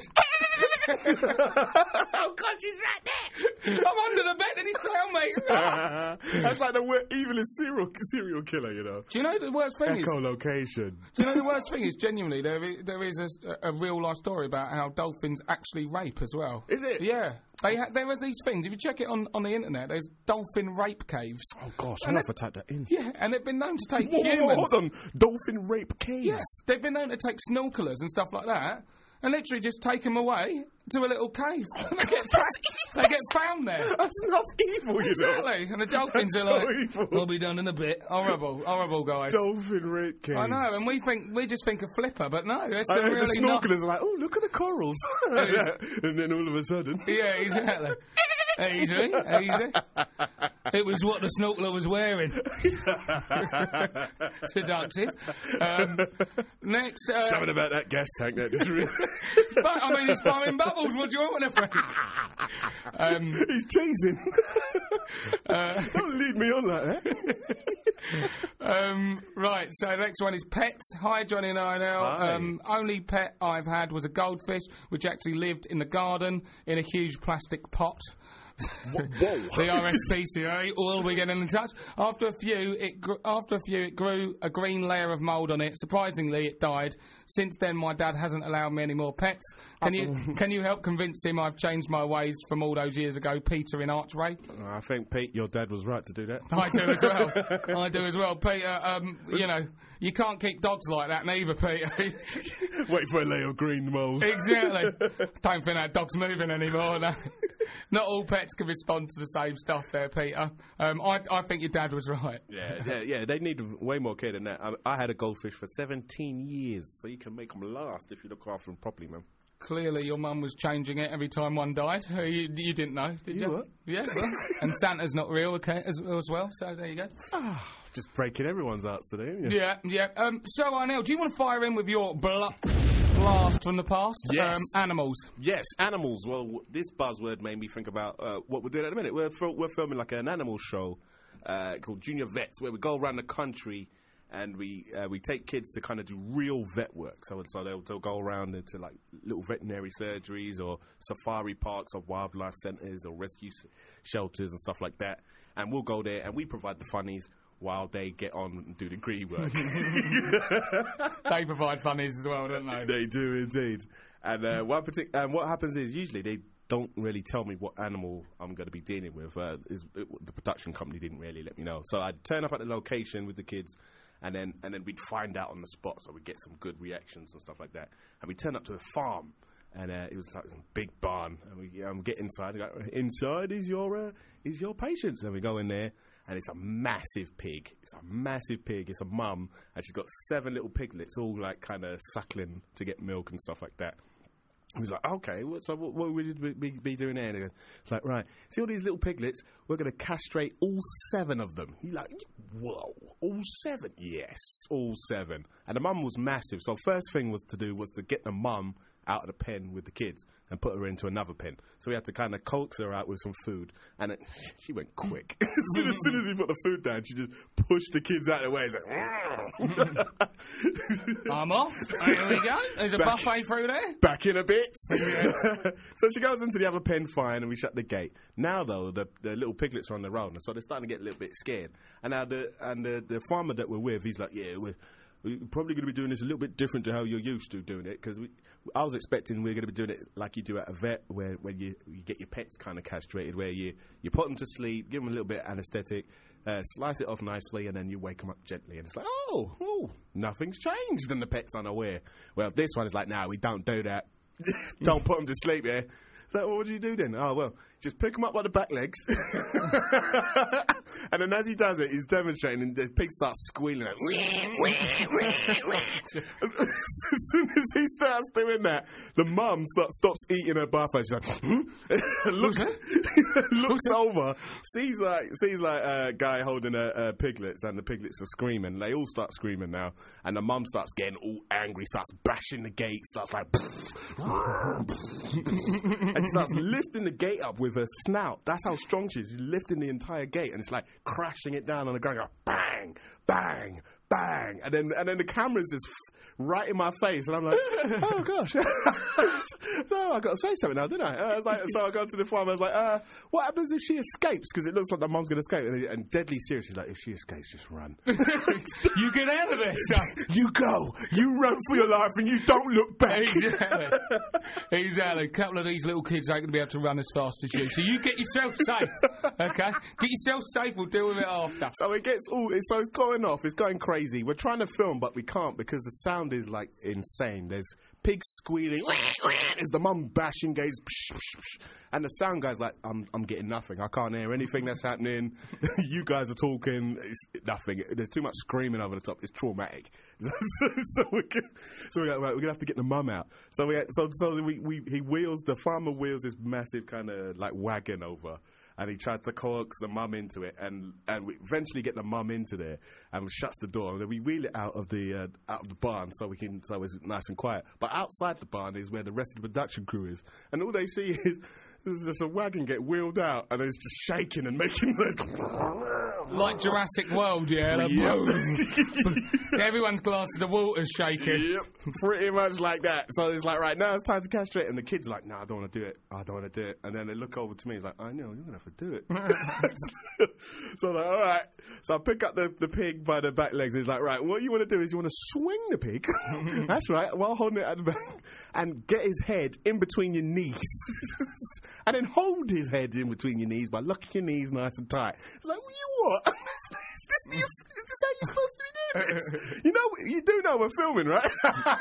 Oh, gosh, he's right there. I'm under the bed and he's found me. That's like the wor- evilest serial serial killer, you know. Do you know the worst thing is? Echolocation. Do you know the worst thing is? Genuinely, there is, there is a, a real life story about how dolphins actually rape as well. Is it? Yeah. They ha- there are these things. If you check it on, on the internet, there's dolphin rape caves. Oh gosh, And I'm it- gonna type that in. Yeah, and they've been known to take Whoa, whoa, humans. whoa, hold on. Dolphin rape caves. Yes, they've been known to take snorkelers and stuff like that, and literally just take them away to a little cave. And they get fa- they get found there. That's not evil, you know. Exactly, and the dolphins That's are like, so evil. "We'll be done in a bit." Horrible, horrible guys. Dolphin rape caves. I know, and we think we just think of Flipper, but no, there's I some heard really the not. snorkelers are like, oh, look at the corals. And then all of a sudden. Yeah, exactly. Easy, easy. It was what the snorkeler was wearing. Seductive. Um, next. Uh, Something about that gas tank that just really. but, I mean, it's blowing bubbles. What do you want, my friend? Um, He's chasing. uh, Don't lead me on like that. um, right, so next one is pets. Hi, Johnny and I now. Hi. Um, only pet I've had was a goldfish, which actually lived in the garden in a huge plastic pot. Whoa. The R S P C A will be getting in touch. After a few, it gr- after a few, it grew a green layer of mould on it. Surprisingly, it died. Since then, my dad hasn't allowed me any more pets. Can you can you help convince him I've changed my ways from all those years ago? Peter in Archway. I think, Pete, your dad was right to do that. I do as well. I do as well, Peter. Um, you know, you can't keep dogs like that, neither, Peter. Wait for a layer of green mould. Exactly. Don't think that dog's moving anymore. No. Not all pets can respond to the same stuff there, Peter. Um, I, I think your dad was right. Yeah, yeah, yeah. They need way more care than that. I, I had a goldfish for seventeen years, so you can make them last if you look after them properly, man. Clearly, your mum was changing it every time one died. Uh, You, you didn't know, did you? You were. Yeah, well. And Santa's not real, okay, as, as well. So there you go. Just breaking everyone's hearts today, isn't Yeah, yeah. Um, so, Arnell, do you want to fire in with your bl- blast from the past? Yes. Um, animals. Yes, animals. Well, w- this buzzword made me think about uh, what we're doing at the minute. We're, fil- we're filming like an animal show uh, called Junior Vets, where we go around the country and we uh, we take kids to kind of do real vet work. So, so they'll, they'll go around into like little veterinary surgeries or safari parks or wildlife centres or rescue s- shelters and stuff like that. And we'll go there and we provide the funnies while they get on and do the gritty work. They provide funnies as well, don't they? They do indeed. And uh, one partic- and what happens is usually they don't really tell me what animal I'm going to be dealing with. Uh, is, it, the production company didn't really let me know. So I'd turn up at the location with the kids, and then and then we'd find out on the spot. So we'd get some good reactions and stuff like that. And we turn up to a farm, and uh, it was like some big barn. And we um, get inside. And go, inside is your uh, is your patients. And we go in there. And it's a massive pig. It's a massive pig. It's a mum, and she's got seven little piglets, all like kind of suckling to get milk and stuff like that. He was like, okay, what, so what, what would we be, be doing there? And he goes, it's like, right, see all these little piglets? We're going to castrate all seven of them. He's like, whoa, all seven? Yes, all seven. And the mum was massive. So first thing was to do was to get the mum out of the pen with the kids and put her into another pen. So we had to kind of coax her out with some food. And it, she went quick. as, soon, as soon as we put the food down, she just pushed the kids out of the way. He's like, I'm off. Here we go. There's a Back- buffet through there. back in a bit. So she goes into the other pen, fine, and we shut the gate. Now, though, the, the little piglets are on the road, and so they're starting to get a little bit scared. And now the and the, the farmer that we're with, he's like, yeah, we're, we're probably going to be doing this a little bit different to how you're used to doing it, because I was expecting we are going to be doing it like you do at a vet, where when you, you get your pets kind of castrated, where you, you put them to sleep, give them a little bit of anaesthetic, uh, slice it off nicely, and then you wake them up gently. And it's like, oh, oh, nothing's changed, and the pet's unaware. Well, this one is like, no, we don't do that. Don't put them to sleep, yeah? So what do you do then? Oh, well, just pick them up by the back legs. And then as he does it, he's demonstrating, and the pig starts squealing. Like, as soon as he starts doing that, the mum starts, stops eating her buffet. She's like, hmm? looks, looks over, sees like sees like a guy holding a, a piglets, and the piglets are screaming. They all start screaming now, and the mum starts getting all angry, starts bashing the gate, starts like, and she starts lifting the gate up with her snout. That's how strong she is. She's lifting the entire gate, and it's like crashing it down on the ground. Go, bang, bang, bang, and then and then the camera's just f- right in my face, and I'm like, oh gosh. So I got to say something now, didn't I? Uh, I was like, so I got to the farm. I was like, uh, what happens if she escapes? Because it looks like the mum's going to escape, and, and deadly serious. She's like, if she escapes, just run. You get out of this. You go, you run for your life, and you don't look back. Exactly. Exactly. A couple of these little kids ain't going to be able to run as fast as you. So you get yourself safe, okay? Get yourself safe. We'll deal with it after. So it gets all. So it's going off. It's going crazy. We're trying to film, but we can't because the sound is like insane. There's pigs squealing. There's the mum bashing gates, and the sound guy's like, "I'm, I'm getting nothing. I can't hear anything that's happening. You guys are talking. It's nothing. There's too much screaming over the top. It's traumatic." so, so we're gonna, so we're gonna, right, we're gonna have to get the mum out. So we, so so we, we he wheels the farmer wheels this massive kind of like wagon over. And he tries to coax the mum into it, and, and we eventually get the mum into there, and we shuts the door, and then we wheel it out of the uh, out of the barn so we can so it's nice and quiet. But outside the barn is where the rest of the production crew is, and all they see is there's just a wagon get wheeled out, and it's just shaking and making those like Jurassic World, yeah. Like, Yep. Everyone's glass of the water's shaking. Yep, pretty much like that. So it's like, right, now it's time to castrate, and the kid's like, no, I don't want to do it. I don't want to do it. And then they look over to me, he's like, I know, you're going to have to do it. So I'm like, all right. So I pick up the, the pig by the back legs. He's like, right, what you want to do is you want to swing the pig. That's right, while holding it at the back, and get his head in between your knees. And then hold his head in between your knees by locking your knees nice and tight. It's like, well, you what? is, this, is, is this how you're supposed to be doing this? You know, you do know we're filming, right?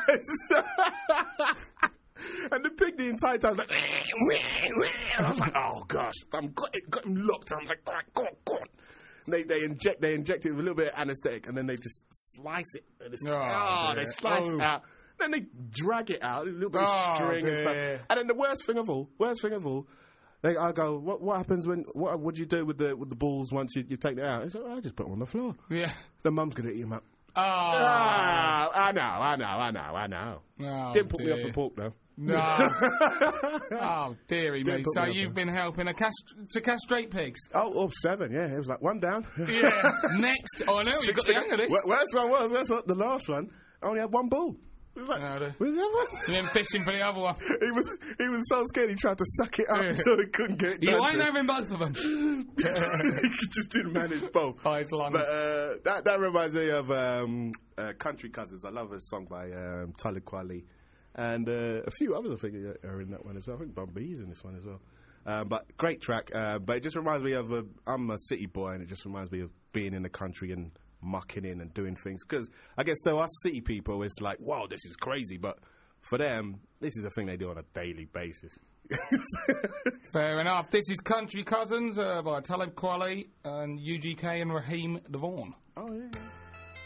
And the pig the entire time was like, and I was like, oh gosh, I'm got it, got him locked. I'm like, go on, go on, go on. And they they inject they inject it with a little bit of anaesthetic, and then they just slice it. And it's, Oh, oh, they dear. slice Oh. it out. Then they drag it out, a little bit Oh, of string and stuff. dear. And then the worst thing of all, worst thing of all, they, I go, what what happens when, what what do you do with the with the balls once you, you take it out? He's like, I just put them on the floor. Yeah. The mum's going to eat them up. Oh. Ah, I know, I know, I know, I know. Oh, Didn't put dear. me off the pork, though. No. Oh, dearie Don't me. put So me off you've there. been helping a cast- to castrate pigs? Oh, oh, seven, yeah. It was like one down. Yeah. Next. Oh, no, you got the hang of this. Wo- Worst one was, worst one, the last one, I only had one ball. It was like, No, the- where's the other one? You went fishing for the other one. He was, he was so scared he tried to suck it up Yeah. so he couldn't get it You done. ain't to- having both of them. He just didn't manage both. Oh, it's lungs. But uh, that that reminds me of um, uh, Country Cousins. I love a song by um, Talib Kweli. And uh, a few others, I think, are in that one as well. I think Bumbee's in this one as well. Um, but great track. Uh, but it just reminds me of, a, I'm a city boy, and it just reminds me of being in the country and mucking in and doing things. Because I guess to us city people, it's like, wow, this is crazy. But for them, this is a thing they do on a daily basis. Fair enough. This is Country Cousins uh, by Talib Kweli and U G K and Raheem Devon. Oh, yeah.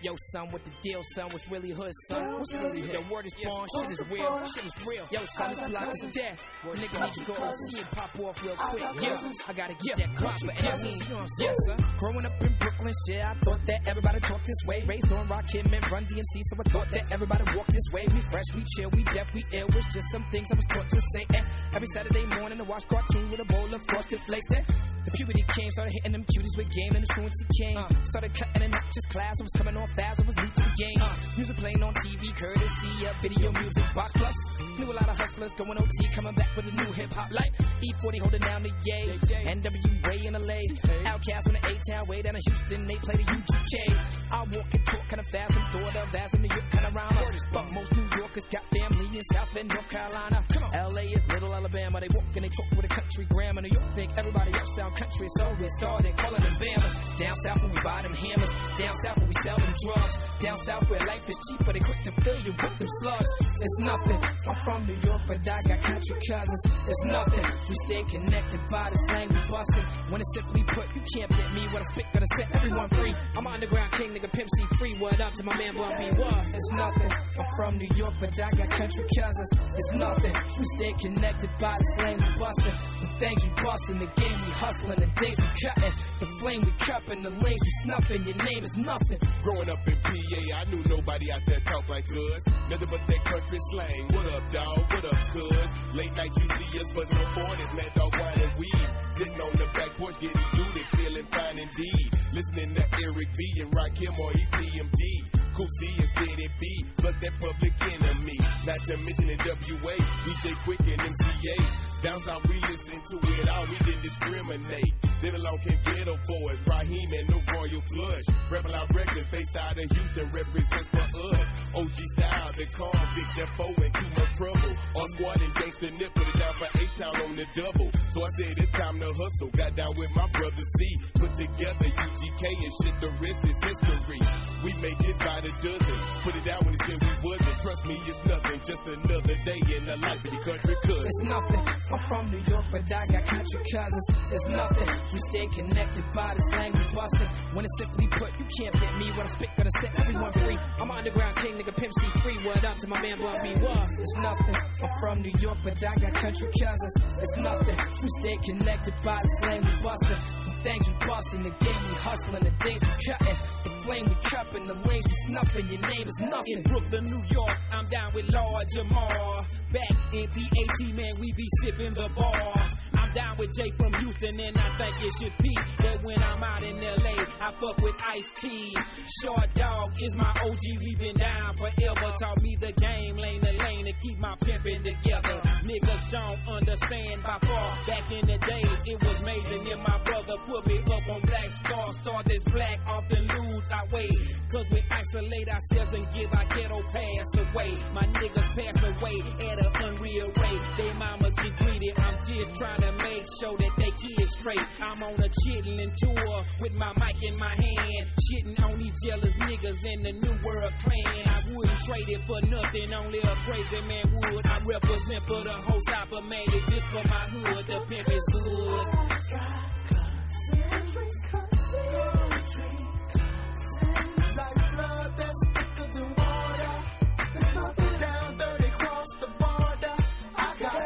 Yo, son, what the deal, son? What's really hood, son? What's really hood? Yo, word is born, shit is real, shit is real. Yo, son, this block is dead. Nigga need to go O C and pop off real quick. Yeah, I gotta get that crop for any means. Yes, sir. Growing up in Brooklyn, shit, I thought that everybody talked this way. Raised on Rakim and Run D M C, so I thought that everybody walked this way. We fresh, we chill, we deaf, we ill. It's just some things I was taught to say. Eh. Every Saturday morning, I watch cartoon with a bowl of frosted flakes. Eh. The puberty came, started hitting them cuties with game, and the truancy came. Uh, started cutting and not just class, I was coming on fast, I was late to the game. Uh, music playing on T V, courtesy of Video Music Box Plus. Knew a lot of hustlers going O T, coming back with a new hip hop like E forty holding down the yay, N W A in L A, Outkast on the A-Town, way down in Houston, they play the U G K. I walk and talk kind of fast and thought of as in New York kind of rhyme. But most New Yorkers got family in South and North Carolina. L A is little Alabama, they walk and they talk with a country grammar. New York think everybody else sound country, so we started calling them Bama. Down south where we buy them hammers, down south where we sell them drugs, down south where life is cheaper, they quick to fill you with them slugs. It's nothing, I'm from New York, but I got country cousins. It's nothing, we stay connected by the slang we bustin'. When it's simply put, you can't fit me when I spit, gonna set everyone free. I'm an underground king, nigga, Pimp C free. What up to my man Bun B? What? It's nothing, I'm from New York, but I got country cousins. It's nothing, we stay connected by the slang we bustin'. The things we bustin', the game we hustlin', the days we cuttin', the flame we cuppin', the lanes we snuffin'. Your name is nothing. Growing up in P A, I knew nobody out there talk like us. Nothing but that country slang. What up, dawg? What up, cuz? Late night you see us buzzing on forties, mad dog wine and weed. Sitting on the back porch getting zooted, feeling fine indeed. Listening to Eric B and Rakim or E P M D. Cool C and Steady B, plus that Public Enemy. Not to mention in W A, D J Quick and M C A. Down south we listen to it all, we didn't discriminate. Then along came Ghetto Boys, Raheem and the Royal Flush. Rebel Out Records, based out of Houston, represents for us. O G style, the convicts, that foe in too much trouble. All squad and gangsta nip, put it down for H-Town on the double. So I said it's time to hustle, got down with my brother C. Put together U G K and shit, the rest is history. We make it by the dozen, put it down when it said we wasn't. Trust me, it's nothing, just another day in the life of the country cousin. It's nothing, I'm from New York, but I got country cousins. It's nothing, we stay connected by the slang we bustin'. When it's simply put, you can't fit me when I spit, gonna set everyone free. I'm an underground king, nigga, Pimp C free. What up to my man Bun B? What? It's nothing, I'm from New York, but I got country cousins. It's nothing, we stay connected by the slang we bustin'. The things we bustin', the game we hustlin', the days we cuttin', the flame we cuppin', the lanes we snuffin'. Your name is nothing. In Brooklyn, New York, I'm down with Lord Jamar. Back in P A T, man, we be sippin' the bar. I'm down with Jay from Houston, and I think it should be that when I'm out in L A, I fuck with Ice-T. Short Dog is my O G, we been down forever. Taught me the game, lane to lane, to keep my pimpin' together. Niggas don't understand by far. Back in the days, it was amazing, and my brother put me up on Black Star. Star that's black, often lose our way. Cause we isolate ourselves and give our ghetto pass away. My niggas pass away at an unreal rate. They mamas get greedy, I'm just trying to make sure that they kids straight. I'm on a chitlin' tour with my mic in my hand, shitting on these jealous niggas in the New World Clan. I wouldn't trade it for nothing, only a crazy man would. I represent for the whole South, but made it just for my hood. The pimp is good. Like blood that's thicker than water. There's nothing down dirty across the border. I got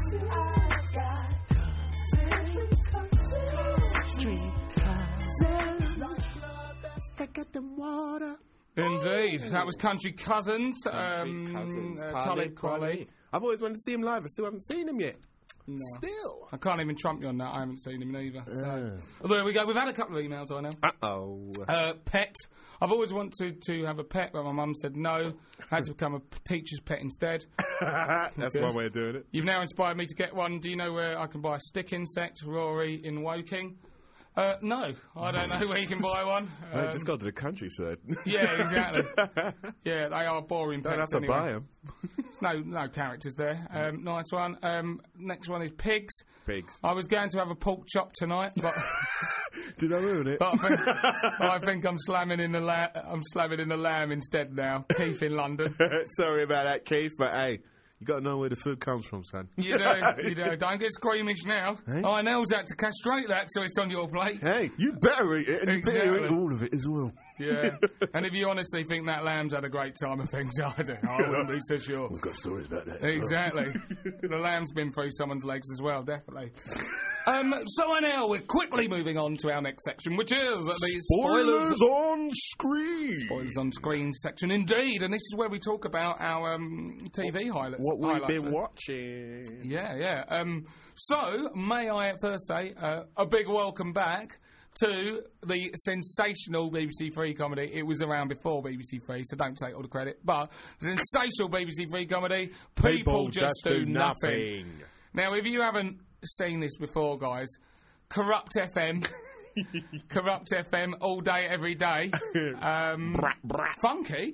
Indeed, that was Country Cousins. Um, Cousins, uh, Talib Talib Kweli. I've always wanted to see him live. I still haven't seen him yet. No. Still. I can't even trump you on that. I haven't seen him neither. So. Uh. Well, there we go. We've had a couple of emails, I know. Uh-oh. Uh, pet. I've always wanted to have a pet, but my mum said no. I had to become a p- teacher's pet instead. That's Good. one way of doing it. You've now inspired me to get one. Do you know where I can buy a stick insect, Rory, in Woking? Uh, no, I don't know where you can buy one. Um, Um, just go to the countryside. yeah, exactly. Yeah, they are boring Don't pets have to anyway. buy them. There's no, no characters there. Um, nice one. Um, next one is pigs. Pigs. I was going to have a pork chop tonight, but Did I ruin it? but I think, I think I'm slamming in the la- I'm slamming in the lamb instead now. Keith in London. Sorry about that, Keith, but hey, you got to know where the food comes from, son. You do, you do. Don't get squeamish now. Hey? I Nell's had to castrate that, so it's on your plate. Hey, you better eat it, and you better Exactly. eat all of it as well. Yeah. And if you honestly think that Lamb's had a great time of things, I don't know. I wouldn't be so sure. We've got stories about that. Exactly. The Lamb's been through someone's legs as well, definitely. Um, so now we're quickly moving on to our next section, which is the Spoilers, spoilers on screen. Spoilers on screen section, indeed. And this is where we talk about our um, T V highlights. What we've highlights. been watching. Yeah, yeah. Um, so, may I at first say uh, a big welcome back to the sensational B B C Three comedy. It was around before B B C Three, so don't take all the credit. But the sensational B B C Three comedy, People, People Just, Just Do, Do nothing. Nothing. Now, if you haven't seen this before, guys, Corrupt F M, Corrupt F M, all day, every day. Um, funky.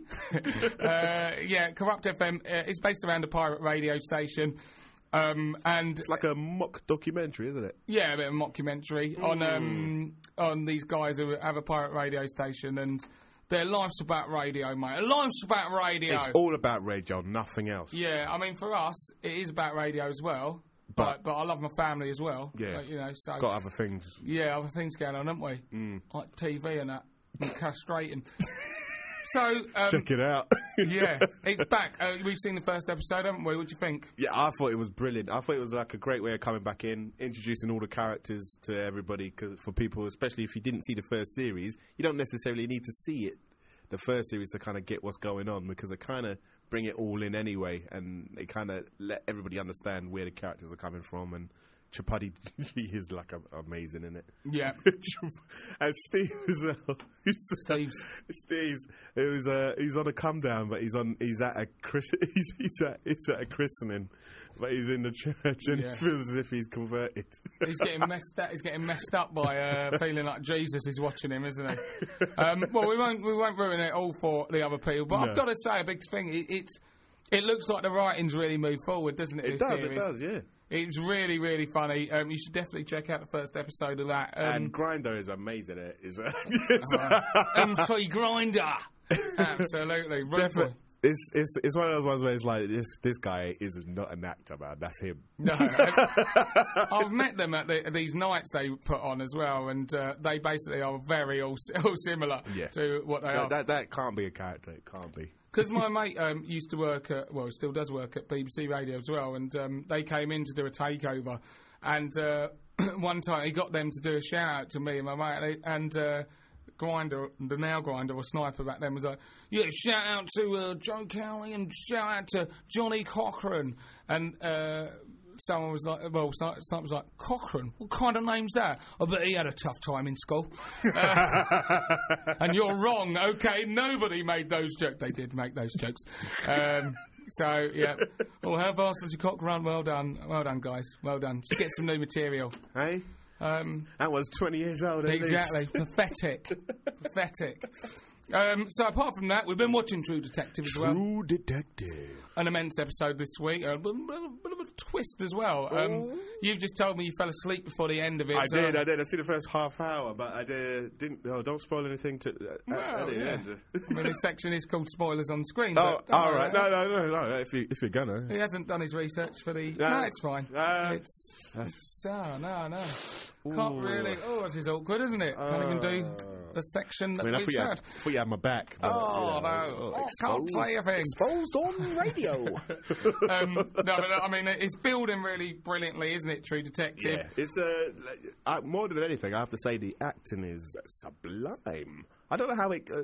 uh, yeah, Corrupt F M uh, is based around a pirate radio station. Um, and It's like a mock documentary, isn't it? yeah, a bit of a mockumentary on um, on these guys who have a pirate radio station, and their life's about radio, mate. Life's about radio. It's all about radio, nothing else. Yeah, I mean, for us, it is about radio as well. But But- but I love my family as well. Yeah. But, you know, so Got other things. yeah, other things going on, haven't we? Mm. Like T V and that, and castrating. So um, Check it out. yeah, it's back. Uh, we've seen the first episode, haven't we? What do you think? Yeah, I thought it was brilliant. I thought it was like a great way of coming back in, introducing all the characters to everybody. Cause for people, especially if you didn't see the first series, you don't necessarily need to see it, the first series, to kind of get what's going on, because they kind of bring it all in anyway, and they kind of let everybody understand where the characters are coming from. And Chapati G is like a, amazing in it. Yeah, And Steve as well. He's- Steve's. Steve's. It was uh, he's on a come down, but he's on. He's at a chris- he's, he's at he's at a christening, but he's in the church and Yeah. he feels as if he's converted. He's getting messed up. He's getting messed up by uh, feeling like Jesus is watching him, isn't he? Um, well, we won't we won't ruin it all for the other people, but No. I've got to say a big thing. It, it's it looks like the writing's really moved forward, doesn't it? It this does. series? It does. Yeah. It's really really funny. Um, you should definitely check out the first episode of that. Um, And Grinder is amazing. At it is. Uh, M C Grinder. Absolutely. Definitely. It's, it's it's one of those ones where it's like this this guy is not an actor, man. That's him. No, I've, I've met them at the, these nights they put on as well, and uh, they basically are very all, all similar Yeah. to what they That, are. that that can't be a character. It can't be. Because my mate um, used to work at, well, still does work at B B C Radio as well, and um, they came in to do a takeover, and uh, one time he got them to do a shout out to me and my mate, and uh, Grinder, the now Grinder or Sniper back then was like, yeah, shout out to uh, Joe Cowley and shout out to Johnny Cochran, and uh, someone was like, well, Sniper was like, Cochran? What kind of name's that? I bet he had a tough time in school. Uh, and you're wrong, okay? Nobody made those jokes. They did make those jokes. Um, so, yeah. Well, how fast does your cock run? Well done. Well done, guys. Well done. Just get some new material. Hey, Um, that was twenty years old. At exactly. least. Pathetic. Pathetic. Um, so apart from that, we've been watching True Detective as well. True Detective. An immense episode this week. A bit, bit of a twist as well. Um, you've just told me you fell asleep before the end of it. I so- did, I did. I see the first half hour, but I did, didn't. Oh, don't spoil anything to. Uh, Well, at the yeah. end. I mean, this section is called Spoilers on Screen. Oh, but don't all worry right. about No, it. no, no, no. If you if you're gonna. He hasn't done his research for the... No. No, it's fine. Uh, it's... it's oh, no, no. Can't really... Oh, this is awkward, isn't it? Can't even do the section that I mean, I we've thought you, had, had. thought you had my back. But, Oh, you know, no. oh, I can't say a thing. Exposed on radio. um, no, but I mean, it's building really brilliantly, isn't it, True Detective? Yeah, it's uh, like, uh, more than anything, I have to say the acting is sublime. I don't know how it. Uh,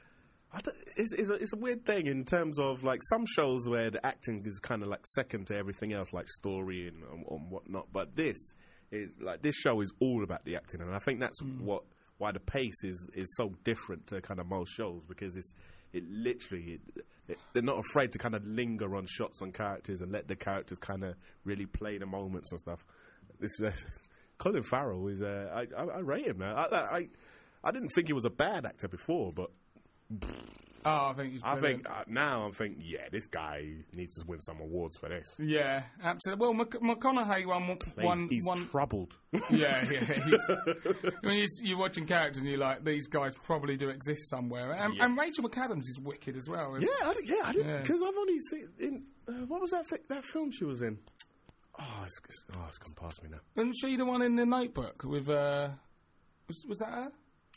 I don't, it's, it's, a, it's a weird thing in terms of like some shows where the acting is kind of like second to everything else, like story and, and, and whatnot. But this is like this show is all about the acting, and I think that's Mm. what why the pace is, is so different to kind of most shows, because it's it literally it, it, they're not afraid to kind of linger on shots on characters and let the characters kind of really play the moments and stuff. This uh, Colin Farrell is uh, I, I I rate him now. I, I I didn't think he was a bad actor before, but Oh, I think he's I brilliant. think uh, now I'm thinking, yeah, this guy needs to win some awards for this. Yeah, absolutely. Well, Mc- McConaughey won one... he's one troubled. Yeah, yeah. He's, when you, you're watching characters and you're like, these guys probably do exist somewhere. And, Yeah. and Rachel McAdams is wicked as well. Isn't Yeah, I, di- yeah, I didn't Yeah. because I've only seen in uh, what was that fi- that film she was in? Oh, it's, it's oh, it's gone past me now. Wasn't she the one in The Notebook with... Uh, was, was that her?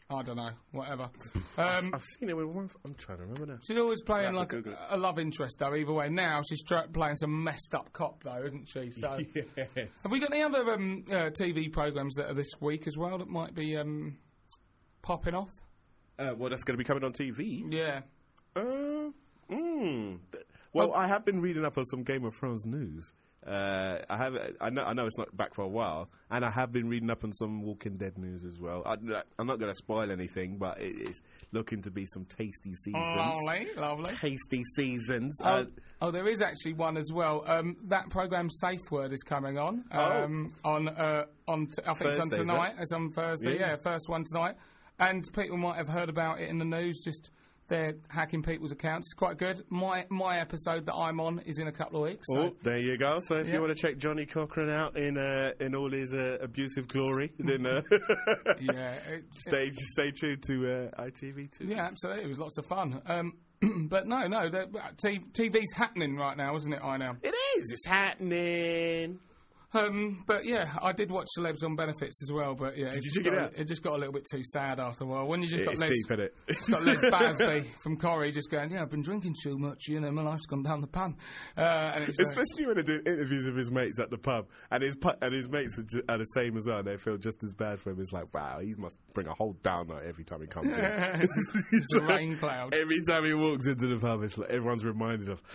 I don't know, whatever. Um, I've seen it with one. I'm trying to remember now. she's always playing I'll have like to a, Google a love interest, though, either way. Now she's tra- playing some messed up cop, though, isn't she? So, Yes. have we got any other um, uh, T V programmes that are this week as well that might be um, popping off? Uh, well, that's going to be coming on T V. Yeah. Uh, mm. Well, I have been reading up on some Game of Thrones news. Uh, I have. I know. I know it's not back for a while, and I have been reading up on some Walking Dead news as well. I, I'm not going to spoil anything, but it is looking to be some tasty seasons. Lovely, lovely. Tasty seasons. Oh, Uh, oh, there is actually one as well. Um, that programme Safe Word is coming on. Oh. Um, on uh, on t- I think it's on Thursday, is tonight. It's on Thursday. Yeah. Yeah, first one tonight. And people might have heard about it in the news. Just they're hacking people's accounts. It's quite good. My my episode that I'm on is in a couple of weeks. So. Oh, there you go. So if Yeah. you want to check Johnny Cochran out in uh, in all his uh, abusive glory, then uh, Yeah, it, stay stay tuned to uh, I T V two. yeah, absolutely. It was lots of fun. Um, but no, no, the- T- TV's happening right now, isn't it? I know. It is. It's happening. Um, but yeah, I did watch Celebs on Benefits as well. But yeah, Did it you just check it got, out? it just got a little bit too sad after a while. When you just got It's Les, deep, isn't it? just got Les Basby from Corrie just going, yeah, I've been drinking too much. You know, my life's gone down the pan. Uh, and it's, uh, Especially when they do interviews with his mates at the pub, and his pu- and his mates are, ju- are the same as well. And they feel just as bad for him. It's like, wow, he must bring a whole downer every time he comes in. it's a rain cloud. Every time he walks into the pub, it's like everyone's reminded of.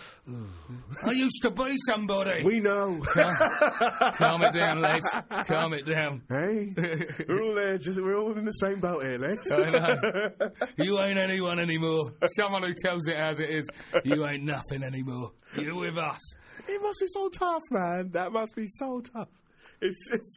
I used to be somebody. We know. Calm it down, Les. Calm it down. Hey, we're all there. Just we're all in the same boat here, Les. I know. You ain't anyone anymore. Someone who tells it as it is. You ain't nothing anymore. You're with us. It must be so tough, man. That must be so tough. It's, it's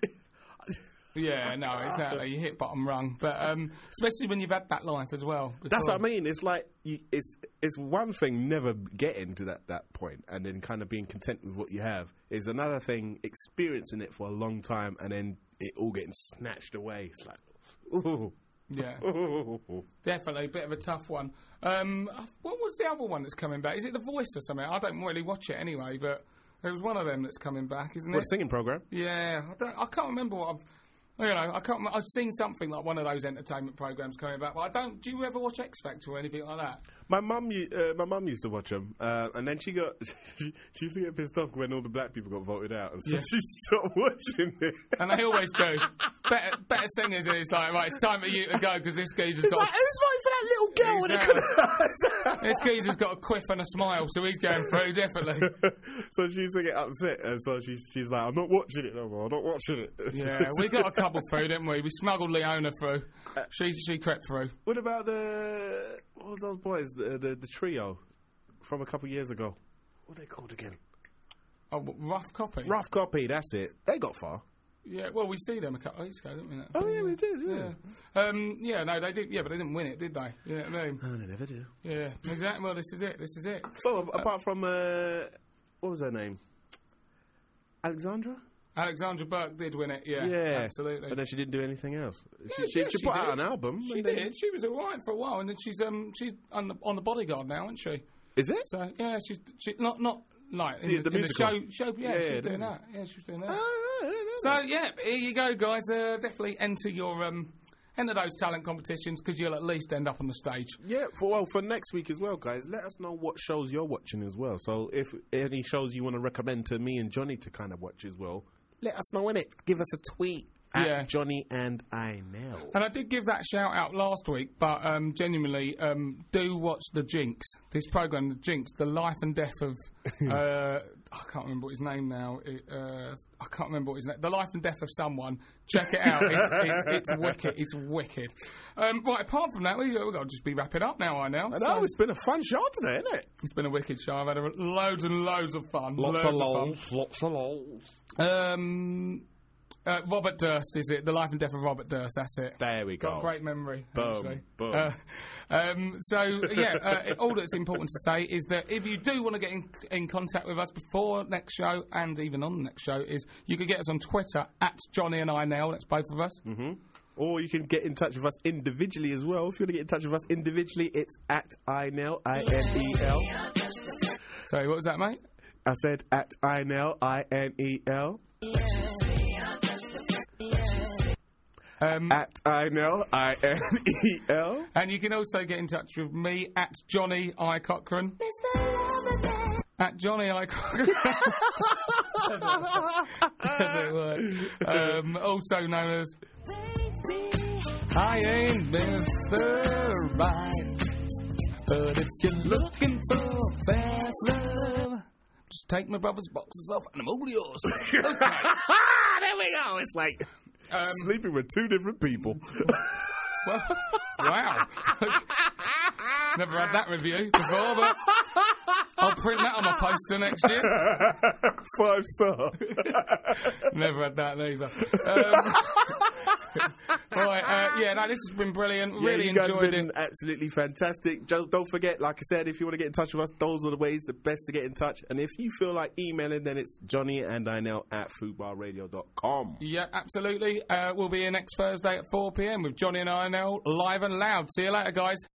Yeah, no, exactly. You hit bottom rung, but um, especially when you've had that life as well. That's before. what I mean. It's like you, it's it's one thing never getting to that, that point and then kind of being content with what you have. Is another thing experiencing it for a long time and then it all getting snatched away. It's like, ooh, Yeah, ooh. definitely a bit of a tough one. Um, what was the other one that's coming back? Is it The Voice or something? I don't really watch it anyway, but there was one of them that's coming back, isn't What, it? a singing program? Yeah, I don't. I can't remember what I've. You know, I can't. rem- I've seen something like one of those entertainment programs coming back, but I don't. Do you ever watch X Factor or anything like that? My mum, u- uh, my mum used to watch them, uh, and then she got she, she used to get pissed off when all the black people got voted out, and so Yeah. she stopped watching it. And they always do. better, better singers, and it's like, right, it's time for you to go because this geezer's It's got. like, who's voting for that little girl? when it This geezer's got a quiff and a smile, so he's going through definitely. So she used to get upset, and so she's she's like, I'm not watching it no more. I'm not watching it. Yeah, we got a couple through, didn't we? We smuggled Leona through. She she crept through. What about the what was those boys? The the, the trio from a couple of years ago. What are they called again? Oh, what, rough copy. Rough Copy. That's it. They got far. Yeah, well, we see them a couple of weeks ago, didn't we? Oh yeah, we did. Yeah. Yeah. Um, yeah, no, they did. Yeah, but they didn't win it, did they? You know what I mean? Oh, they never do. Yeah, exactly. Well, this is it. This is it. Well, apart from uh, what was her name? Alexandra. Alexandra Burke did win it. Yeah, Yeah. absolutely. But then she didn't do anything else. Yeah, she, she, yeah, she she put did. out an album. She and then- did. She was alright for a while, and then she's um she's on the on the Bodyguard now, isn't she? Is it? So yeah, she's she not not like in The- the, the in the musical. show show. Yeah, Yeah, she's yeah, doing the that. Yeah, she's doing that. Oh, right, I didn't know So that. yeah, here you go, guys. Uh, definitely enter your um enter those talent competitions because you'll at least end up on the stage. Yeah, for well for next week as well, guys. Let us know what shows you're watching as well. So if any shows you want to recommend to me and Johnny to kind of watch as well, let us know in it. Give us a tweet at Yeah. Johnny and I know. And I did give that shout out last week, but um, genuinely, um, do watch The Jinx. This program, The Jinx, the life and death of uh, I can't remember what his name now. It, uh, I can't remember what his name. The life and death of someone. Check it out. It's, it's, it's wicked. It's wicked. Um, right. Apart from that, we we've got to just be wrapping up now. I know. I So know it's been a fun show today, isn't it? it's been a wicked show. I've had a, loads and loads of fun. Lots loads of fun. lols, lots of lols. Um, uh, Robert Durst, is it? The life and death of Robert Durst. That's it. There we Got go. a great memory. Boom, actually. boom. Uh, um, so yeah, uh, all that's important to say is that if you do want to get in, in contact with us before next show and even on the next show, is you can get us on Twitter at Johnny and I Nell. That's both of us. Mm-hmm. Or you can get in touch with us individually as well. If you want to get in touch with us individually, it's at I N E L, I N E L. Sorry, what was that, mate? I said at I N E L, I N E L. Um, at I N L, I N E L. and you can also get in touch with me at Johnny I. Cochran. At Johnny I. Cochran. Doesn't work. Um, also known as I ain't Mister Right, but if you're looking for fast love, just take my brother's boxes off and I'm all yours. Okay. There we go. It's like Um, sleeping with two different people. Well, wow. Never had that review before, but I'll print that on my poster next year. Five star. Never had that either. Um, right, uh, yeah, no, this has been brilliant. Yeah, Really you guys enjoyed been it. absolutely fantastic. Don't, don't forget, like I said, if you want to get in touch with us, those are the ways, the best to get in touch. And if you feel like emailing, then it's Johnny and Dinell at foodbar radio dot com. Yeah, absolutely. Uh, we'll be here next Thursday at four p.m. with Johnny and I N L live and loud. See you later, guys.